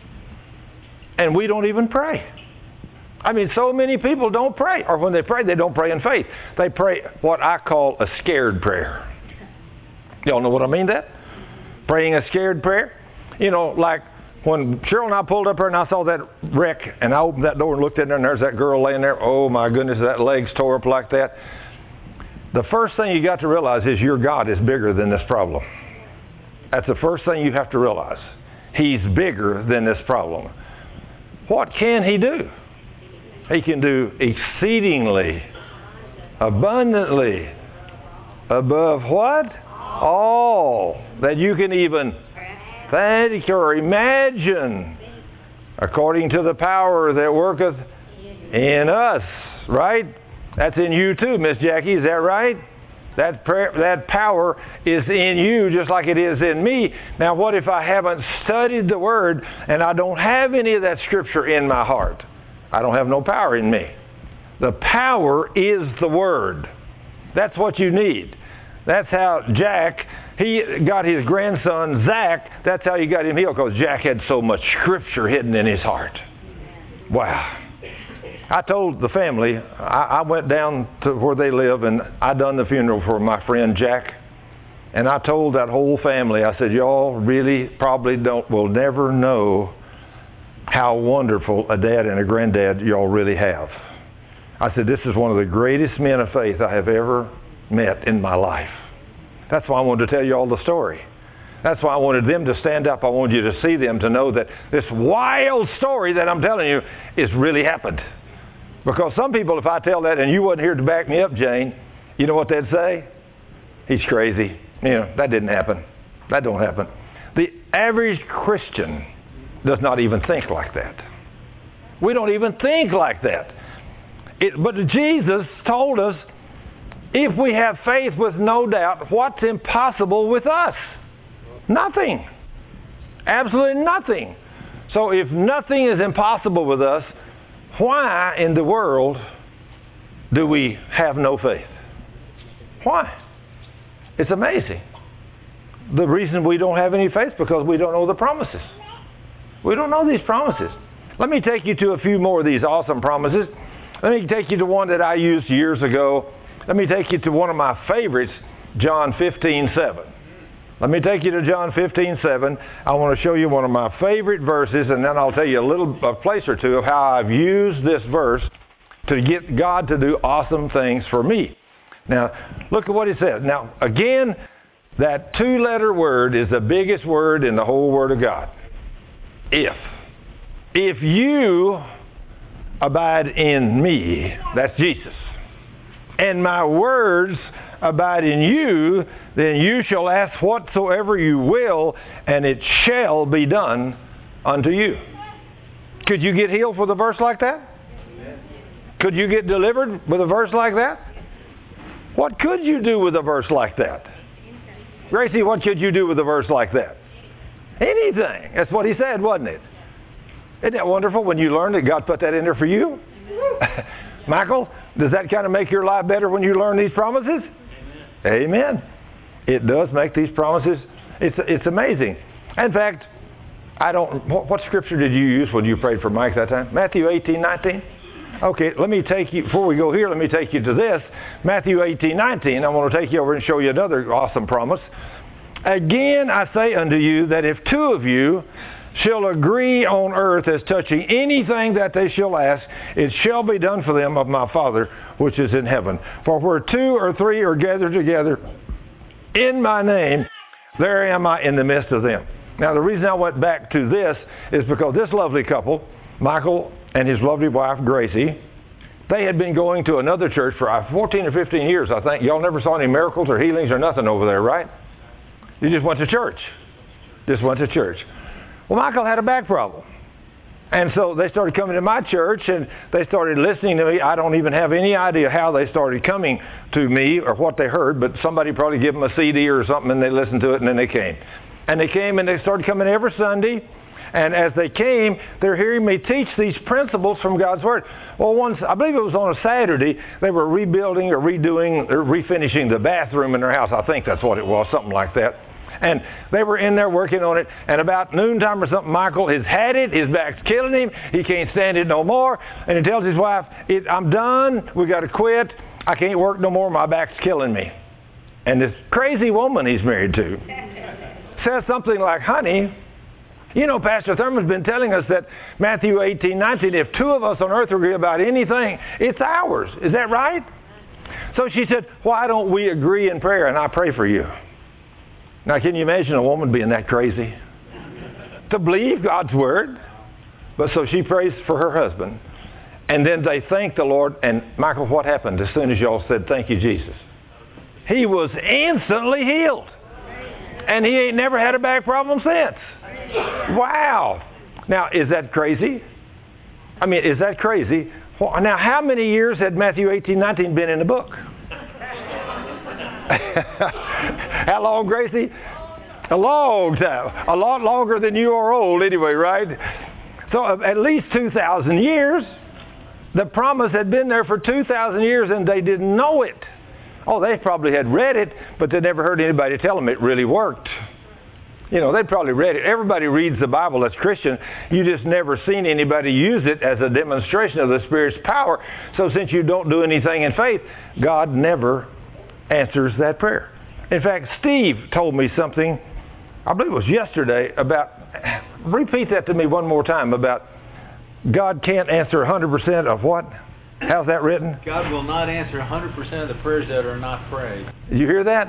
And we don't even pray. I mean, so many people don't pray. Or when they pray, they don't pray in faith. They pray what I call a scared prayer. Y'all know what I mean that? Praying a scared prayer. You know, like when Cheryl and I pulled up there and I saw that wreck, and I opened that door and looked in there, and there's that girl laying there. Oh, my goodness, that leg's tore up like that. The first thing you got to realize is your God is bigger than this problem. That's the first thing you have to realize. He's bigger than this problem. What can He do? He can do exceedingly, abundantly, above what? All that you can even think or imagine, according to the power that worketh in us. Right? That's in you too, Miss Jackie. Is that right? That power is in you just like it is in me. Now, what if I haven't studied the Word and I don't have any of that Scripture in my heart? I don't have no power in me. The power is the Word. That's what you need. That's how Jack, he got his grandson, Zach, that's how he got him healed, because Jack had so much Scripture hidden in his heart. Wow. I told the family, I went down to where they live, and I done the funeral for my friend Jack. And I told that whole family, I said, y'all really probably will never know how wonderful a dad and a granddad y'all really have. I said, this is one of the greatest men of faith I have ever met in my life. That's why I wanted to tell you all the story. That's why I wanted them to stand up. I wanted you to see them, to know that this wild story that I'm telling you is really happened. Because some people, if I tell that and you wasn't here to back me up, Jane, you know what they'd say? He's crazy. You know, that didn't happen. That don't happen. The average Christian does not even think like that. We don't even think like that. But Jesus told us, if we have faith with no doubt, what's impossible with us? Nothing. Absolutely nothing. So if nothing is impossible with us, why in the world do we have no faith? Why? It's amazing. The reason we don't have any faith is because we don't know the promises. We don't know these promises. Let me take you to a few more of these awesome promises. Let me take you to one that I used years ago. Let me take you to one of my favorites, John 15:7. Let me take you to John 15:7. I want to show you one of my favorite verses, and then I'll tell you a place or two of how I've used this verse to get God to do awesome things for me. Now, look at what it says. Now, again, that two-letter word is the biggest word in the whole Word of God. If. If you abide in me, that's Jesus, and my words abide in you, then you shall ask whatsoever you will, and it shall be done unto you. Could you get healed with a verse like that? Could you get delivered with a verse like that? What could you do with a verse like that? Gracie, what could you do with a verse like that? Anything. That's what he said, wasn't it? Isn't that wonderful when you learn that God put that in there for you? Michael, does that kind of make your life better when you learn these promises? Amen. It does make these promises. It's amazing. In fact, what scripture did you use when you prayed for Mike that time? Matthew 18:19? Okay, let me take you, before we go here, let me take you to this. Matthew 18:19, I want to take you over and show you another awesome promise. Again, I say unto you that if two of you shall agree on earth as touching anything that they shall ask, it shall be done for them of my Father which is in heaven. For where two or three are gathered together in my name, there am I in the midst of them. Now, the reason I went back to this is because this lovely couple, Michael and his lovely wife, Gracie, they had been going to another church for 14 or 15 years, I think. Y'all never saw any miracles or healings or nothing over there, right? You just went to church. Just went to church. Well, Michael had a back problem. And so they started coming to my church, and they started listening to me. I don't even have any idea how they started coming to me or what they heard, but somebody probably gave them a CD or something, and they listened to it, and then they came. And they came, and they started coming every Sunday. And as they came, they're hearing me teach these principles from God's Word. Well, once, I believe it was on a Saturday, they were rebuilding or redoing or refinishing the bathroom in their house. I think that's what it was, something like that. And they were in there working on it, and about noontime or something, Michael has had it. His back's killing him. He can't stand it no more. And he tells his wife, I'm done. We got to quit. I can't work no more. My back's killing me. And this crazy woman he's married to says something like, honey, you know, Pastor Thurman's been telling us that Matthew 18:19, if two of us on earth agree about anything, it's ours. Is that right? So she said, why don't we agree in prayer and I pray for you? Now, can you imagine a woman being that crazy? To believe God's Word. But so she prays for her husband. And then they thank the Lord. And Michael, what happened as soon as y'all said, thank you, Jesus? He was instantly healed. And he ain't never had a back problem since. Wow. Now, is that crazy? I mean, is that crazy? Well, now, how many years had Matthew 18:19 been in the book? How long, Gracie? A long time. A lot longer than you are old anyway, right? So at least 2,000 years. The promise had been there for 2,000 years and they didn't know it. Oh, they probably had read it, but they never heard anybody tell them it really worked. You know, they'd probably read it. Everybody reads the Bible as Christian. You just never seen anybody use it as a demonstration of the Spirit's power. So since you don't do anything in faith, God never answers that prayer. In fact, Steve told me something, I believe it was yesterday, about, repeat that to me one more time, about God can't answer 100% of what? How's that written? God will not answer 100% of the prayers that are not prayed. Did you hear that?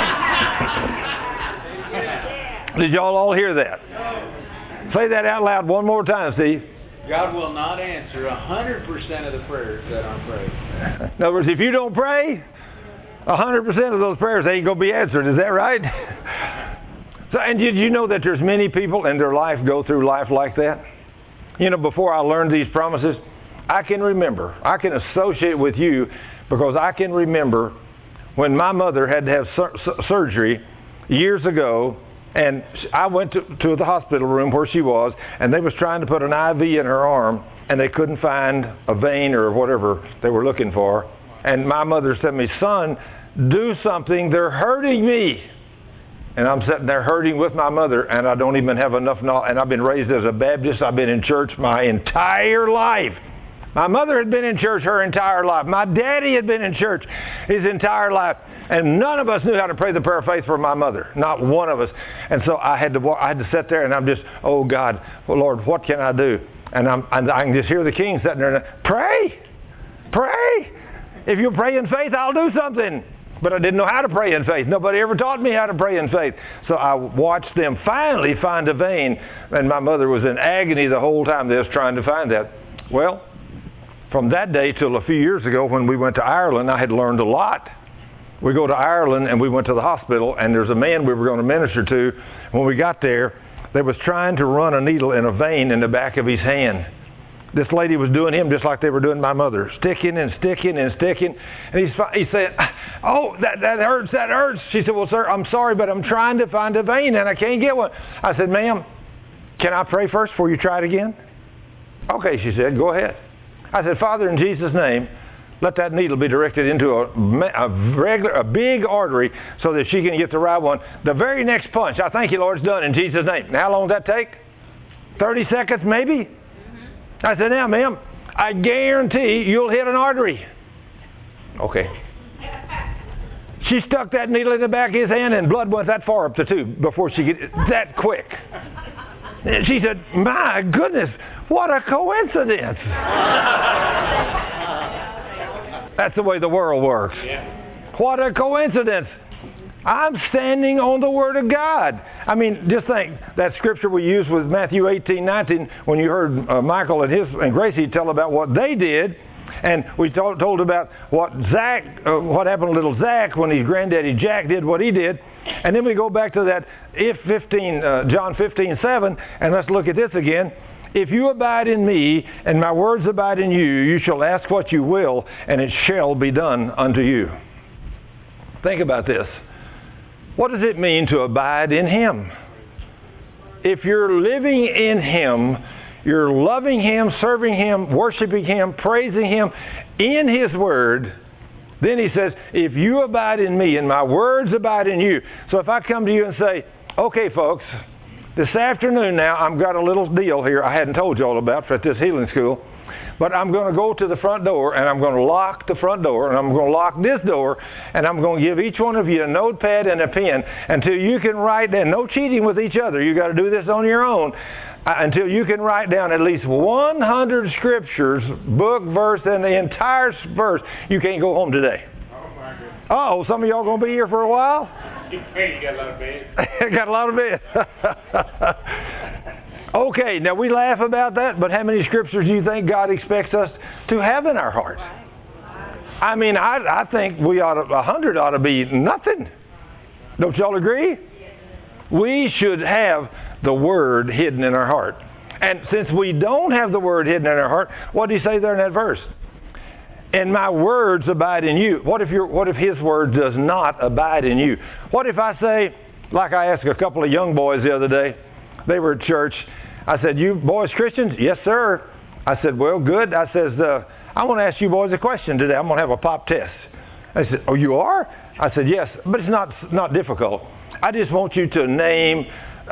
Did y'all all hear that? Say that out loud one more time, Steve. God will not answer 100% of the prayers that aren't prayed. In other words, if you don't pray, 100% of those prayers ain't going to be answered. Is that right? So, and did you know that there's many people in their life go through life like that? You know, before I learned these promises, I can remember, I can associate with you because I can remember when my mother had to have surgery years ago, and I went to the hospital room where she was, and they was trying to put an IV in her arm, and they couldn't find a vein or whatever they were looking for. And my mother said to me, son, do something, they're hurting me. And I'm sitting there hurting with my mother, and I don't even have enough knowledge. And I've been raised as a Baptist. I've been in church my entire life. My mother had been in church her entire life. My daddy had been in church his entire life. And none of us knew how to pray the prayer of faith for my mother. Not one of us. And so I had to sit there, and I'm just, oh God, well, Lord, what can I do? And I can just hear the king sitting there, and pray, pray. if you pray in faith, I'll do something. But I didn't know how to pray in faith. Nobody ever taught me how to pray in faith. So I watched them finally find a vein, and my mother was in agony the whole time they was trying to find that. Well, from that day till a few years ago when we went to Ireland, I had learned a lot. We go to Ireland and we went to the hospital, and there's a man we were going to minister to. When we got there, they was trying to run a needle in a vein in the back of his hand. This lady was doing him just like they were doing my mother, sticking and sticking and sticking. And he said, "Oh, that hurts, that hurts." She said, "Well, sir, I'm sorry, but I'm trying to find a vein and I can't get one." I said, "Ma'am, can I pray first before you try it again?" "Okay," she said, "go ahead." I said, "Father, in Jesus' name, let that needle be directed into a big artery so that she can get the right one. The very next punch, I thank you, Lord, it's done in Jesus' name." Now, how long does that take? 30 seconds, maybe? I said, "Now, ma'am, I guarantee you'll hit an artery." Okay. She stuck that needle in the back of his hand, and blood went that far up the tube before she get that quick. She said, "My goodness, what a coincidence." That's the way the world works. What a coincidence. I'm standing on the Word of God. I mean, just think, that scripture we used with Matthew 18:19, when you heard Michael and Gracie tell about what they did, and we told about what happened to little Zach when his granddaddy Jack did what he did. And then we go back to that John 15:7, and let's look at this again. "If you abide in me, and my words abide in you, you shall ask what you will, and it shall be done unto you." Think about this. What does it mean to abide in Him? If you're living in Him, you're loving Him, serving Him, worshiping Him, praising Him in His Word, then He says, "If you abide in me and my words abide in you." So if I come to you and say, "Okay, folks, this afternoon now I've got a little deal here I hadn't told you all about at this healing school, but I'm going to go to the front door and I'm going to lock the front door and I'm going to lock this door and I'm going to give each one of you a notepad and a pen until you can write down, no cheating with each other, you got to do this on your own, until you can write down at least 100 scriptures, book, verse, and the entire verse. You can't go home today." Oh, some of y'all going to be here for a while? You got a lot of bed. Got a lot of bed. Okay, now we laugh about that, but how many scriptures do you think God expects us to have in our hearts? I mean, I think 100 ought to be nothing. Don't y'all agree? We should have the Word hidden in our heart. And since we don't have the Word hidden in our heart, what do you say there in that verse? "And my words abide in you." What if His Word does not abide in you? What if I say, like I asked a couple of young boys the other day, they were at church, I said, "You boys Christians?" "Yes, sir." I said, "Well, good." I says, "I want to ask you boys a question today. I'm going to have a pop test." They said, "Oh, you are?" I said, "Yes, but it's not difficult. I just want you to name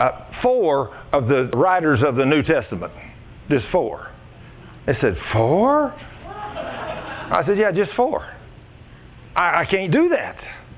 4 of the writers of the New Testament. Just 4. They said, 4? I said, "Yeah, just 4. I can't do that."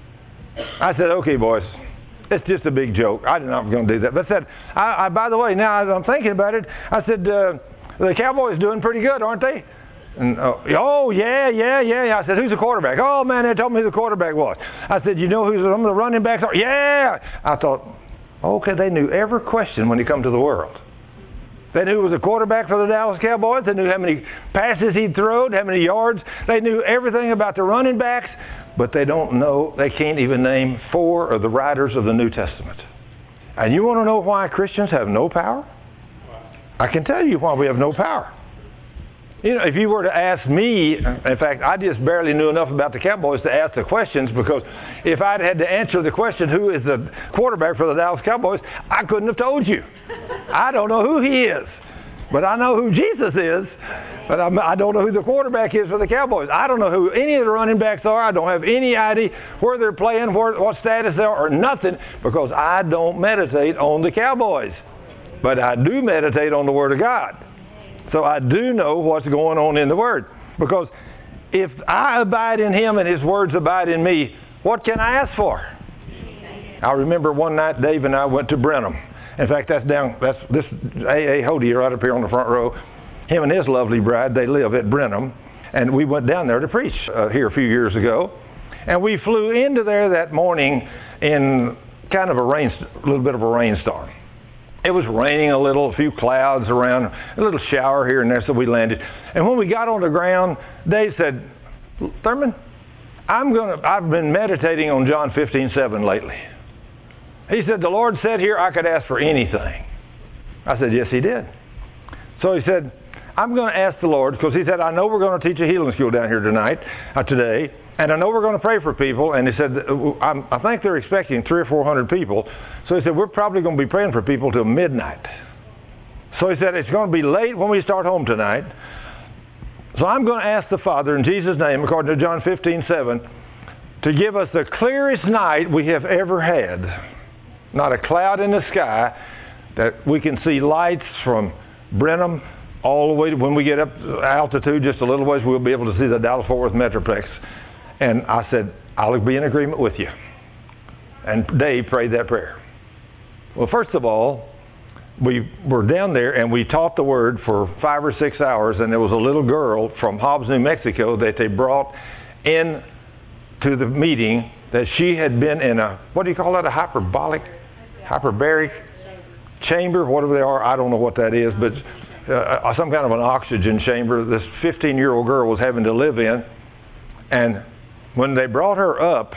I said, "Okay, boys. It's just a big joke. I'm not going to do that." But I said, by the way, now as I'm thinking about it, I said, the Cowboys doing pretty good, aren't they? And, "Oh, yeah. I said, "Who's the quarterback?" "Oh, man, they told me who the quarterback was." I said, "You know who some of the running backs are?" "Yeah." I thought, okay, they knew every question when it come to the world. They knew who was the quarterback for the Dallas Cowboys. They knew how many passes he'd thrown, how many yards. They knew everything about the running backs. But they don't know, they can't even name 4 of the writers of the New Testament. And you want to know why Christians have no power? I can tell you why we have no power. You know, if you were to ask me, in fact, I just barely knew enough about the Cowboys to ask the questions, because if I'd had to answer the question, who is the quarterback for the Dallas Cowboys, I couldn't have told you. I don't know who he is, but I know who Jesus is. But I don't know who the quarterback is for the Cowboys. I don't know who any of the running backs are. I don't have any idea where they're playing, what status they are, or nothing, because I don't meditate on the Cowboys. But I do meditate on the Word of God. So I do know what's going on in the Word. Because if I abide in Him and His words abide in me, what can I ask for? I remember one night Dave and I went to Brenham. In fact, that's this A.A. Hodie right up here on the front row. Him and his lovely bride, they live at Brenham. And we went down there to preach here a few years ago. And we flew into there that morning in kind of a little bit of a rainstorm. It was raining a little, a few clouds around, a little shower here and there, so we landed. And when we got on the ground, Dave said, Thurman, I've been meditating on John 15:7 lately. He said, the Lord said here I could ask for anything. I said, yes, He did. So he said, I'm going to ask the Lord, because he said, I know we're going to teach a healing school down here today, and I know we're going to pray for people. And he said, I think they're expecting 300 or 400 people. So he said, we're probably going to be praying for people till midnight. So he said, it's going to be late when we start home tonight. So I'm going to ask the Father in Jesus' name, according to John 15:7, to give us the clearest night we have ever had. Not a cloud in the sky, that we can see lights from Brenham all the way to when we get up altitude just a little ways, we'll be able to see the Dallas-Fort Worth Metroplex. And I said, I'll be in agreement with you. And Dave prayed that prayer. Well, first of all, we were down there and we taught the Word for 5 or 6 hours, and there was a little girl from Hobbs, New Mexico that they brought in to the meeting that she had been in a, what do you call that, a hyperbaric chamber, whatever they are. I don't know what that is, but some kind of an oxygen chamber this 15-year-old girl was having to live in. And when they brought her up,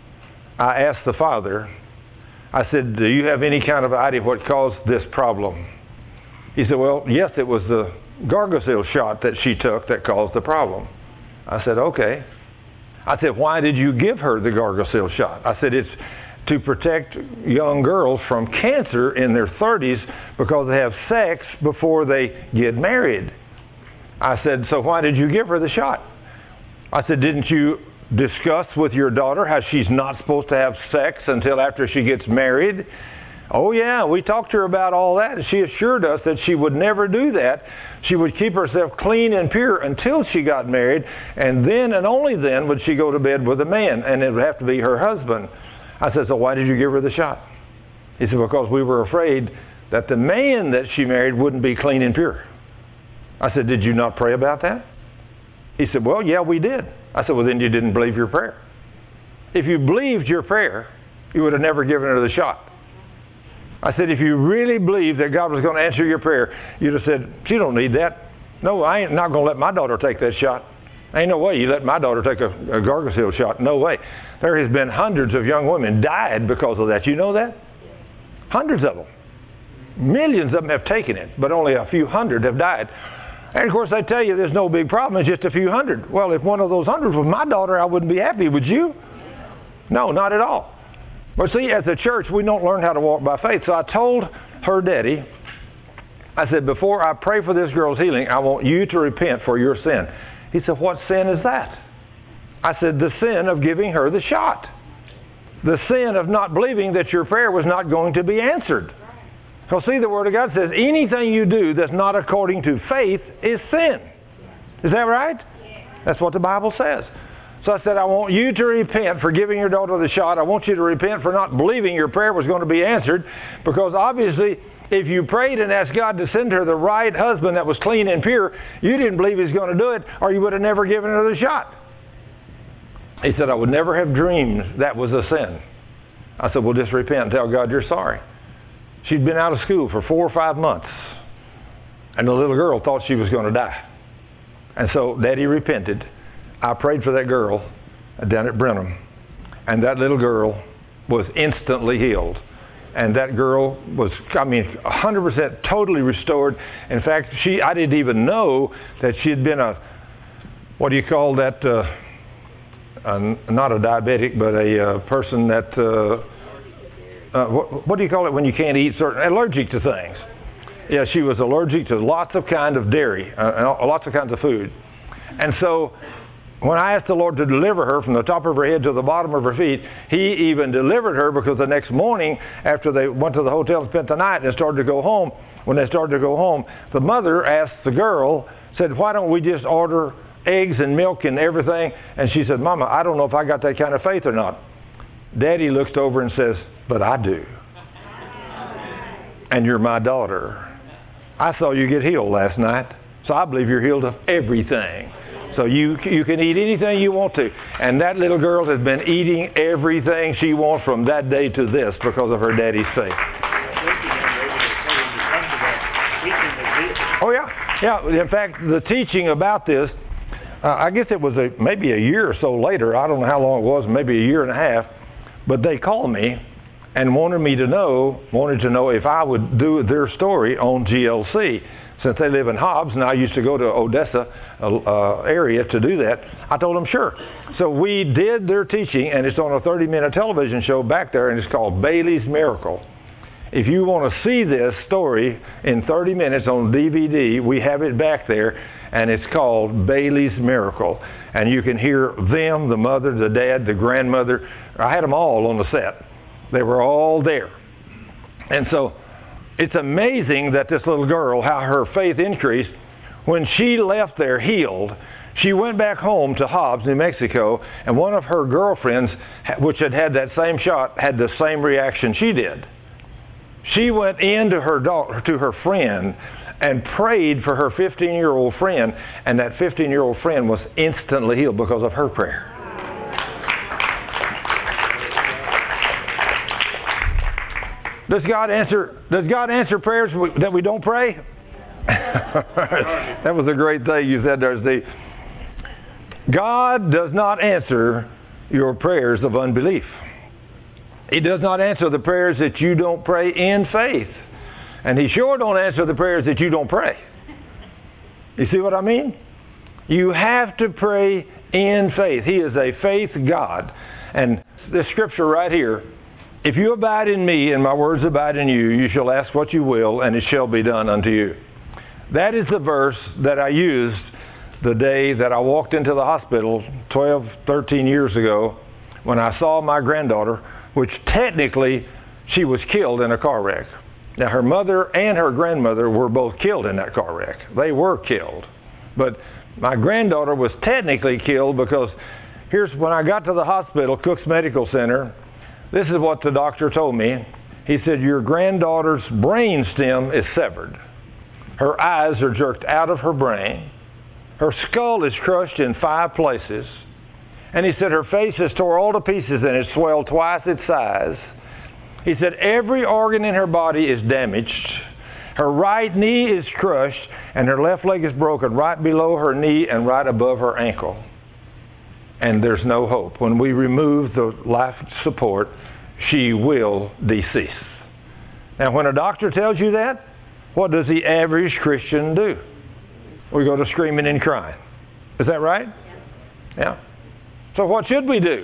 I asked the Father, I said, do you have any kind of idea what caused this problem? He said, well, yes, it was the Gardasil shot that she took that caused the problem. I said, okay. I said, why did you give her the Gardasil shot? I said, it's to protect young girls from cancer in their 30s because they have sex before they get married. I said, so why did you give her the shot? I said, didn't you discuss with your daughter how she's not supposed to have sex until after she gets married? Oh yeah, we talked to her about all that, and she assured us that she would never do that. She would keep herself clean and pure until she got married, and then and only then would she go to bed with a man, and it would have to be her husband. I said, so why did you give her the shot? He said, because we were afraid that the man that she married wouldn't be clean and pure. I said, did you not pray about that? He said, well, yeah, we did. I said, well, then you didn't believe your prayer. If you believed your prayer, you would have never given her the shot. I said, if you really believed that God was going to answer your prayer, you'd have said, she don't need that. No, I ain't not going to let my daughter take that shot. Ain't no way you let my daughter take a Gardasil shot. No way. There has been hundreds of young women died because of that. You know that? Hundreds of them. Millions of them have taken it, but only a few hundred have died. And of course they tell you there's no big problem, it's just a few hundred. Well, if one of those hundreds was my daughter, I wouldn't be happy, would you? No, not at all. But see, as a church, we don't learn how to walk by faith. So I told her daddy, I said, before I pray for this girl's healing, I want you to repent for your sin. He said, what sin is that? I said, the sin of giving her the shot. The sin of not believing that your prayer was not going to be answered. Because see, the Word of God says anything you do that's not according to faith is sin. Is that right? That's what the Bible says. So I said, I want you to repent for giving your daughter the shot. I want you to repent for not believing your prayer was going to be answered. Because obviously, if you prayed and asked God to send her the right husband that was clean and pure, you didn't believe He was going to do it, or you would have never given her the shot. He said, I would never have dreamed that was a sin. I said, well, just repent and tell God you're sorry. She'd been out of school for 4 or 5 months, and the little girl thought she was going to die. And so Daddy repented. I prayed for that girl down at Brenham, and that little girl was instantly healed. And that girl was, 100% totally restored. In fact, I didn't even know that she had been what do you call that, not a diabetic, but a person that, what do you call it when you can't eat allergic to things. Yeah, she was allergic to lots of kinds of dairy, lots of kinds of food. And so when I asked the Lord to deliver her from the top of her head to the bottom of her feet, He even delivered her, because the next morning after they went to the hotel and spent the night and started to go home, when they started to go home, the mother asked the girl, said, why don't we just order eggs and milk and everything? And she said, Mama, I don't know if I got that kind of faith or not. Daddy looks over and says, but I do. And you're my daughter. I saw you get healed last night, so I believe you're healed of everything. So you can eat anything you want to. And that little girl has been eating everything she wants from that day to this because of her daddy's faith. Oh, yeah. Yeah. In fact, the teaching about this, I guess it was maybe a year or so later. I don't know how long it was, maybe a year and a half. But they called me and wanted to know if I would do their story on GLC. Since they live in Hobbs, and I used to go to Odessa area to do that, I told them sure. So we did their teaching, and it's on a 30-minute television show back there, and it's called Bailey's Miracle. If you want to see this story in 30 minutes on DVD, we have it back there, and it's called Bailey's Miracle. And you can hear them, the mother, the dad, the grandmother. I had them all on the set. They were all there. And so it's amazing that this little girl, how her faith increased. When she left there healed, she went back home to Hobbs, New Mexico, and one of her girlfriends, which had had that same shot, had the same reaction she did. She went in to her friend and prayed for her 15-year-old friend, and that 15-year-old friend was instantly healed because of her prayer. Does God answer prayers that we don't pray? That was a great thing you said there, Steve. God does not answer your prayers of unbelief. He does not answer the prayers that you don't pray in faith. And He sure don't answer the prayers that you don't pray. You see what I mean? You have to pray in faith. He is a faith God. And this scripture right here, if you abide in me and my words abide in you, you shall ask what you will, and it shall be done unto you. That is the verse that I used the day that I walked into the hospital 12, 13 years ago when I saw my granddaughter, which technically she was killed in a car wreck. Now her mother and her grandmother were both killed in that car wreck. They were killed. But my granddaughter was technically killed because here's when I got to the hospital, Cook's Medical Center. This is what the doctor told me. He said, your granddaughter's brain stem is severed. Her eyes are jerked out of her brain. Her skull is crushed in 5 places. And he said her face is tore all to pieces and it swelled twice its size. He said every organ in her body is damaged. Her right knee is crushed and her left leg is broken right below her knee and right above her ankle. And there's no hope. When we remove the life support, she will decease. Now, when a doctor tells you that, what does the average Christian do? We go to screaming and crying. Is that right? Yeah. So what should we do?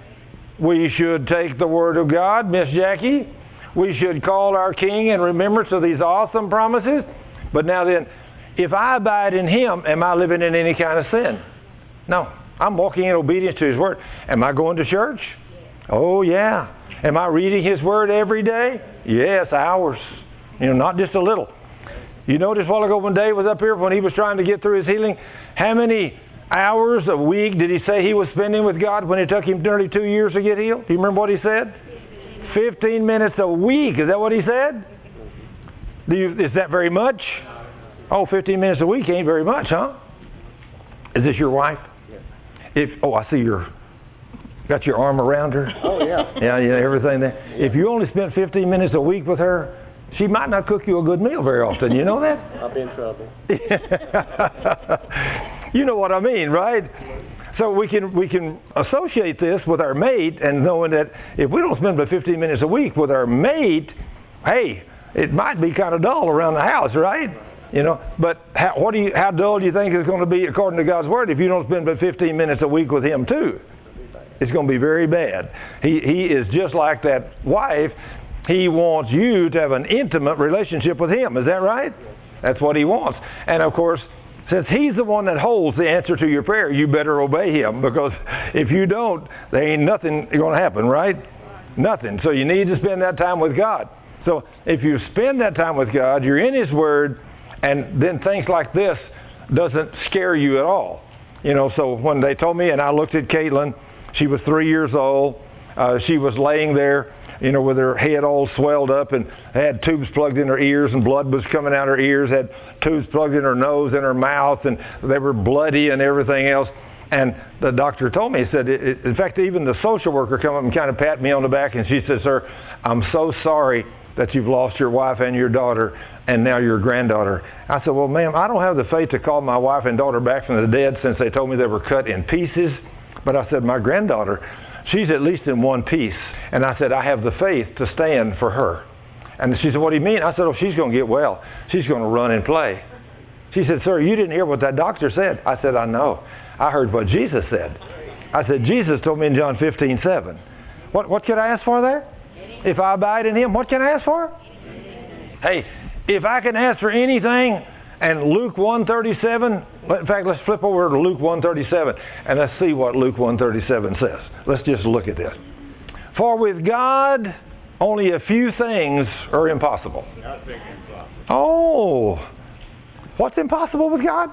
We should take the Word of God, Miss Jackie. We should call our King in remembrance of these awesome promises. But now then, if I abide in Him, am I living in any kind of sin? No. I'm walking in obedience to His Word. Am I going to church? Oh, yeah. Am I reading His Word every day? Yes, hours. Not just a little. You notice a while ago when Dave was up here, when he was trying to get through his healing, how many hours a week did he say he was spending with God when it took him nearly 2 years to get healed? Do you remember what he said? 15 minutes a week. Is that what he said? Is that very much? Oh, 15 minutes a week ain't very much, huh? Is this your wife? I see got your arm around her. Oh, yeah. Yeah, everything there. Yeah. If you only spent 15 minutes a week with her, she might not cook you a good meal very often. You know that? I'll be in trouble. You know what I mean, right? So we can associate this with our mate, and knowing that if we don't spend but 15 minutes a week with our mate, hey, it might be kind of dull around the house, right? But how dull do you think it's going to be according to God's Word if you don't spend but 15 minutes a week with Him too? It's going to be very bad. He is just like that wife. He wants you to have an intimate relationship with Him. Is that right? That's what He wants. And of course, since He's the one that holds the answer to your prayer, you better obey Him, because if you don't, there ain't nothing going to happen, right? Nothing. So you need to spend that time with God. So if you spend that time with God, you're in His Word, and then things like this doesn't scare you at all. So when they told me, and I looked at Caitlin, she was 3 years old. She was laying there. with her head all swelled up, and had tubes plugged in her ears, and blood was coming out her ears, had tubes plugged in her nose and her mouth, and they were bloody and everything else. And the doctor told me, he said, in fact, even the social worker come up and kind of pat me on the back, and she said, "Sir, I'm so sorry that you've lost your wife and your daughter and now your granddaughter." I said, "Well, ma'am, I don't have the faith to call my wife and daughter back from the dead since they told me they were cut in pieces. But," I said, "my granddaughter, she's at least in one piece." And I said, "I have the faith to stand for her." And she said, "What do you mean?" I said, "Oh, she's going to get well. She's going to run and play." She said, "Sir, you didn't hear what that doctor said." I said, "I know. I heard what Jesus said." I said, "Jesus told me in John 15:7. What can I ask for there? If I abide in Him, what can I ask for? Hey, if I can ask for anything, and Luke 1:37, in fact, let's flip over to Luke 1:37, and let's see what Luke 1:37 says. Let's just look at this. "For with God, only a few things are impossible." Nothing impossible. Oh, what's impossible with God?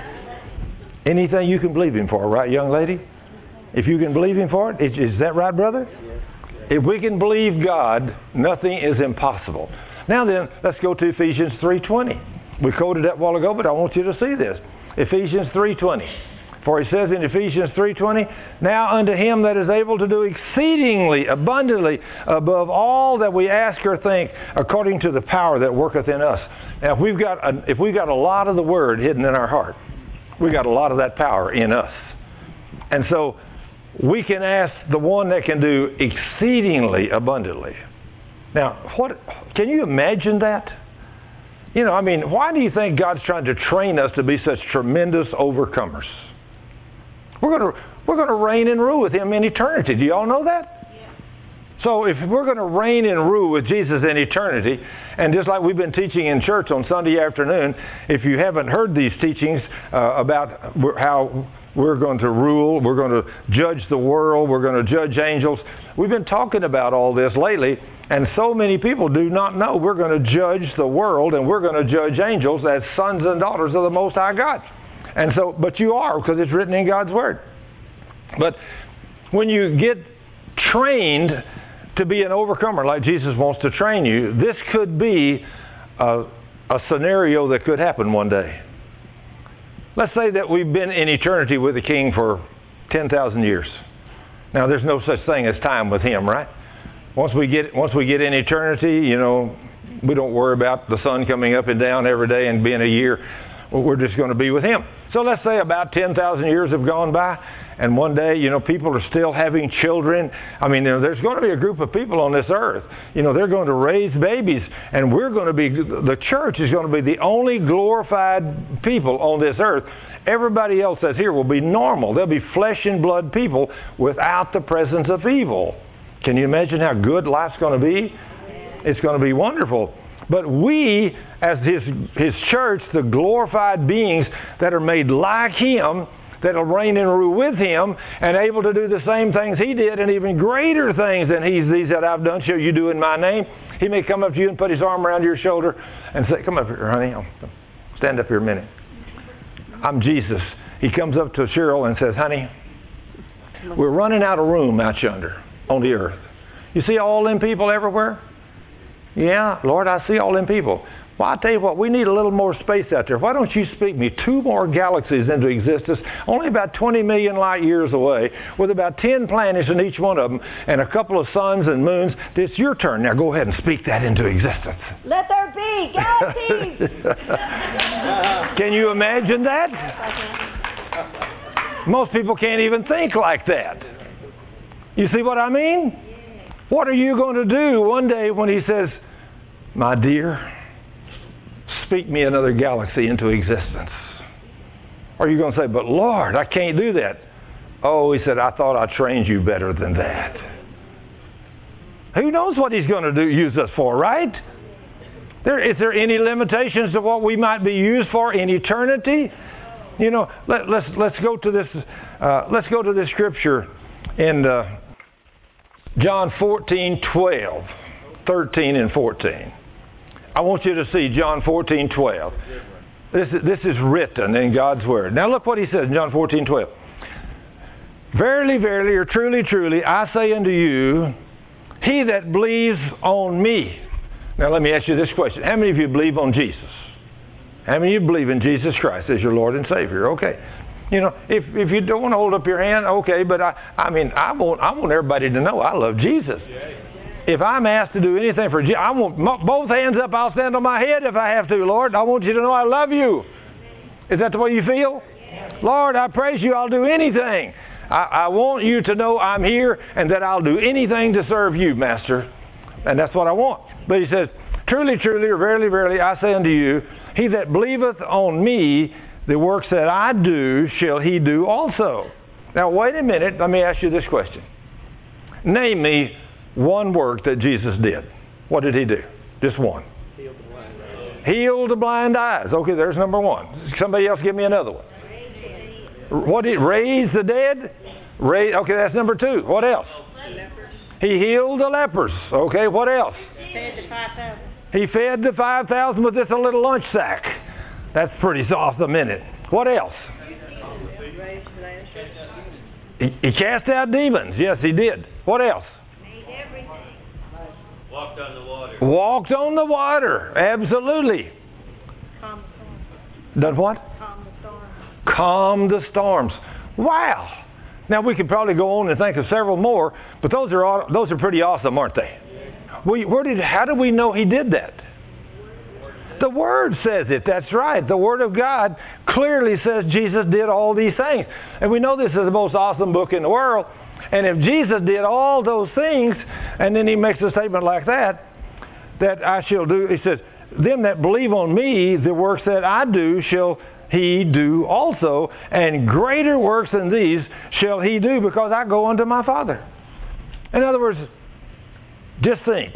Anything you can believe Him for, right, young lady? If you can believe Him for it, is that right, brother? If we can believe God, nothing is impossible. Now then, let's go to Ephesians 3:20. We quoted that a while ago, but I want you to see this. Ephesians 3:20. For he says in Ephesians 3:20, "Now unto Him that is able to do exceedingly abundantly above all that we ask or think, according to the power that worketh in us." Now, if we've got a lot of the Word hidden in our heart, we got a lot of that power in us. And so we can ask the one that can do exceedingly abundantly. Now, can you imagine that? Why do you think God's trying to train us to be such tremendous overcomers? We're going to reign and rule with Him in eternity. Do you all know that? Yeah. So if we're going to reign and rule with Jesus in eternity, and just like we've been teaching in church on Sunday afternoon, if you haven't heard these teachings about how we're going to rule, we're going to judge the world, we're going to judge angels, we've been talking about all this lately, and so many people do not know we're going to judge the world and we're going to judge angels as sons and daughters of the Most High God. And so, but you are, because it's written in God's Word. But when you get trained to be an overcomer like Jesus wants to train you, this could be a scenario that could happen one day. Let's say that we've been in eternity with the King for 10,000 years. Now, there's no such thing as time with Him, right? Once we get in eternity, we don't worry about the sun coming up and down every day and being a year. We're just going to be with Him. So let's say about 10,000 years have gone by, and one day, people are still having children. There's going to be a group of people on this earth. They're going to raise babies, and the church is going to be the only glorified people on this earth. Everybody else that's here will be normal. They'll be flesh and blood people without the presence of evil. Can you imagine how good life's going to be? It's going to be wonderful. But we, as His church, the glorified beings that are made like Him, that'll reign and rule with Him, and able to do the same things He did, and even greater things than these that I've done shall you do in my name. He may come up to you and put His arm around your shoulder and say, "Come up here, honey. Stand up here a minute. I'm Jesus." He comes up to Cheryl and says, "Honey, we're running out of room out yonder on the earth. You see all them people everywhere?" "Yeah, Lord, I see all them people." "Well, I'll tell you what, we need a little more space out there. Why don't you speak me 2 more galaxies into existence, only about 20 million light years away, with about 10 planets in each one of them, and a couple of suns and moons. It's your turn. Now go ahead and speak that into existence." Let there be galaxies! Can you imagine that? Most people can't even think like that. You see what I mean? What are you going to do one day when He says, "My dear, speak me another galaxy into existence"? Are you going to say, "But Lord, I can't do that"? "Oh," He said, "I thought I trained you better than that." Who knows what He's going to use us for, right? Is there any limitations to what we might be used for in eternity? Let's go to this. Let's go to this scripture in John 14:12, 13 and 14. I want you to see John 14:12. This is written in God's Word. Now look what He says in John 14:12. "Verily, verily, or truly, truly, I say unto you, He that believes on me. Now let me ask you this question. How many of you believe on Jesus? How many of you believe in Jesus Christ as your Lord and Savior? Okay. You know, if you don't want to hold up your hand, okay, but I want everybody to know I love Jesus. If I'm asked to do anything for Jesus, I want both hands up. I'll stand on my head if I have to, Lord. I want you to know I love you. Is that the way you feel? Lord, I praise you. I'll do anything. I want you to know I'm here and that I'll do anything to serve you, Master. And that's what I want. But he says, truly, truly, or verily, verily, I say unto you, he that believeth on me, the works that I do, shall he do also. Now, wait a minute. Let me ask you this question. Name me one work that Jesus did. What did he do? Just one. Healed the blind eyes. Okay, there's number one. Somebody else give me another one. What did raise the dead? Okay, that's number two. What else? He healed the lepers. Okay, what else? He fed the 5,000 with just a little lunch sack. That's pretty awesome, isn't it? What else? He cast out demons. Yes, he did. What else? Walked on the water. Walked on the water. Absolutely. Done what? Calm the storms. Wow. Now we could probably go on and think of several more, but those are pretty awesome, aren't they? How do we know he did that? The Word says it. That's right. The Word of God clearly says Jesus did all these things. And we know this is the most awesome book in the world. And if Jesus did all those things, and then he makes a statement like that I shall do, he says, them that believe on me, the works that I do shall he do also, and greater works than these shall he do, because I go unto my Father. In other words, just think.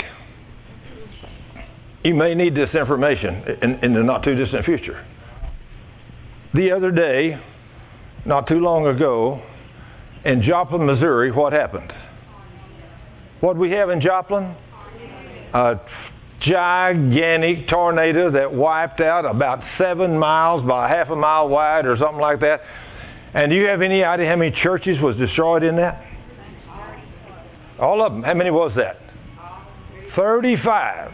You may need this information in the not too distant future. The other day, not too long ago, in Joplin, Missouri, what happened? What did we have in Joplin? A gigantic tornado that wiped out about 7 miles by half a mile wide or something like that. And do you have any idea how many churches was destroyed in that? All of them. How many was that? 35.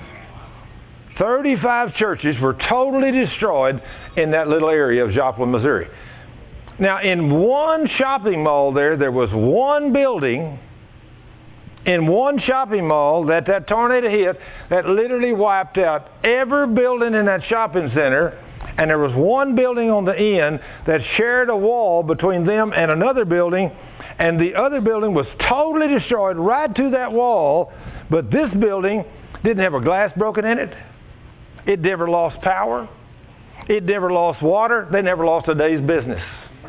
35 churches were totally destroyed in that little area of Joplin, Missouri. Now, in one shopping mall there was one building in one shopping mall that tornado hit that literally wiped out every building in that shopping center, and there was one building on the end that shared a wall between them and another building, and the other building was totally destroyed right to that wall, but this building didn't have a glass broken in it. It never lost power. It never lost water. They never lost a day's business.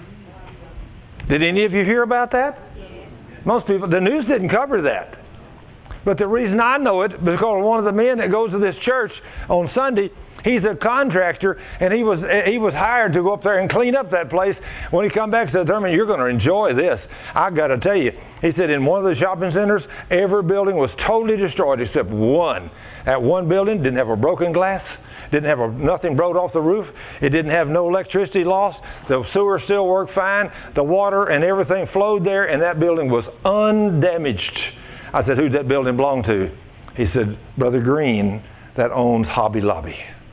Did any of you hear about that? Most people, the news didn't cover that. But the reason I know it, because one of the men that goes to this church on Sunday, he's a contractor, and he was hired to go up there and clean up that place. When he come back, he said, Thurman, you're going to enjoy this. I got to tell you. He said in one of the shopping centers, every building was totally destroyed except one. That one building didn't have a broken glass. Didn't have nothing broke off the roof. It didn't have no electricity lost. The sewer still worked fine. The water and everything flowed there, and that building was undamaged. I said, who'd that building belong to? He said, Brother Green, that owns Hobby Lobby.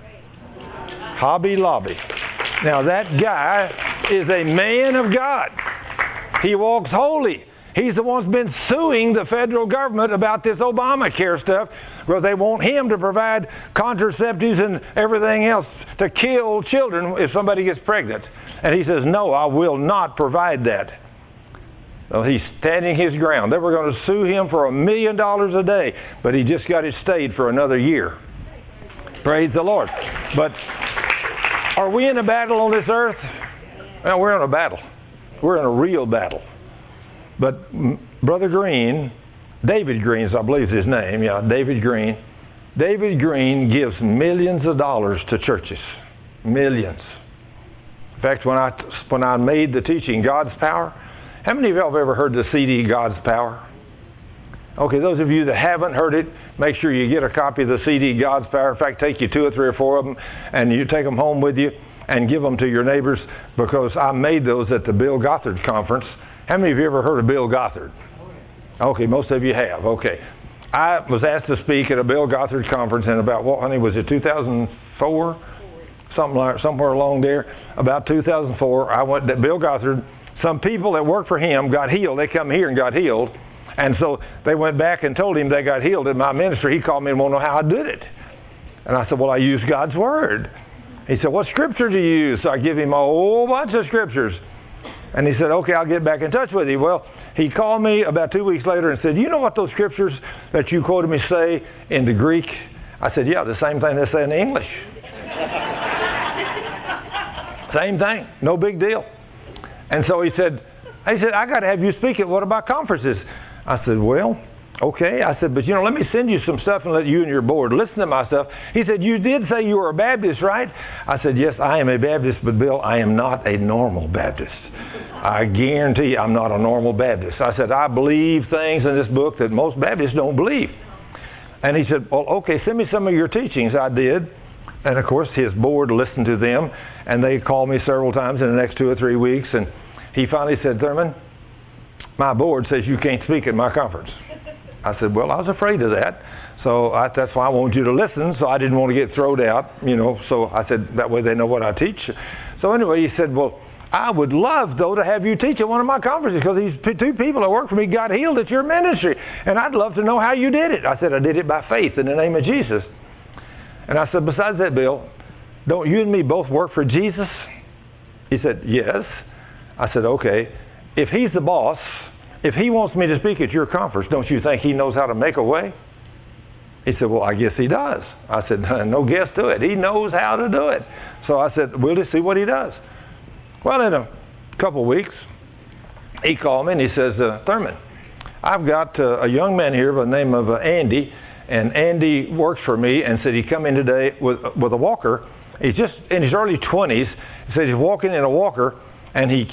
Hobby Lobby. Now that guy is a man of God. He walks holy. He's the one that's been suing the federal government about this Obamacare stuff, because they want him to provide contraceptives and everything else to kill children if somebody gets pregnant. And he says, no, I will not provide that. Well, he's standing his ground. They were going to sue him for $1 million a day, but he just got it stayed for another year. Praise the Lord. But are we in a battle on this earth? Well, we're in a battle. We're in a real battle. But Brother Green, David Green, I believe is his name, David Green. David Green gives millions of dollars to churches. Millions. In fact, when I made the teaching, God's Power, how many of y'all have ever heard the CD, God's Power? Okay, those of you that haven't heard it, make sure you get a copy of the CD, God's Power. In fact, take you 2 or 3 or 4 of them, and you take them home with you and give them to your neighbors, because I made those at the Bill Gothard Conference. How many of you ever heard of Bill Gothard? Okay, most of you have. Okay. I was asked to speak at a Bill Gothard conference in about, what, honey, was it 2004? Somewhere along there. About 2004, I went to Bill Gothard. Some people that worked for him got healed. They come here and got healed. And so they went back and told him they got healed in my ministry. He called me and wanted to know how I did it. And I said, well, I used God's Word. He said, what scripture do you use? So I give him a whole bunch of scriptures. And he said, okay, I'll get back in touch with you. Well, he called me about 2 weeks later and said, you know what those scriptures that you quoted me say in the Greek? I said, yeah, the same thing they say in the English. Same thing. No big deal. And so he said, I got to have you speak at one of my conferences. I said, well, okay. I said, but let me send you some stuff and let you and your board listen to my stuff. He said, you did say you were a Baptist, right? I said, yes, I am a Baptist, but Bill, I am not a normal Baptist. I guarantee you I'm not a normal Baptist. I said, I believe things in this book that most Baptists don't believe. And he said, well, okay, send me some of your teachings. I did. And of course, his board listened to them, and they called me several times in the next 2 or 3 weeks. And he finally said, Thurman, my board says you can't speak at my conference. I said, well, I was afraid of that. So that's why I want you to listen. So I didn't want to get thrown out, So I said, that way they know what I teach. So anyway, he said, well, I would love, though, to have you teach at one of my conferences because these 2 people that work for me got healed at your ministry. And I'd love to know how you did it. I said, I did it by faith in the name of Jesus. And I said, besides that, Bill, don't you and me both work for Jesus? He said, yes. I said, okay. If he's the boss, if he wants me to speak at your conference, don't you think he knows how to make a way? He said, well, I guess he does. I said, no guess to it. He knows how to do it. So I said, we'll just see what he does. Well, in a couple of weeks, he called me and he says, Thurman, I've got a young man here by the name of Andy, and Andy works for me and said he come in today with a walker. He's just in his early 20s. He said he's walking in a walker and he's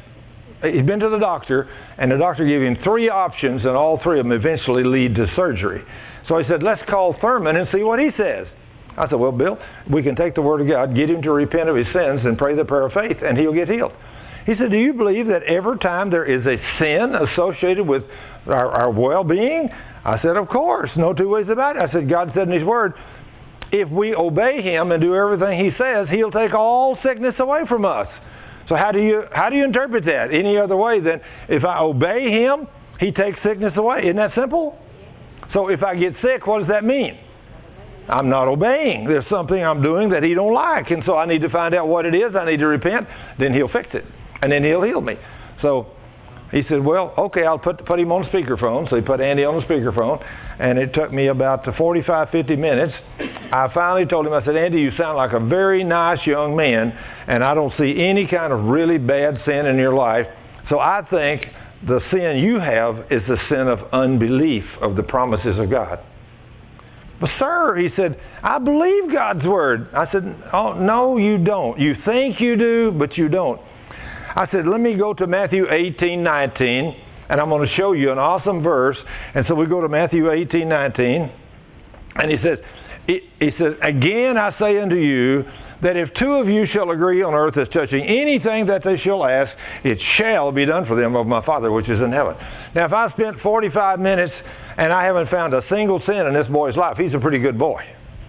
been to the doctor, and the doctor gave him 3 options, and all 3 of them eventually lead to surgery. So he said, let's call Thurman and see what he says. I said, well, Bill, we can take the Word of God, get him to repent of his sins, and pray the prayer of faith, and he'll get healed. He said, do you believe that every time there is a sin associated with our well-being? I said, of course, no 2 ways about it. I said, God said in His Word, if we obey Him and do everything He says, He'll take all sickness away from us. So how do you interpret that? Any other way than if I obey Him, He takes sickness away. Isn't that simple? So if I get sick, what does that mean? I'm not obeying. There's something I'm doing that He don't like. And so I need to find out what it is. I need to repent. Then He'll fix it. And then He'll heal me. So he said, well, okay, I'll put him on speakerphone. So he put Andy on the speakerphone. And it took me about 45, 50 minutes. I finally told him, I said, Andy, you sound like a very nice young man. And I don't see any kind of really bad sin in your life. So I think the sin you have is the sin of unbelief of the promises of God. But sir, he said, I believe God's Word. I said, oh, no, you don't. You think you do, but you don't. I said, let me go to Matthew 18:19, and I'm going to show you an awesome verse. And so we go to Matthew 18:19, and he says, again I say unto you, that if 2 of you shall agree on earth as touching anything that they shall ask, it shall be done for them of my Father which is in heaven. Now, if I spent 45 minutes and I haven't found a single sin in this boy's life, he's a pretty good boy.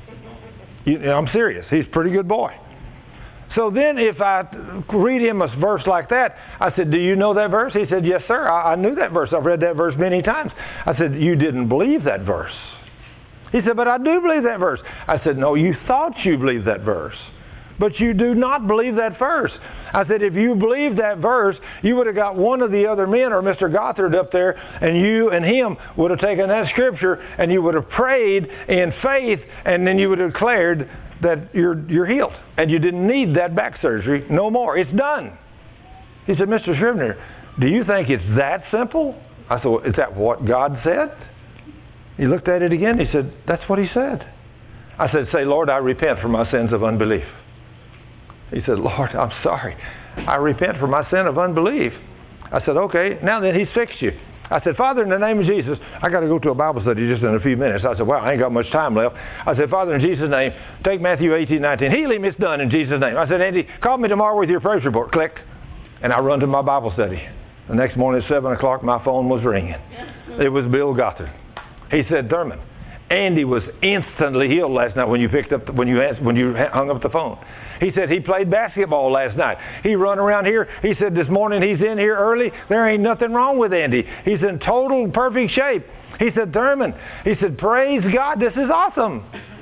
I'm serious. He's a pretty good boy. So then if I read him a verse like that, I said, do you know that verse? He said, yes, sir. I knew that verse. I've read that verse many times. I said, you didn't believe that verse. He said, but I do believe that verse. I said, no, you thought you believed that verse. But you do not believe that verse. I said, if you believed that verse, you would have got one of the other men or Mr. Gothard up there, and you and him would have taken that scripture, and you would have prayed in faith, and then you would have declared that you're healed. And you didn't need that back surgery no more. It's done. He said, Mr. Scrivener, do you think it's that simple? I said, well, is that what God said? He looked at it again. He said, that's what He said. I said, say, Lord, I repent for my sins of unbelief. He said, Lord, I'm sorry. I repent for my sin of unbelief. I said, okay, now then He's fixed you. I said, Father, in the name of Jesus, I got to go to a Bible study just in a few minutes. I said, well, I ain't got much time left. I said, Father, in Jesus' name, take Matthew 18:19. Heal him, it's done in Jesus' name. I said, Andy, call me tomorrow with your praise report. Click. And I run to my Bible study. The next morning at 7 o'clock, my phone was ringing. It was Bill Gothard. He said, Thurman, Andy was instantly healed last night when you hung up the phone. He said he played basketball last night. He run around here. He said this morning he's in here early. There ain't nothing wrong with Andy. He's in total perfect shape. He said, Thurman, he said, praise God, this is awesome.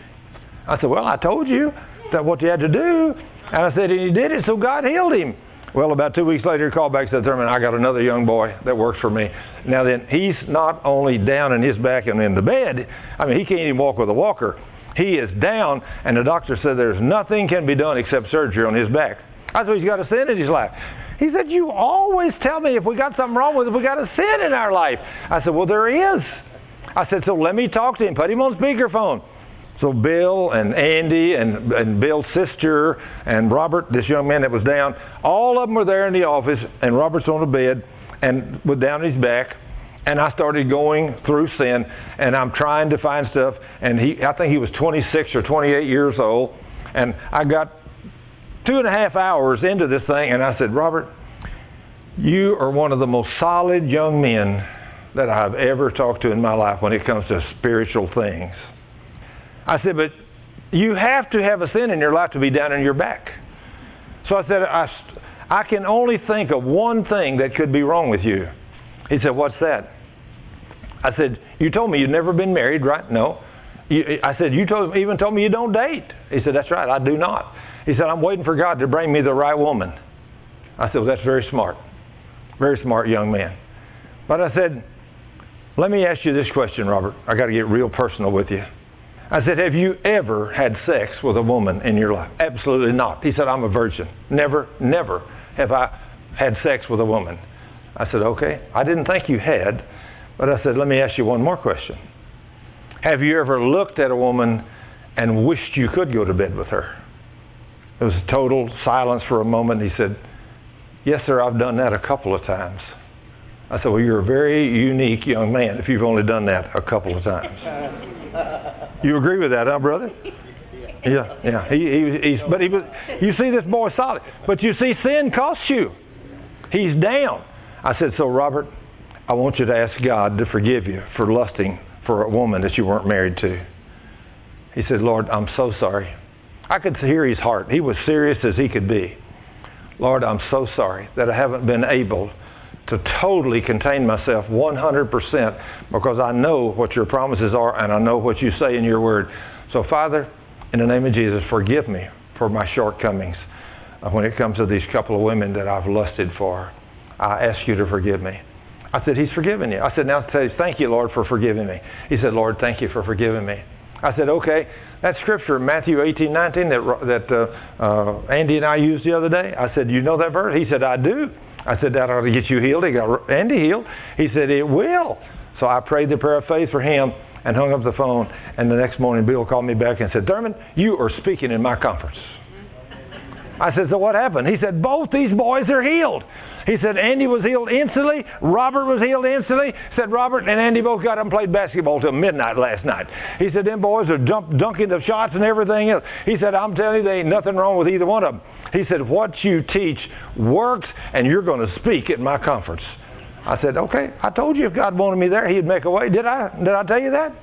I said, well, I told you that what you had to do. And I said, and he did it, so God healed him. Well, about 2 weeks later, he called back and said, Thurman, I got another young boy that works for me. Now then, he's not only down in his back and in the bed. I mean, he can't even walk with a walker. He is down, and the doctor said there's nothing can be done except surgery on his back. I said, he's got a sin in his life. He said, you always tell me if we got something wrong with it, we got a sin in our life. I said, well, there is. I said, so let me talk to him. Put him on speakerphone. So Bill and Andy and Bill's sister and Robert, this young man that was down, all of them were there in the office, and Robert's on the bed and with down his back. And I started going through sin, and I'm trying to find stuff. And I think he was 26 or 28 years old. And I got 2.5 hours into this thing, and I said, Robert, you are one of the most solid young men that I've ever talked to in my life when it comes to spiritual things. I said, but you have to have a sin in your life to be down in your back. So I said, I can only think of one thing that could be wrong with you. He said, what's that? I said, you told me you'd never been married, right? No. I said, you even told me you don't date. He said, that's right, I do not. He said, I'm waiting for God to bring me the right woman. I said, well, that's very smart. Very smart young man. But I said, let me ask you this question, Robert. I got to get real personal with you. I said, have you ever had sex with a woman in your life? Absolutely not. He said, I'm a virgin. Never have I had sex with a woman. I said, okay. I didn't think you had, but I said, let me ask you one more question. Have you ever looked at a woman and wished you could go to bed with her? There was total silence for a moment. He said, yes, sir, I've done that a couple of times. I said, well, you're a very unique young man if you've only done that a couple of times. You agree with that, huh, brother? Yeah. You see, this boy's solid. But you see, sin costs you. He's down. I said, so Robert, I want you to ask God to forgive you for lusting for a woman that you weren't married to. He said, Lord, I'm so sorry. I could hear his heart. He was serious as he could be. Lord, I'm so sorry that I haven't been able to totally contain myself 100% because I know what your promises are and I know what you say in your word. So, Father, in the name of Jesus, forgive me for my shortcomings when it comes to these couple of women that I've lusted for. I ask you to forgive me. I said, he's forgiven you. I said, now say, thank you, Lord, for forgiving me. He said, Lord, thank you for forgiving me. I said, okay, that scripture, Matthew 18:19, that Andy and I used the other day. I said, you know that verse? He said, I do. I said, that ought to get you healed. He got Andy healed. He said, it will. So I prayed the prayer of faith for him and hung up the phone. And the next morning, Bill called me back and said, Thurman, you are speaking in my conference. I said, so what happened? He said, both these boys are healed. He said, Andy was healed instantly. Robert was healed instantly. He said, Robert and Andy both got up and played basketball till midnight last night. He said, them boys are dunking the shots and everything else. He said, I'm telling you, there ain't nothing wrong with either one of them. He said, what you teach works, and you're going to speak at my conference. I said, okay, I told you if God wanted me there, he'd make a way. Did I tell you that?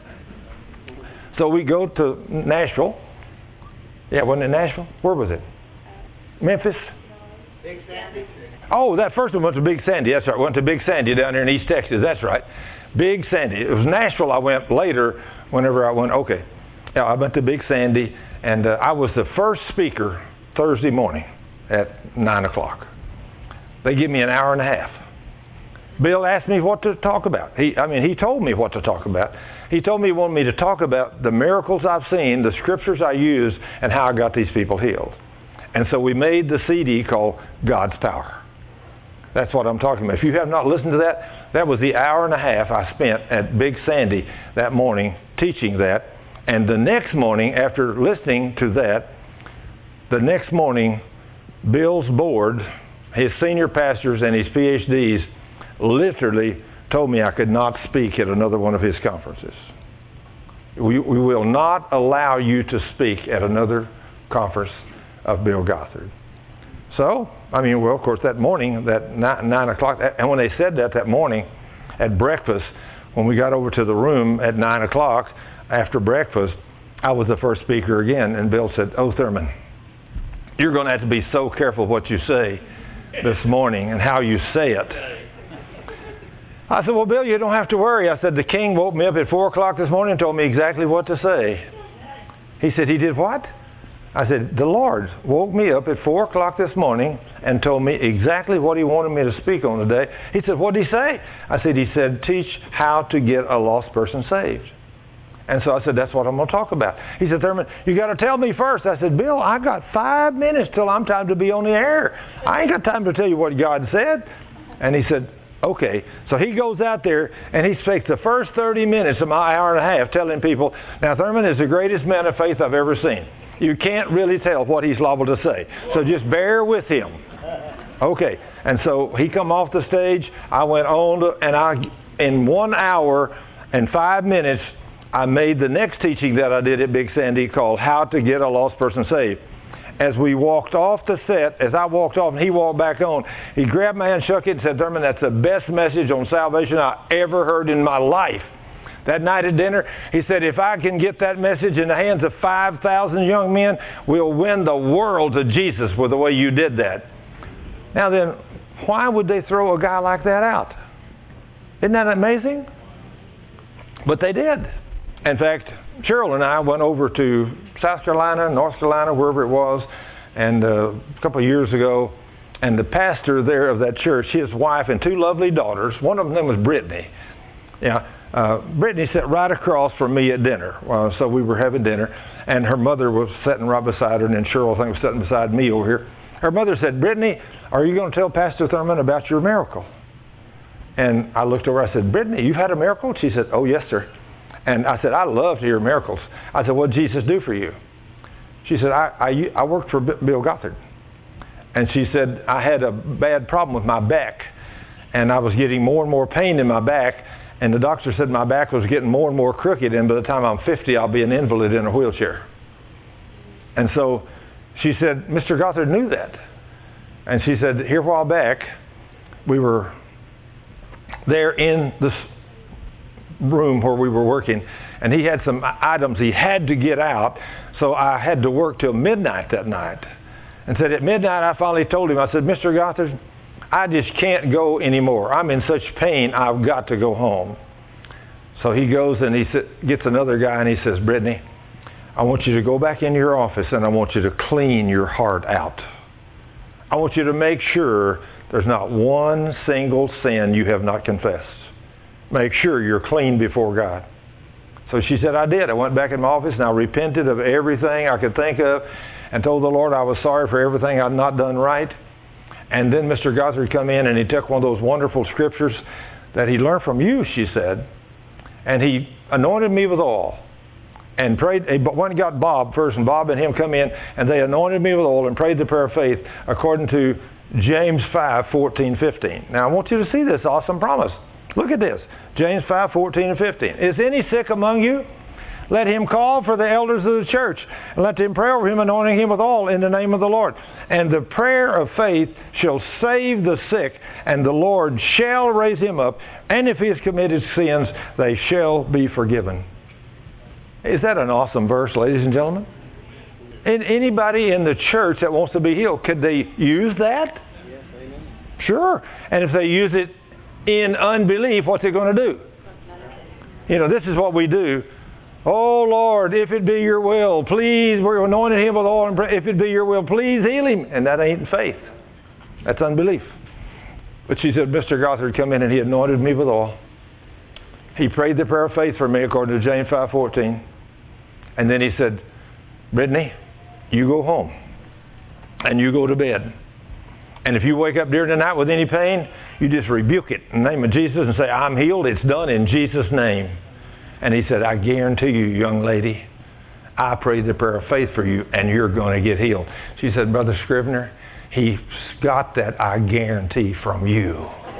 So we go to Nashville. Yeah, wasn't it Nashville? Where was it? Memphis? Big Sandy. Oh, that first one went to Big Sandy. That's right. Went to Big Sandy down there in East Texas. That's right. Big Sandy. It was Nashville I went later whenever I went. Okay. Yeah, I went to Big Sandy, and I was the first speaker Thursday morning at 9 o'clock. They give me an hour and a half. Bill asked me what to talk about. He told me what to talk about. He told me he wanted me to talk about the miracles I've seen, the scriptures I used, and how I got these people healed. And so we made the CD called God's Power. That's what I'm talking about. If you have not listened to that, that was the hour and a half I spent at Big Sandy that morning teaching that. And the next morning, after listening to that, the next morning, Bill's board, his senior pastors and his PhDs literally told me I could not speak at another one of his conferences. We will not allow you to speak at another conference of Bill Gothard. So, of course, that morning, that 9 o'clock, and when they said that morning at breakfast, when we got over to the room at 9 o'clock after breakfast, I was the first speaker again, and Bill said, "Oh, Thurman, you're going to have to be so careful what you say this morning and how you say it." I said, "Well, Bill, you don't have to worry." I said, "The king woke me up at 4 o'clock this morning and told me exactly what to say." He said, "He did what?" I said, "The Lord woke me up at 4 o'clock this morning and told me exactly what he wanted me to speak on today." He said, "What did he say?" I said, "He said, teach how to get a lost person saved." And so I said, "That's what I'm going to talk about." He said, "Thurman, you got to tell me first." I said, "Bill, I got 5 minutes till I'm time to be on the air. I ain't got time to tell you what God said." And he said, "Okay." So he goes out there and he speaks the first 30 minutes of my hour and a half telling people, "Now, Thurman is the greatest man of faith I've ever seen. You can't really tell what he's liable to say. So just bear with him." Okay. And so he come off the stage. I went on and in 1 hour and 5 minutes, I made the next teaching that I did at Big Sandy called How to Get a Lost Person Saved. As we walked off the set, as I walked off and he walked back on, he grabbed my hand, shook it, and said, "Thurman, that's the best message on salvation I ever heard in my life." That night at dinner, he said, "If I can get that message in the hands of 5,000 young men, we'll win the world to Jesus with the way you did that." Now then, why would they throw a guy like that out? Isn't that amazing? But they did. In fact, Cheryl and I went over to South Carolina, North Carolina, wherever it was, and a couple of years ago, and the pastor there of that church, his wife and 2 lovely daughters, one of them was Brittany. Brittany sat right across from me at dinner, so we were having dinner, and her mother was sitting right beside her, and then Cheryl, I think, was sitting beside me over here. Her mother said, "Brittany, are you going to tell Pastor Thurman about your miracle?" And I looked over, I said, "Brittany, you've had a miracle?" She said, "Oh, yes, sir." And I said, "I love to hear miracles." I said, "What did Jesus do for you?" She said, I worked for Bill Gothard. And she said, "I had a bad problem with my back, and I was getting more and more pain in my back, and the doctor said my back was getting more and more crooked, and by the time I'm 50, I'll be an invalid in a wheelchair." And so she said, "Mr. Gothard knew that." And she said, "Here a while back, we were there in this room where we were working, and he had some items he had to get out, so I had to work till midnight that night." And said, at midnight, I finally told him, I said, "Mr. Gothard, I just can't go anymore. I'm in such pain, I've got to go home." So he goes and he gets another guy and he says, "Brittany, I want you to go back into your office and I want you to clean your heart out. I want you to make sure there's not one single sin you have not confessed. Make sure you're clean before God." So she said, "I did. I went back in my office and I repented of everything I could think of and told the Lord I was sorry for everything I'd not done right." And then Mr. Gothard come in and he took one of those wonderful scriptures that he learned from you, she said, and he anointed me with oil and prayed. But when he got Bob first, and Bob and him come in and they anointed me with oil and prayed the prayer of faith according to James 5:14-15. Now I want you to see this awesome promise. Look at this. James 5:14-15. "Is any sick among you? Let him call for the elders of the church, and let them pray over him, anointing him with oil in the name of the Lord. And the prayer of faith shall save the sick, and the Lord shall raise him up. And if he has committed sins, they shall be forgiven." Is that an awesome verse, ladies and gentlemen? And anybody in the church that wants to be healed, could they use that? Yes, amen. Sure. And if they use it in unbelief, what's it going to do? You know, this is what we do. "Oh, Lord, if it be your will, please," we're anointing him with oil, and "if it be your will, please heal him." And that ain't faith. That's unbelief. But she said, Mr. Gothard come in and he anointed me with oil. He prayed the prayer of faith for me according to James 5:14. And then he said, "Brittany, you go home and you go to bed. And if you wake up during the night with any pain, you just rebuke it in the name of Jesus and say, 'I'm healed. It's done in Jesus' name.'" And he said, "I guarantee you, young lady, I prayed the prayer of faith for you and you're going to get healed." She said, "Brother Scrivener, he got that I guarantee from you."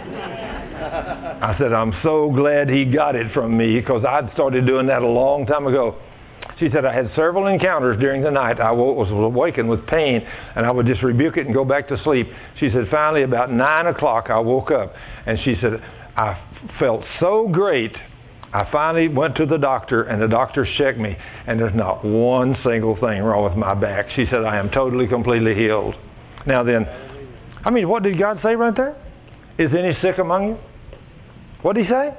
I said, "I'm so glad he got it from me because I'd started doing that a long time ago." She said, "I had several encounters during the night. I was awakened with pain, and I would just rebuke it and go back to sleep." She said, "Finally, about 9 o'clock, I woke up." And she said, "I felt so great I finally went to the doctor, and the doctor checked me, and there's not one single thing wrong with my back. She said, I am totally, completely healed. Now then, I mean, what did God say right there? Is any sick among you? What did he say?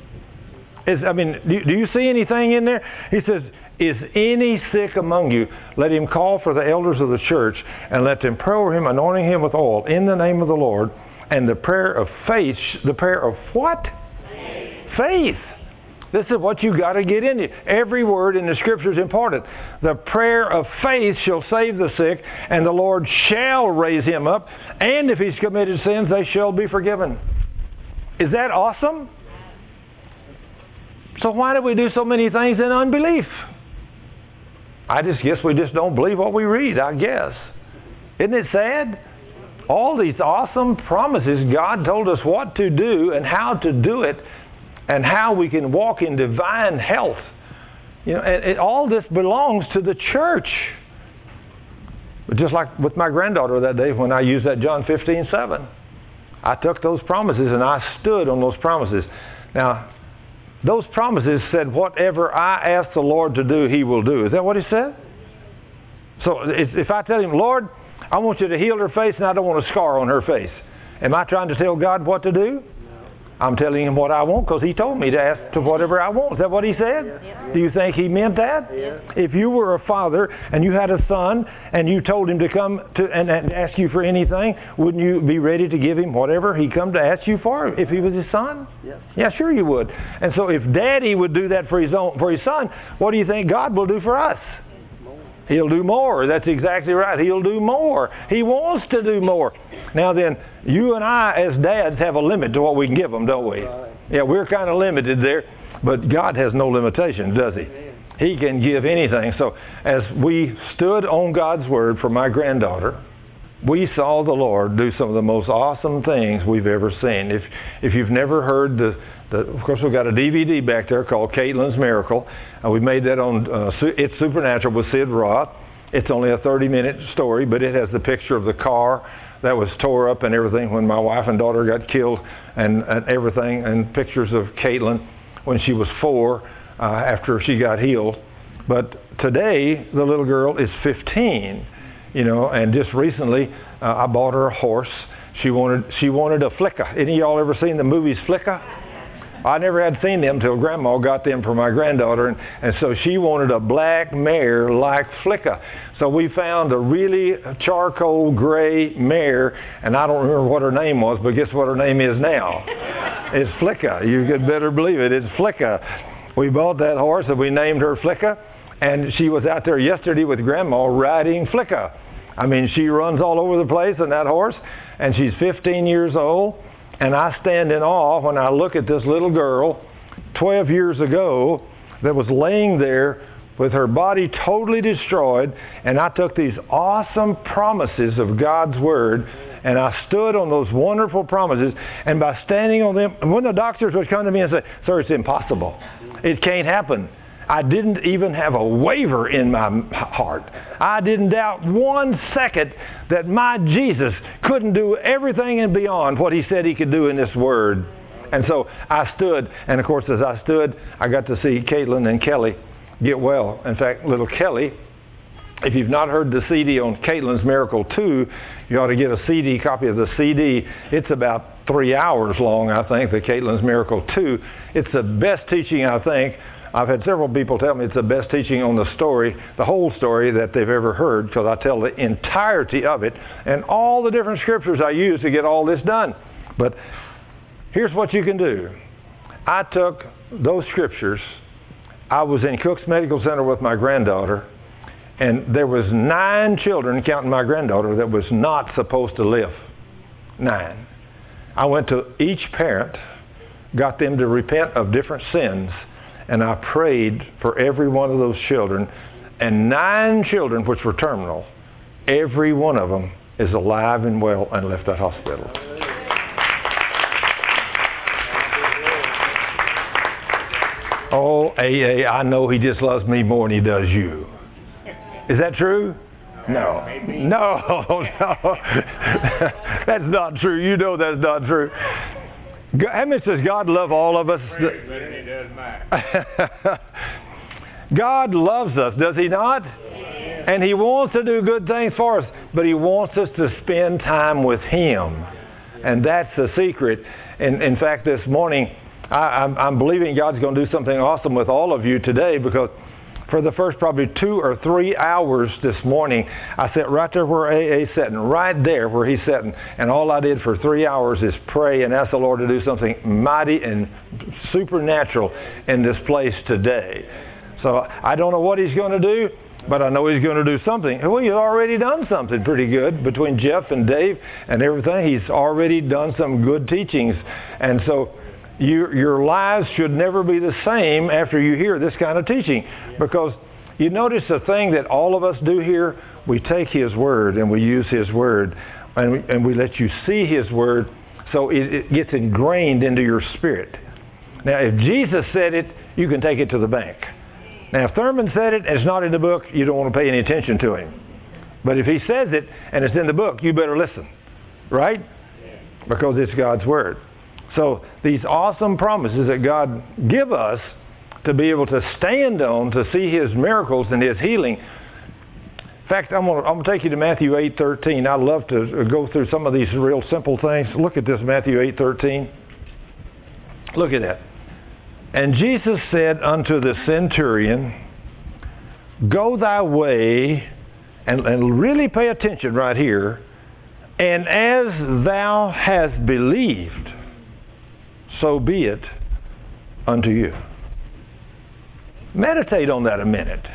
Do you see anything in there? He says, is any sick among you? Let him call for the elders of the church, and let them pray over him, anointing him with oil in the name of the Lord. And the prayer of faith, the prayer of what? Faith. This is what you got to get into. Every word in the Scripture is important. The prayer of faith shall save the sick, and the Lord shall raise him up. And if he's committed sins, they shall be forgiven. Is that awesome? So why do we do so many things in unbelief? I just guess we just don't believe what we read, I guess. Isn't it sad? All these awesome promises, God told us what to do and how to do it, and how we can walk in divine health. And all this belongs to the church. But just like with my granddaughter that day when I used that John 15:7, I took those promises and I stood on those promises. Now, those promises said, whatever I ask the Lord to do, he will do. Is that what he said? So if I tell him, Lord, I want you to heal her face and I don't want a scar on her face, am I trying to tell God what to do? I'm telling him what I want because he told me to ask to whatever I want. Is that what he said? Yeah. Do you think he meant that? Yeah. If you were a father and you had a son and you told him to come to and ask you for anything, wouldn't you be ready to give him whatever he come to ask you for if he was his son? Yes. Yeah, sure you would. And so if Daddy would do that for his son, what do you think God will do for us? He'll do more. That's exactly right. He'll do more. He wants to do more. Now then, you and I as dads have a limit to what we can give them, don't we? Right. Yeah, we're kind of limited there, but God has no limitations, does he? He can give anything. So as we stood on God's Word for my granddaughter, we saw the Lord do some of the most awesome things we've ever seen. If you've never heard of course, we've got a DVD back there called Caitlin's Miracle. We made that on It's Supernatural with Sid Roth. It's only a 30-minute story, but it has the picture of the car that was tore up and everything when my wife and daughter got killed and everything, and pictures of Caitlin when she was 4 after she got healed. But today, the little girl is 15, and just recently I bought her a horse. She wanted a Flicka. Any of y'all ever seen the movies Flicka? I never had seen them till Grandma got them for my granddaughter, and so she wanted a black mare like Flicka. So we found a really charcoal gray mare, and I don't remember what her name was, but guess what her name is now? It's Flicka. You could better believe it. It's Flicka. We bought that horse and we named her Flicka, and she was out there yesterday with Grandma riding Flicka. I mean, she runs all over the place on that horse, and she's 15 years old. And I stand in awe when I look at this little girl 12 years ago that was laying there with her body totally destroyed, and I took these awesome promises of God's Word and I stood on those wonderful promises, and by standing on them, when the doctors would come to me and say, "Sir, it's impossible. It can't happen," I didn't even have a waver in my heart. I didn't doubt 1 second that my Jesus couldn't do everything and beyond what he said he could do in this Word. And so I stood, and of course as I stood, I got to see Caitlin and Kelly get well. In fact, little Kelly, if you've not heard the CD on Caitlin's Miracle 2, you ought to get a CD, copy of the CD. It's about 3 hours long, I think, the Caitlin's Miracle 2. It's the best teaching, I think. I've had several people tell me it's the best teaching on the story, the whole story that they've ever heard, because I tell the entirety of it and all the different scriptures I use to get all this done. But here's what you can do. I took those scriptures. I was in Cook's Medical Center with my granddaughter, and there was 9 children, counting my granddaughter, that was not supposed to live. 9. I went to each parent, got them to repent of different sins, and I prayed for every one of those children. And 9 children, which were terminal, every one of them is alive and well and left that hospital. Oh, AA, I know he just loves me more than he does you. Is that true? No. No. That's not true. You know that's not true. How much does God love all of us? Better than he does mine. God loves us, does He not? And He wants to do good things for us, but He wants us to spend time with Him. And that's the secret. And in fact, this morning, I'm believing God's going to do something awesome with all of you today, because for the first probably 2 or 3 hours this morning, I sat right there where AA is sitting, right there where he's sitting. And all I did for 3 hours is pray and ask the Lord to do something mighty and supernatural in this place today. So I don't know what He's going to do, but I know He's going to do something. Well, He's already done something pretty good between Jeff and Dave and everything. He's already done some good teachings. And so your lives should never be the same after you hear this kind of teaching. Because you notice the thing that all of us do here, we take His Word and we use His Word. And we let you see His Word so it gets ingrained into your spirit. Now, if Jesus said it, you can take it to the bank. Now, if Thurman said it and it's not in the book, you don't want to pay any attention to him. But if he says it and it's in the book, you better listen. Right? Because it's God's Word. So these awesome promises that God give us to be able to stand on, to see His miracles and His healing. In fact, I'm going to take you to Matthew 8:13. I love to go through some of these real simple things. Look at this, Matthew 8:13. Look at that. And Jesus said unto the centurion, Go thy way, and really pay attention right here, and as thou hast believed, so be it unto you. Meditate on that a minute.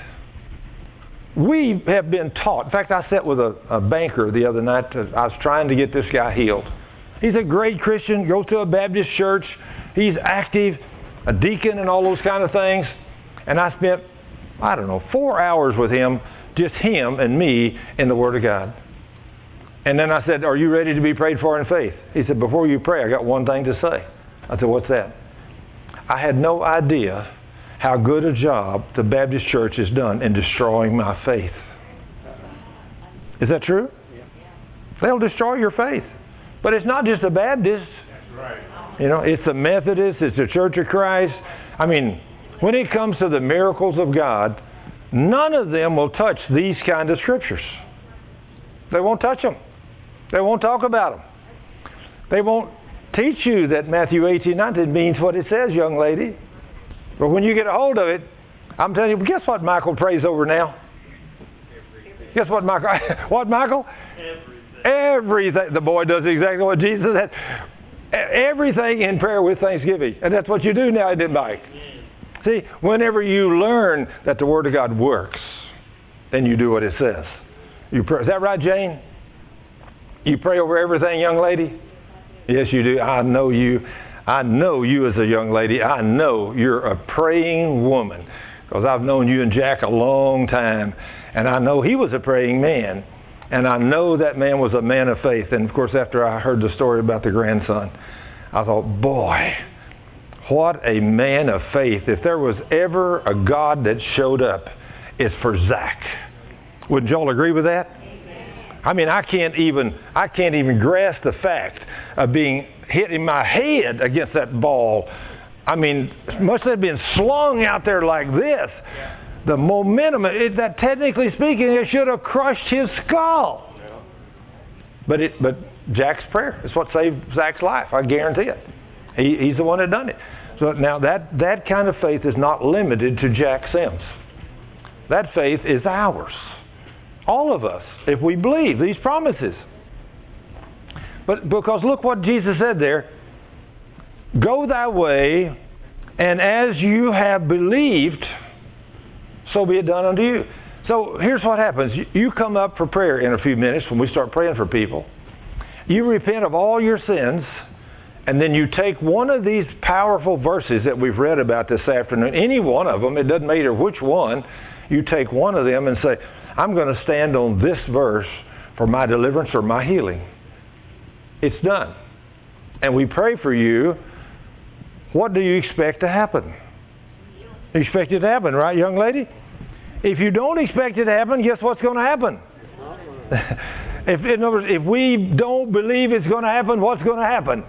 We have been taught. In fact, I sat with a banker the other night. I was trying to get this guy healed. He's a great Christian, goes to a Baptist church. He's active, a deacon and all those kind of things. And I spent, 4 hours with him, just him and me in the Word of God. And then I said, Are you ready to be prayed for in faith? He said, Before you pray, I got one thing to say. I said, What's that? I had no idea how good a job the Baptist church has done in destroying my faith. Is that true? Yeah. They'll destroy your faith. But it's not just the Baptists. That's right. It's the Methodists, it's the Church of Christ. I mean, when it comes to the miracles of God, none of them will touch these kind of scriptures. They won't touch them. They won't talk about them. They won't teach you that Matthew 18:19 means what it says, young lady. But when you get a hold of it, I'm telling you, guess what Michael prays over now? Guess what Michael? What, Michael? Everything. The boy does exactly what Jesus said. Everything in prayer with thanksgiving. And that's what you do now, isn't it, Mike? See, whenever you learn that the Word of God works, then you do what it says. You pray. Is that right, Jane? You pray over everything, young lady? Yes, you do. I know you. I know you as a young lady. I know you're a praying woman, because I've known you and Jack a long time. And I know he was a praying man. And I know that man was a man of faith. And, of course, after I heard the story about the grandson, I thought, boy, what a man of faith. If there was ever a God that showed up, it's for Zach. Wouldn't y'all agree with that? I mean, I can't even grasp the fact of being hit in my head against that ball. I mean, must have been slung out there like this. The momentum, that technically speaking, it should have crushed his skull. But Jack's prayer is what saved Zach's life. I guarantee it. He's the one that done it. So now that kind of faith is not limited to Jack Sims. That faith is ours. All of us, if we believe these promises. But because look what Jesus said there. Go thy way, and as you have believed, so be it done unto you. So here's what happens. You come up for prayer in a few minutes when we start praying for people. You repent of all your sins, and then you take one of these powerful verses that we've read about this afternoon, any one of them, it doesn't matter which one, you take one of them and say, I'm going to stand on this verse for my deliverance or my healing. It's done. And we pray for you. What do you expect to happen? You expect it to happen, right, young lady? If you don't expect it to happen, guess what's going to happen? In other words, if we don't believe it's going to happen, what's going to happen?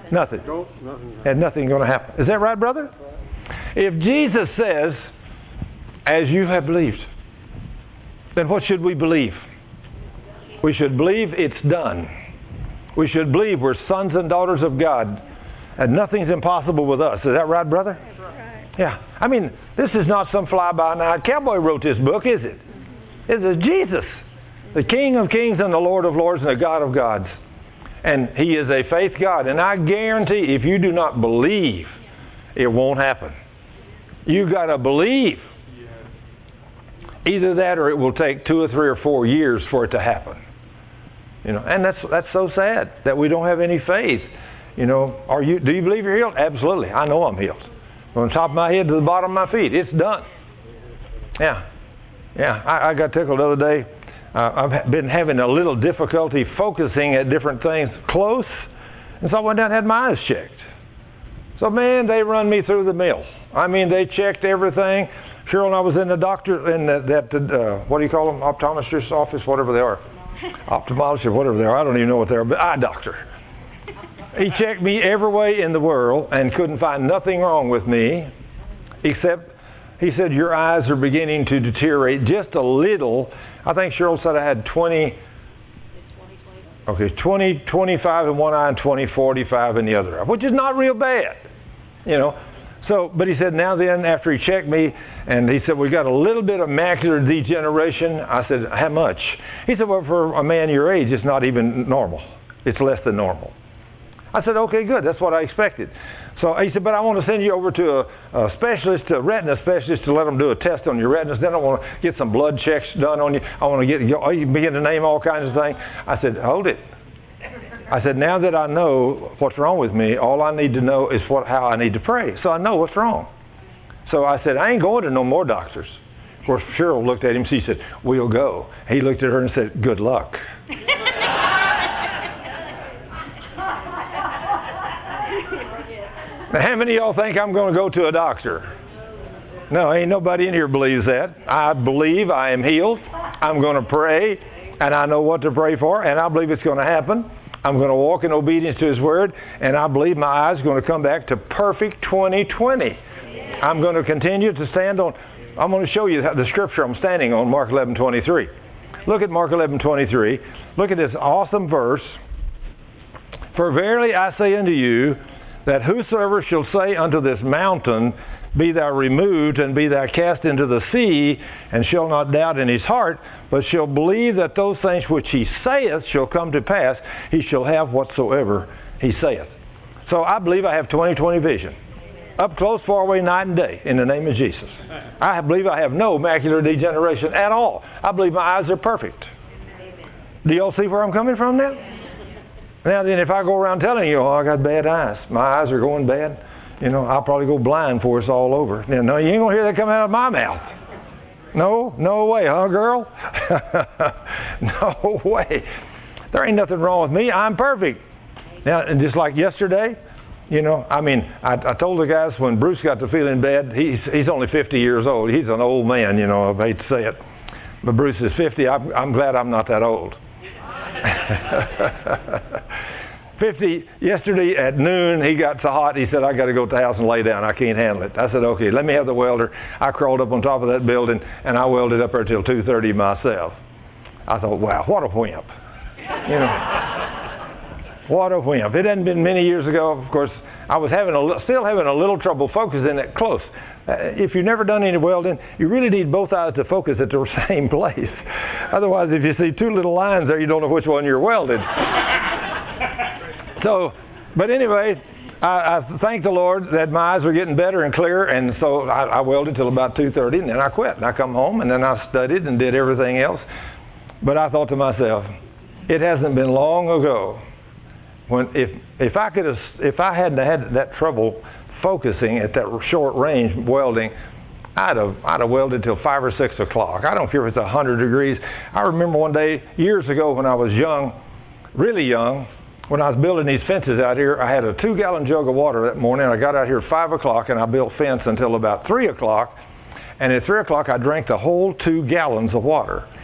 Nothing. Nothing. And nothing going to happen. Is that right, brother? If Jesus says, as you have believed, then what should we believe? We should believe it's done. We should believe we're sons and daughters of God, and nothing's impossible with us. Is that right, brother? Yeah. I mean, this is not some fly-by-night cowboy wrote this book, is it? It is Jesus, the King of kings and the Lord of lords and the God of gods. And He is a faith God. And I guarantee if you do not believe, it won't happen. You've got to believe. Either that or it will take 2 or 3 or 4 years for it to happen. You know, and that's so sad that we don't have any faith. You know, do you believe you're healed? Absolutely. I know I'm healed. From the top of my head to the bottom of my feet. It's done. Yeah. Yeah. I got tickled the other day. I've been having a little difficulty focusing at different things close. And so I went down and had my eyes checked. So, man, they run me through the mill. I mean, they checked everything. Cheryl and I was in the doctor, in what do you call them? Optometrist's office, whatever they are. Ophthalmologist, or whatever they are. I don't even know what they are, but eye doctor. He checked me every way in the world and couldn't find nothing wrong with me, except he said, your eyes are beginning to deteriorate just a little. I think Cheryl said I had 20/25 in one eye and 20/45 in the other eye, which is not real bad, you know. So, but he said, now then, after he checked me, and he said, we got a little bit of macular degeneration. I said, how much? He said, well, for a man your age, it's not even normal. It's less than normal. I said, okay, good. That's what I expected. So he said, but I want to send you over to a specialist, a retina specialist, to let them do a test on your retinas. Then I want to get some blood checks done on you. I want to you begin to name all kinds of things. I said, hold it. I said, now that I know what's wrong with me, all I need to know is how I need to pray. So I know what's wrong. So I said, I ain't going to no more doctors. Of course, Cheryl looked at him. She said, we'll go. He looked at her and said, good luck. Now, how many of y'all think I'm going to go to a doctor? No, ain't nobody in here believes that. I believe I am healed. I'm going to pray, and I know what to pray for, and I believe it's going to happen. I'm going to walk in obedience to His Word, and I believe my eyes are going to come back to perfect 20/20. I'm going to continue to stand on. I'm going to show you the scripture I'm standing on, Mark 11:23. Look at Mark 11:23. Look at this awesome verse. For verily I say unto you, that whosoever shall say unto this mountain, be thou removed, and be thou cast into the sea, and shall not doubt in his heart, but shall believe that those things which he saith shall come to pass, he shall have whatsoever he saith. So I believe I have 20/20 vision. Up close, far away, night and day, in the name of Jesus. I believe I have no macular degeneration at all. I believe my eyes are perfect. Do y'all see where I'm coming from now? Now then, if I go around telling you, oh, I got bad eyes, my eyes are going bad, you know, I'll probably go blind for us all over. Now, no, you ain't going to hear that come out of my mouth. No way, huh, girl? No way. There ain't nothing wrong with me. I'm perfect. Now, and just like yesterday, you know, I mean, I told the guys when Bruce got to feeling bad, he's only 50 years old. He's an old man, you know, I hate to say it. But Bruce is 50. I'm glad I'm not that old. 50, yesterday at noon, he got so hot, he said, I got to go to the house and lay down. I can't handle it. I said, okay, let me have the welder. I crawled up on top of that building, and I welded up there till 2:30 myself. I thought, wow, what a wimp. You know, what a wimp. It hadn't been many years ago, of course, I was still having a little trouble focusing it close. If you've never done any welding, you really need both eyes to focus at the same place. Otherwise, if you see two little lines there, you don't know which one you're welded. So, but anyway, I thank the Lord that my eyes were getting better and clearer, and so I welded till about 2:30, and then I quit. And I come home, and then I studied and did everything else. But I thought to myself, it hasn't been long ago when if I hadn't had that trouble focusing at that short range welding, I'd have welded till 5 or 6 o'clock. I don't care if it's 100 degrees. I remember one day years ago when I was young, really young, when I was building these fences out here, I had a 2-gallon jug of water that morning. I got out here at 5 o'clock and I built fence until about 3 o'clock. And at 3 o'clock, I drank the whole 2 gallons of water.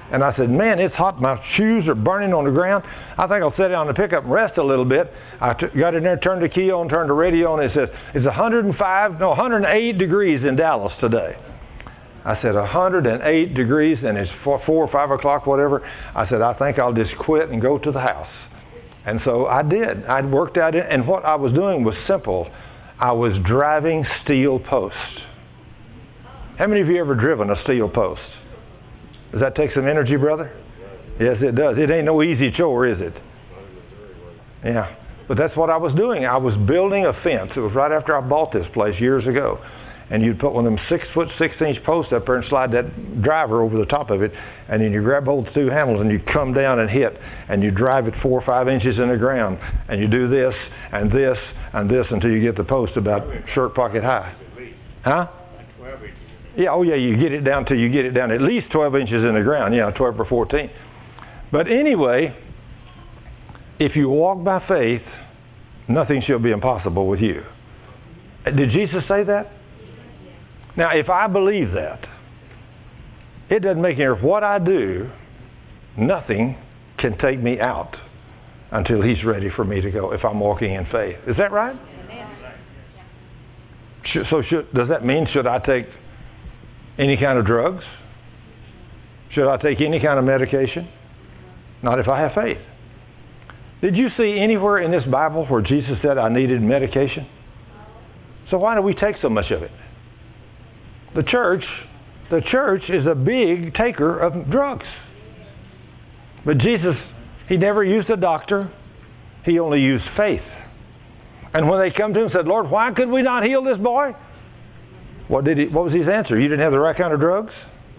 And I said, man, it's hot. My shoes are burning on the ground. I think I'll sit down in the pickup and rest a little bit. I got in there, turned the key on, turned the radio on, and it says, it's 108 degrees in Dallas today. I said, 108 degrees, and it's 4 or 5 o'clock, whatever. I said, I think I'll just quit and go to the house. And so I did. I'd worked out it, and what I was doing was simple. I was driving steel posts. How many of you ever driven a steel post? Does that take some energy, brother? Yes, it does. It ain't no easy chore, is it? Yeah. But that's what I was doing. I was building a fence. It was right after I bought this place years ago. And you'd put one of them 6-foot 6-inch posts up there and slide that driver over the top of it. And then you grab hold of the two handles and you come down and hit. And you drive it 4 or 5 inches in the ground. And you do this and this and this until you get the post about shirt pocket high. Huh? 12 inches. Yeah, oh yeah, you get it down till you get it down at least 12 inches in the ground. Yeah, 12 or 14. But anyway, if you walk by faith, nothing shall be impossible with you. Did Jesus say that? Now, if I believe that, it doesn't make any difference what I do, nothing can take me out until He's ready for me to go if I'm walking in faith. Is that right? So does that mean should I take any kind of drugs? Should I take any kind of medication? Not if I have faith. Did you see anywhere in this Bible where Jesus said I needed medication? So why do we take so much of it? The church is a big taker of drugs. But Jesus, He never used a doctor. He only used faith. And when they come to Him and said, Lord, why could we not heal this boy? What was His answer? You didn't have the right kind of drugs?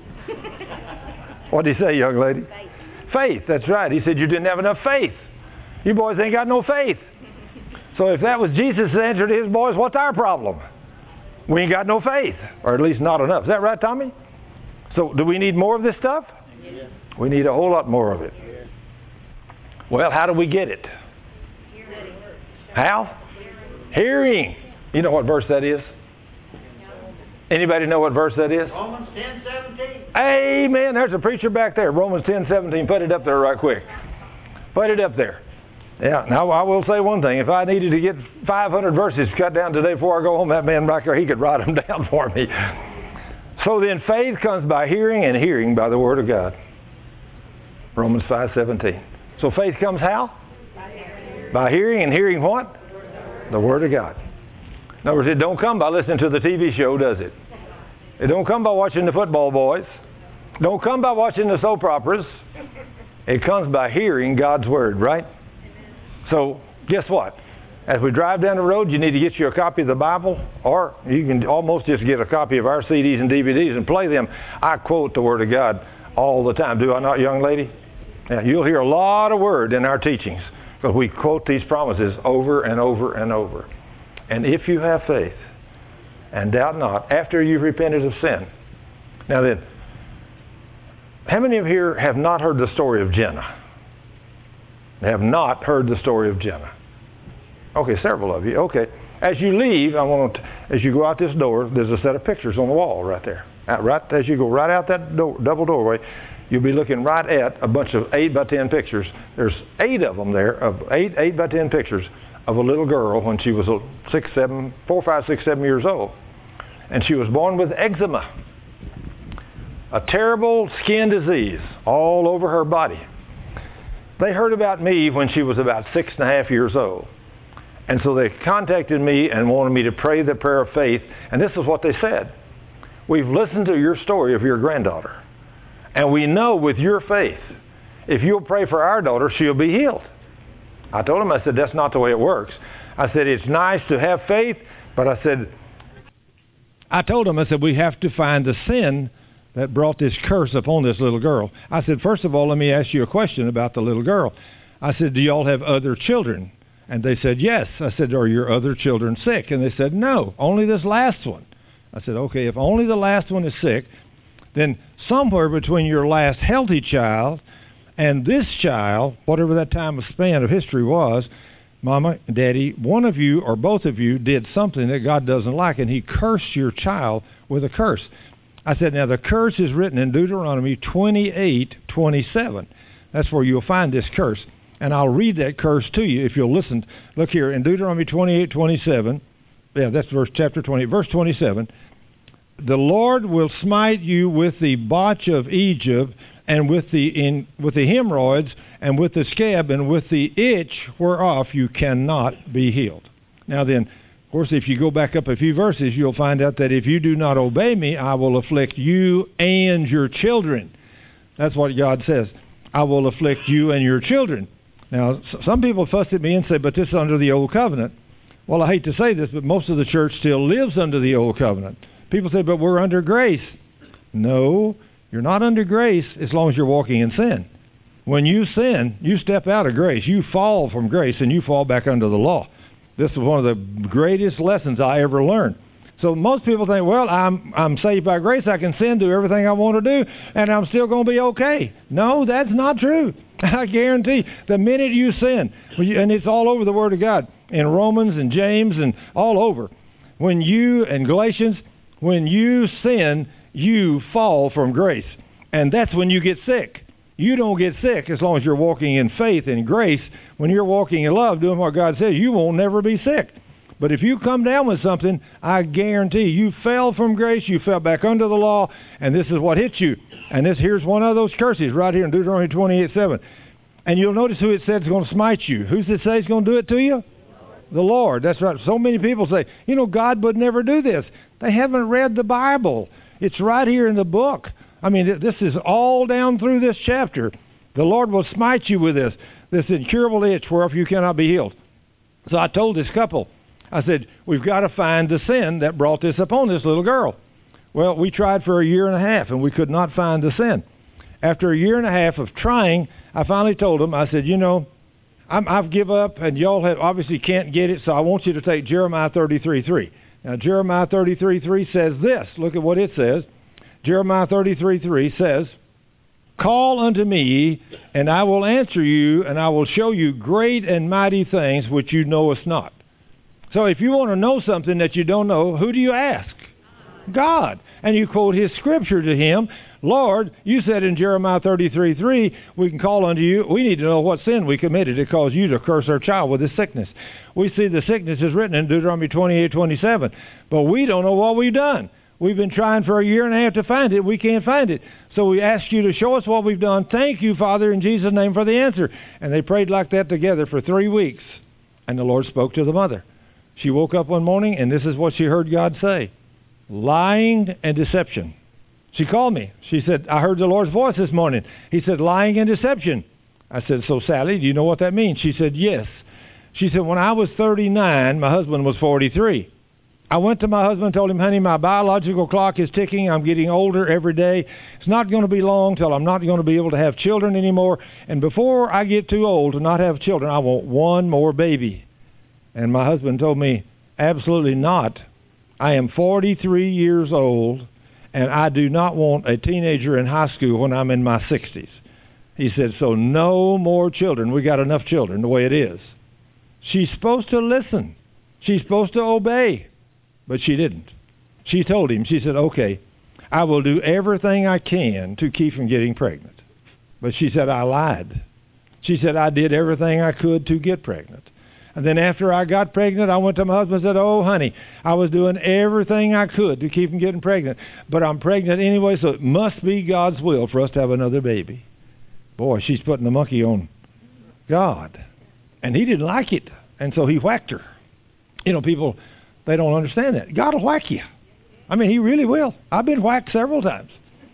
What did He say, young lady? Faith, that's right. He said you didn't have enough faith. You boys ain't got no faith. So if that was Jesus' answer to His boys, what's our problem? We ain't got no faith, or at least not enough. Is that right, Tommy? So do we need more of this stuff? Yeah. We need a whole lot more of it. Yeah. Well, how do we get it? Hearing. How? Hearing. You know what verse that is? Anybody know what verse that is? Romans 10:17. Amen. There's a preacher back there. Romans 10:17. Put it up there right quick. Put it up there. Yeah. Now, I will say one thing. If I needed to get 500 verses cut down today before I go home, that man back there, he could write them down for me. So then faith comes by hearing, and hearing by the Word of God. Romans 5:17. So faith comes how? By hearing, and hearing what? The Word of God. In other words, it don't come by listening to the TV show, does it? It don't come by watching the football boys. It don't come by watching the soap operas. It comes by hearing God's Word, right? So, guess what? As we drive down the road, you need to get you a copy of the Bible, or you can almost just get a copy of our CDs and DVDs and play them. I quote the Word of God all the time. Do I not, young lady? Yeah, you'll hear a lot of Word in our teachings, because we quote these promises over and over and over. And if you have faith, and doubt not, after you've repented of sin. Now then, how many of you here have not heard the story of Jenna? Have not heard the story of Jenna? Okay, several of you. Okay. As you leave, as you go out this door, there's a set of pictures on the wall right there. Right as you go right out that double doorway, you'll be looking right at a bunch of 8 by 10 pictures. There's 8 of them there, of 8 by 10 pictures of a little girl when she was 4, 5, 6, 7 years old. And she was born with eczema, a terrible skin disease all over her body. They heard about me when she was about 6.5 years old. And so they contacted me and wanted me to pray the prayer of faith. And this is what they said. We've listened to your story of your granddaughter. And we know with your faith, if you'll pray for our daughter, she'll be healed. I told him, I said, that's not the way it works. I said, it's nice to have faith, but I told him, we have to find the sin that brought this curse upon this little girl. I said, first of all, let me ask you a question about the little girl. I said, do y'all have other children? And they said, yes. I said, are your other children sick? And they said, no, only this last one. I said, okay, if only the last one is sick, then somewhere between your last healthy child and this child, whatever that time of span of history was, Mama, Daddy, one of you or both of you did something that God doesn't like, and He cursed your child with a curse. I said, now the curse is written in Deuteronomy 28:27. That's where you'll find this curse. And I'll read that curse to you if you'll listen. Look here, in Deuteronomy 28:27. Yeah, that's chapter 20, verse 27. The Lord will smite you with the botch of Egypt, and with the hemorrhoids, and with the scab, and with the itch whereof you cannot be healed. Now then, of course, if you go back up a few verses, you'll find out that if you do not obey me, I will afflict you and your children. That's what God says. I will afflict you and your children. Now, some people fuss at me and say, but this is under the old covenant. Well, I hate to say this, but most of the church still lives under the old covenant. People say, but we're under grace. No, you're not under grace as long as you're walking in sin. When you sin, you step out of grace. You fall from grace and you fall back under the law. This is one of the greatest lessons I ever learned. So most people think, well, I'm saved by grace. I can sin, do everything I want to do, and I'm still going to be okay. No, that's not true. I guarantee the minute you sin, and it's all over the Word of God, in Romans and James and all over, and Galatians, when you sin, you fall from grace. And that's when you get sick. You don't get sick as long as you're walking in faith and grace. When you're walking in love, doing what God says, you won't never be sick. But if you come down with something, I guarantee you fell from grace, you fell back under the law, and this is what hit you. And here's one of those curses right here in Deuteronomy 28:7. And you'll notice who it says is going to smite you. Who's it say is going to do it to you? The Lord. That's right. So many people say, God would never do this. They haven't read the Bible. It's right here in the book. I mean, this is all down through this chapter. The Lord will smite you with this incurable itch whereof you cannot be healed. So I told this couple, I said, we've got to find the sin that brought this upon this little girl. Well, we tried for a year and a half, and we could not find the sin. After a year and a half of trying, I finally told them, I said, I've give up, and y'all obviously can't get it, so I want you to take Jeremiah 33:3. Now, Jeremiah 33:3 says this. Look at what it says. Jeremiah 33:3 says, call unto me, and I will answer you, and I will show you great and mighty things which you knowest not. So if you want to know something that you don't know, who do you ask? God. And you quote his scripture to him. Lord, you said in Jeremiah 33:3, we can call unto you. We need to know what sin we committed to cause you to curse our child with this sickness. We see the sickness is written in Deuteronomy 28:27, but we don't know what we've done. We've been trying for a year and a half to find it. We can't find it. So we ask you to show us what we've done. Thank you, Father, in Jesus' name for the answer. And they prayed like that together for 3 weeks. And the Lord spoke to the mother. She woke up one morning, and this is what she heard God say. Lying and deception. She called me. She said, I heard the Lord's voice this morning. He said, lying and deception. I said, so Sally, do you know what that means? She said, yes. She said, when I was 39, my husband was 43. I went to my husband and told him, honey, my biological clock is ticking. I'm getting older every day. It's not going to be long till I'm not going to be able to have children anymore. And before I get too old to not have children, I want one more baby. And my husband told me, absolutely not. I am 43 years old, and I do not want a teenager in high school when I'm in my 60s. He said, so no more children. We got enough children the way it is. She's supposed to listen. She's supposed to obey. But she didn't. She told him, she said, okay, I will do everything I can to keep from getting pregnant. But she said, I lied. She said, I did everything I could to get pregnant. And then after I got pregnant, I went to my husband and said, oh, honey, I was doing everything I could to keep from getting pregnant. But I'm pregnant anyway, so it must be God's will for us to have another baby. Boy, she's putting the monkey on God. And he didn't like it. And so he whacked her. People, they don't understand that. God will whack you. I mean, he really will. I've been whacked several times.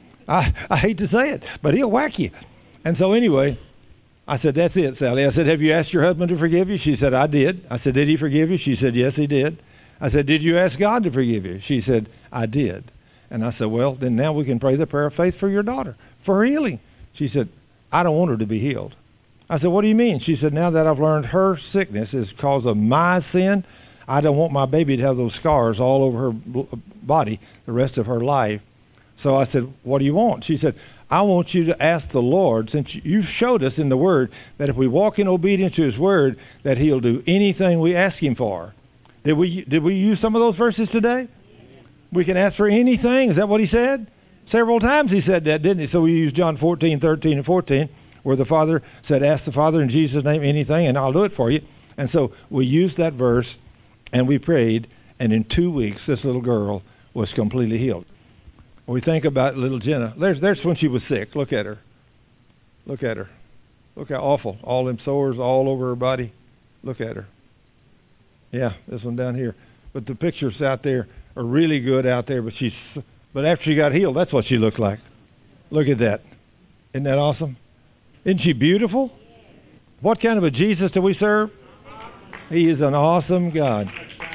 I hate to say it, but he'll whack you. And so anyway, I said, that's it, Sally. I said, have you asked your husband to forgive you? She said, I did. I said, did he forgive you? She said, yes, he did. I said, did you ask God to forgive you? She said, I did. And I said, well, then now we can pray the prayer of faith for your daughter, for her healing. She said, I don't want her to be healed. I said, what do you mean? She said, now that I've learned her sickness is because of my sin, I don't want my baby to have those scars all over her body the rest of her life. So I said, what do you want? She said, I want you to ask the Lord, since you've showed us in the Word that if we walk in obedience to His Word, that He'll do anything we ask Him for. Did we use some of those verses today? We can ask for anything. Is that what He said? Several times he said that, didn't he? So we used John 14, 13, and 14, where the Father said, ask the Father in Jesus' name anything, and I'll do it for you. And so we used that verse, and we prayed, and in 2 weeks, this little girl was completely healed. When we think about little Jenna, there's when she was sick. Look at her. Look at her. Look how awful. All them sores all over her body. Look at her. Yeah, this one down here. But the pictures out there are really good out there, but after she got healed, that's what she looked like. Look at that. Isn't that awesome? Isn't she beautiful? What kind of a Jesus do we serve? He is an awesome God.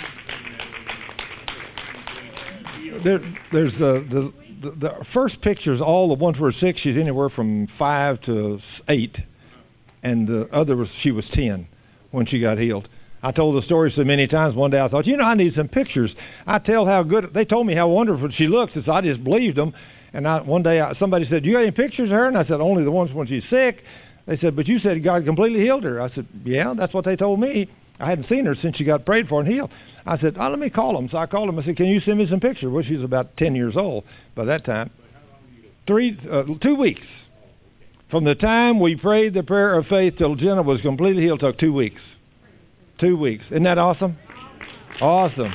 There's the first pictures, all the ones were 6. She's anywhere from 5 to 8, and the other was she was 10 when she got healed. I told the story so many times. One day I thought, I need some pictures. I tell how good they told me how wonderful she looks, and so I just believed them. And one day somebody said, "You got any pictures of her?" And I said, "Only the ones when she's sick." They said, "But you said God completely healed her." I said, "Yeah, that's what they told me. I hadn't seen her since she got prayed for and healed." I said, "Let me call them." So I called them. I said, "Can you send me some pictures?" Well, she was about 10 years old by that time. 2 weeks. From the time we prayed the prayer of faith till Jenna was completely healed took 2 weeks. 2 weeks. Isn't that awesome? Awesome.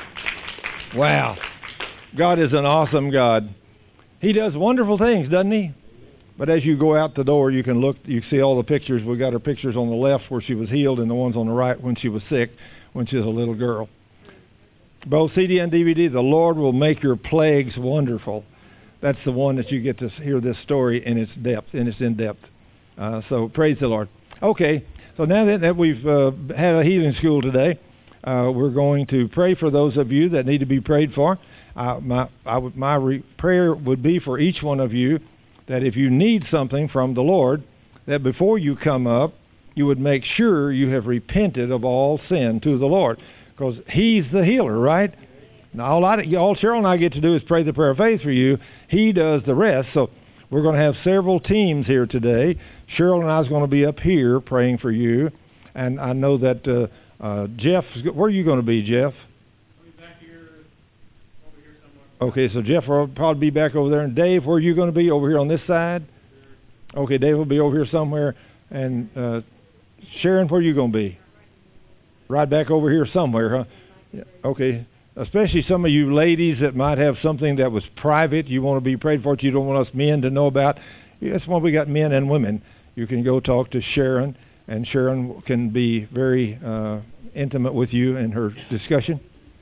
Wow. God is an awesome God. He does wonderful things, doesn't he? But as you go out the door, you can look, you see all the pictures. We got her pictures on the left where she was healed and the ones on the right when she was sick, when she was a little girl. Both CD and DVD, the Lord will make your plagues wonderful. That's the one that you get to hear this story in its depth, in depth. So praise the Lord. Okay, so now that we've had a healing school today, we're going to pray for those of you that need to be prayed for. My prayer would be for each one of you that if you need something from the Lord, that before you come up, you would make sure you have repented of all sin to the Lord, because He's the healer, right? Now, all Cheryl and I get to do is pray the prayer of faith for you. He does the rest. So we're going to have several teams here today. Cheryl and I is going to be up here praying for you, and I know that Jeff, where are you going to be, Jeff? I'll be back here, over here somewhere. Okay, so Jeff will probably be back over there. And Dave, where are you going to be? Over here on this side? Okay, Dave will be over here somewhere. And Sharon, where are you going to be? Right back over here somewhere, huh? Yeah, okay. Especially some of you ladies that might have something that was private you want to be prayed for, you don't want us men to know about. That's why we got men and women. You can go talk to Sharon, and Sharon can be very intimate with you in her discussion.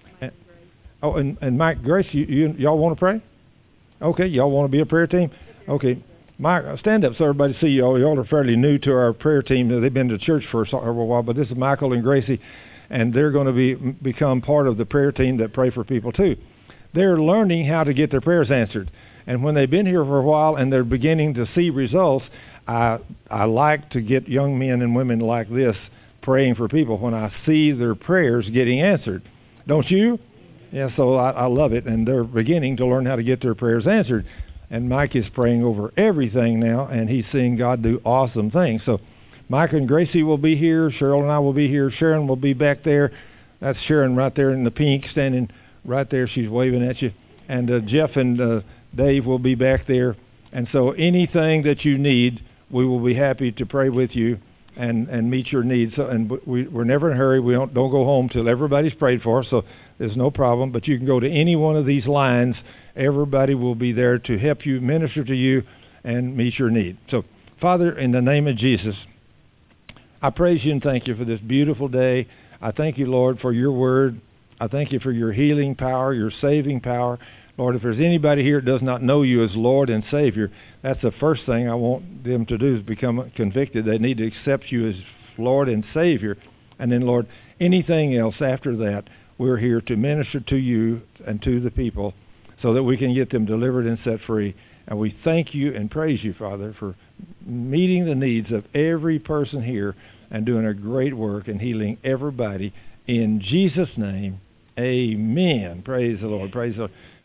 And Mike, Grace, y'all want to pray? Okay, y'all want to be a prayer team? Okay. Mike, stand up so everybody see y'all. Y'all are fairly new to our prayer team. They've been to church for a while, but this is Michael and Gracie, and they're going to become part of the prayer team that pray for people too. They're learning how to get their prayers answered. And when they've been here for a while and they're beginning to see results, I like to get young men and women like this praying for people when I see their prayers getting answered. Don't you? Yeah, so I love it, and they're beginning to learn how to get their prayers answered. And Mike is praying over everything now, and he's seeing God do awesome things. So Mike and Gracie will be here. Cheryl and I will be here. Sharon will be back there. That's Sharon right there in the pink, standing right there. She's waving at you. And Jeff and Dave will be back there. And so anything that you need, we will be happy to pray with you and meet your needs. So, and we're never in a hurry. We don't go home till everybody's prayed for, so there's no problem. But you can go to any one of these lines. Everybody will be there to help you, minister to you, and meet your need. So, Father, in the name of Jesus, I praise you and thank you for this beautiful day. I thank you, Lord, for your word. I thank you for your healing power, your saving power. Lord, if there's anybody here that does not know you as Lord and Savior, that's the first thing I want them to do is become convicted. They need to accept you as Lord and Savior. And then, Lord, anything else after that, we're here to minister to you and to the people so that we can get them delivered and set free. And we thank you and praise you, Father, for meeting the needs of every person here and doing a great work and healing everybody. In Jesus' name, amen. Praise the Lord. Praise the Lord.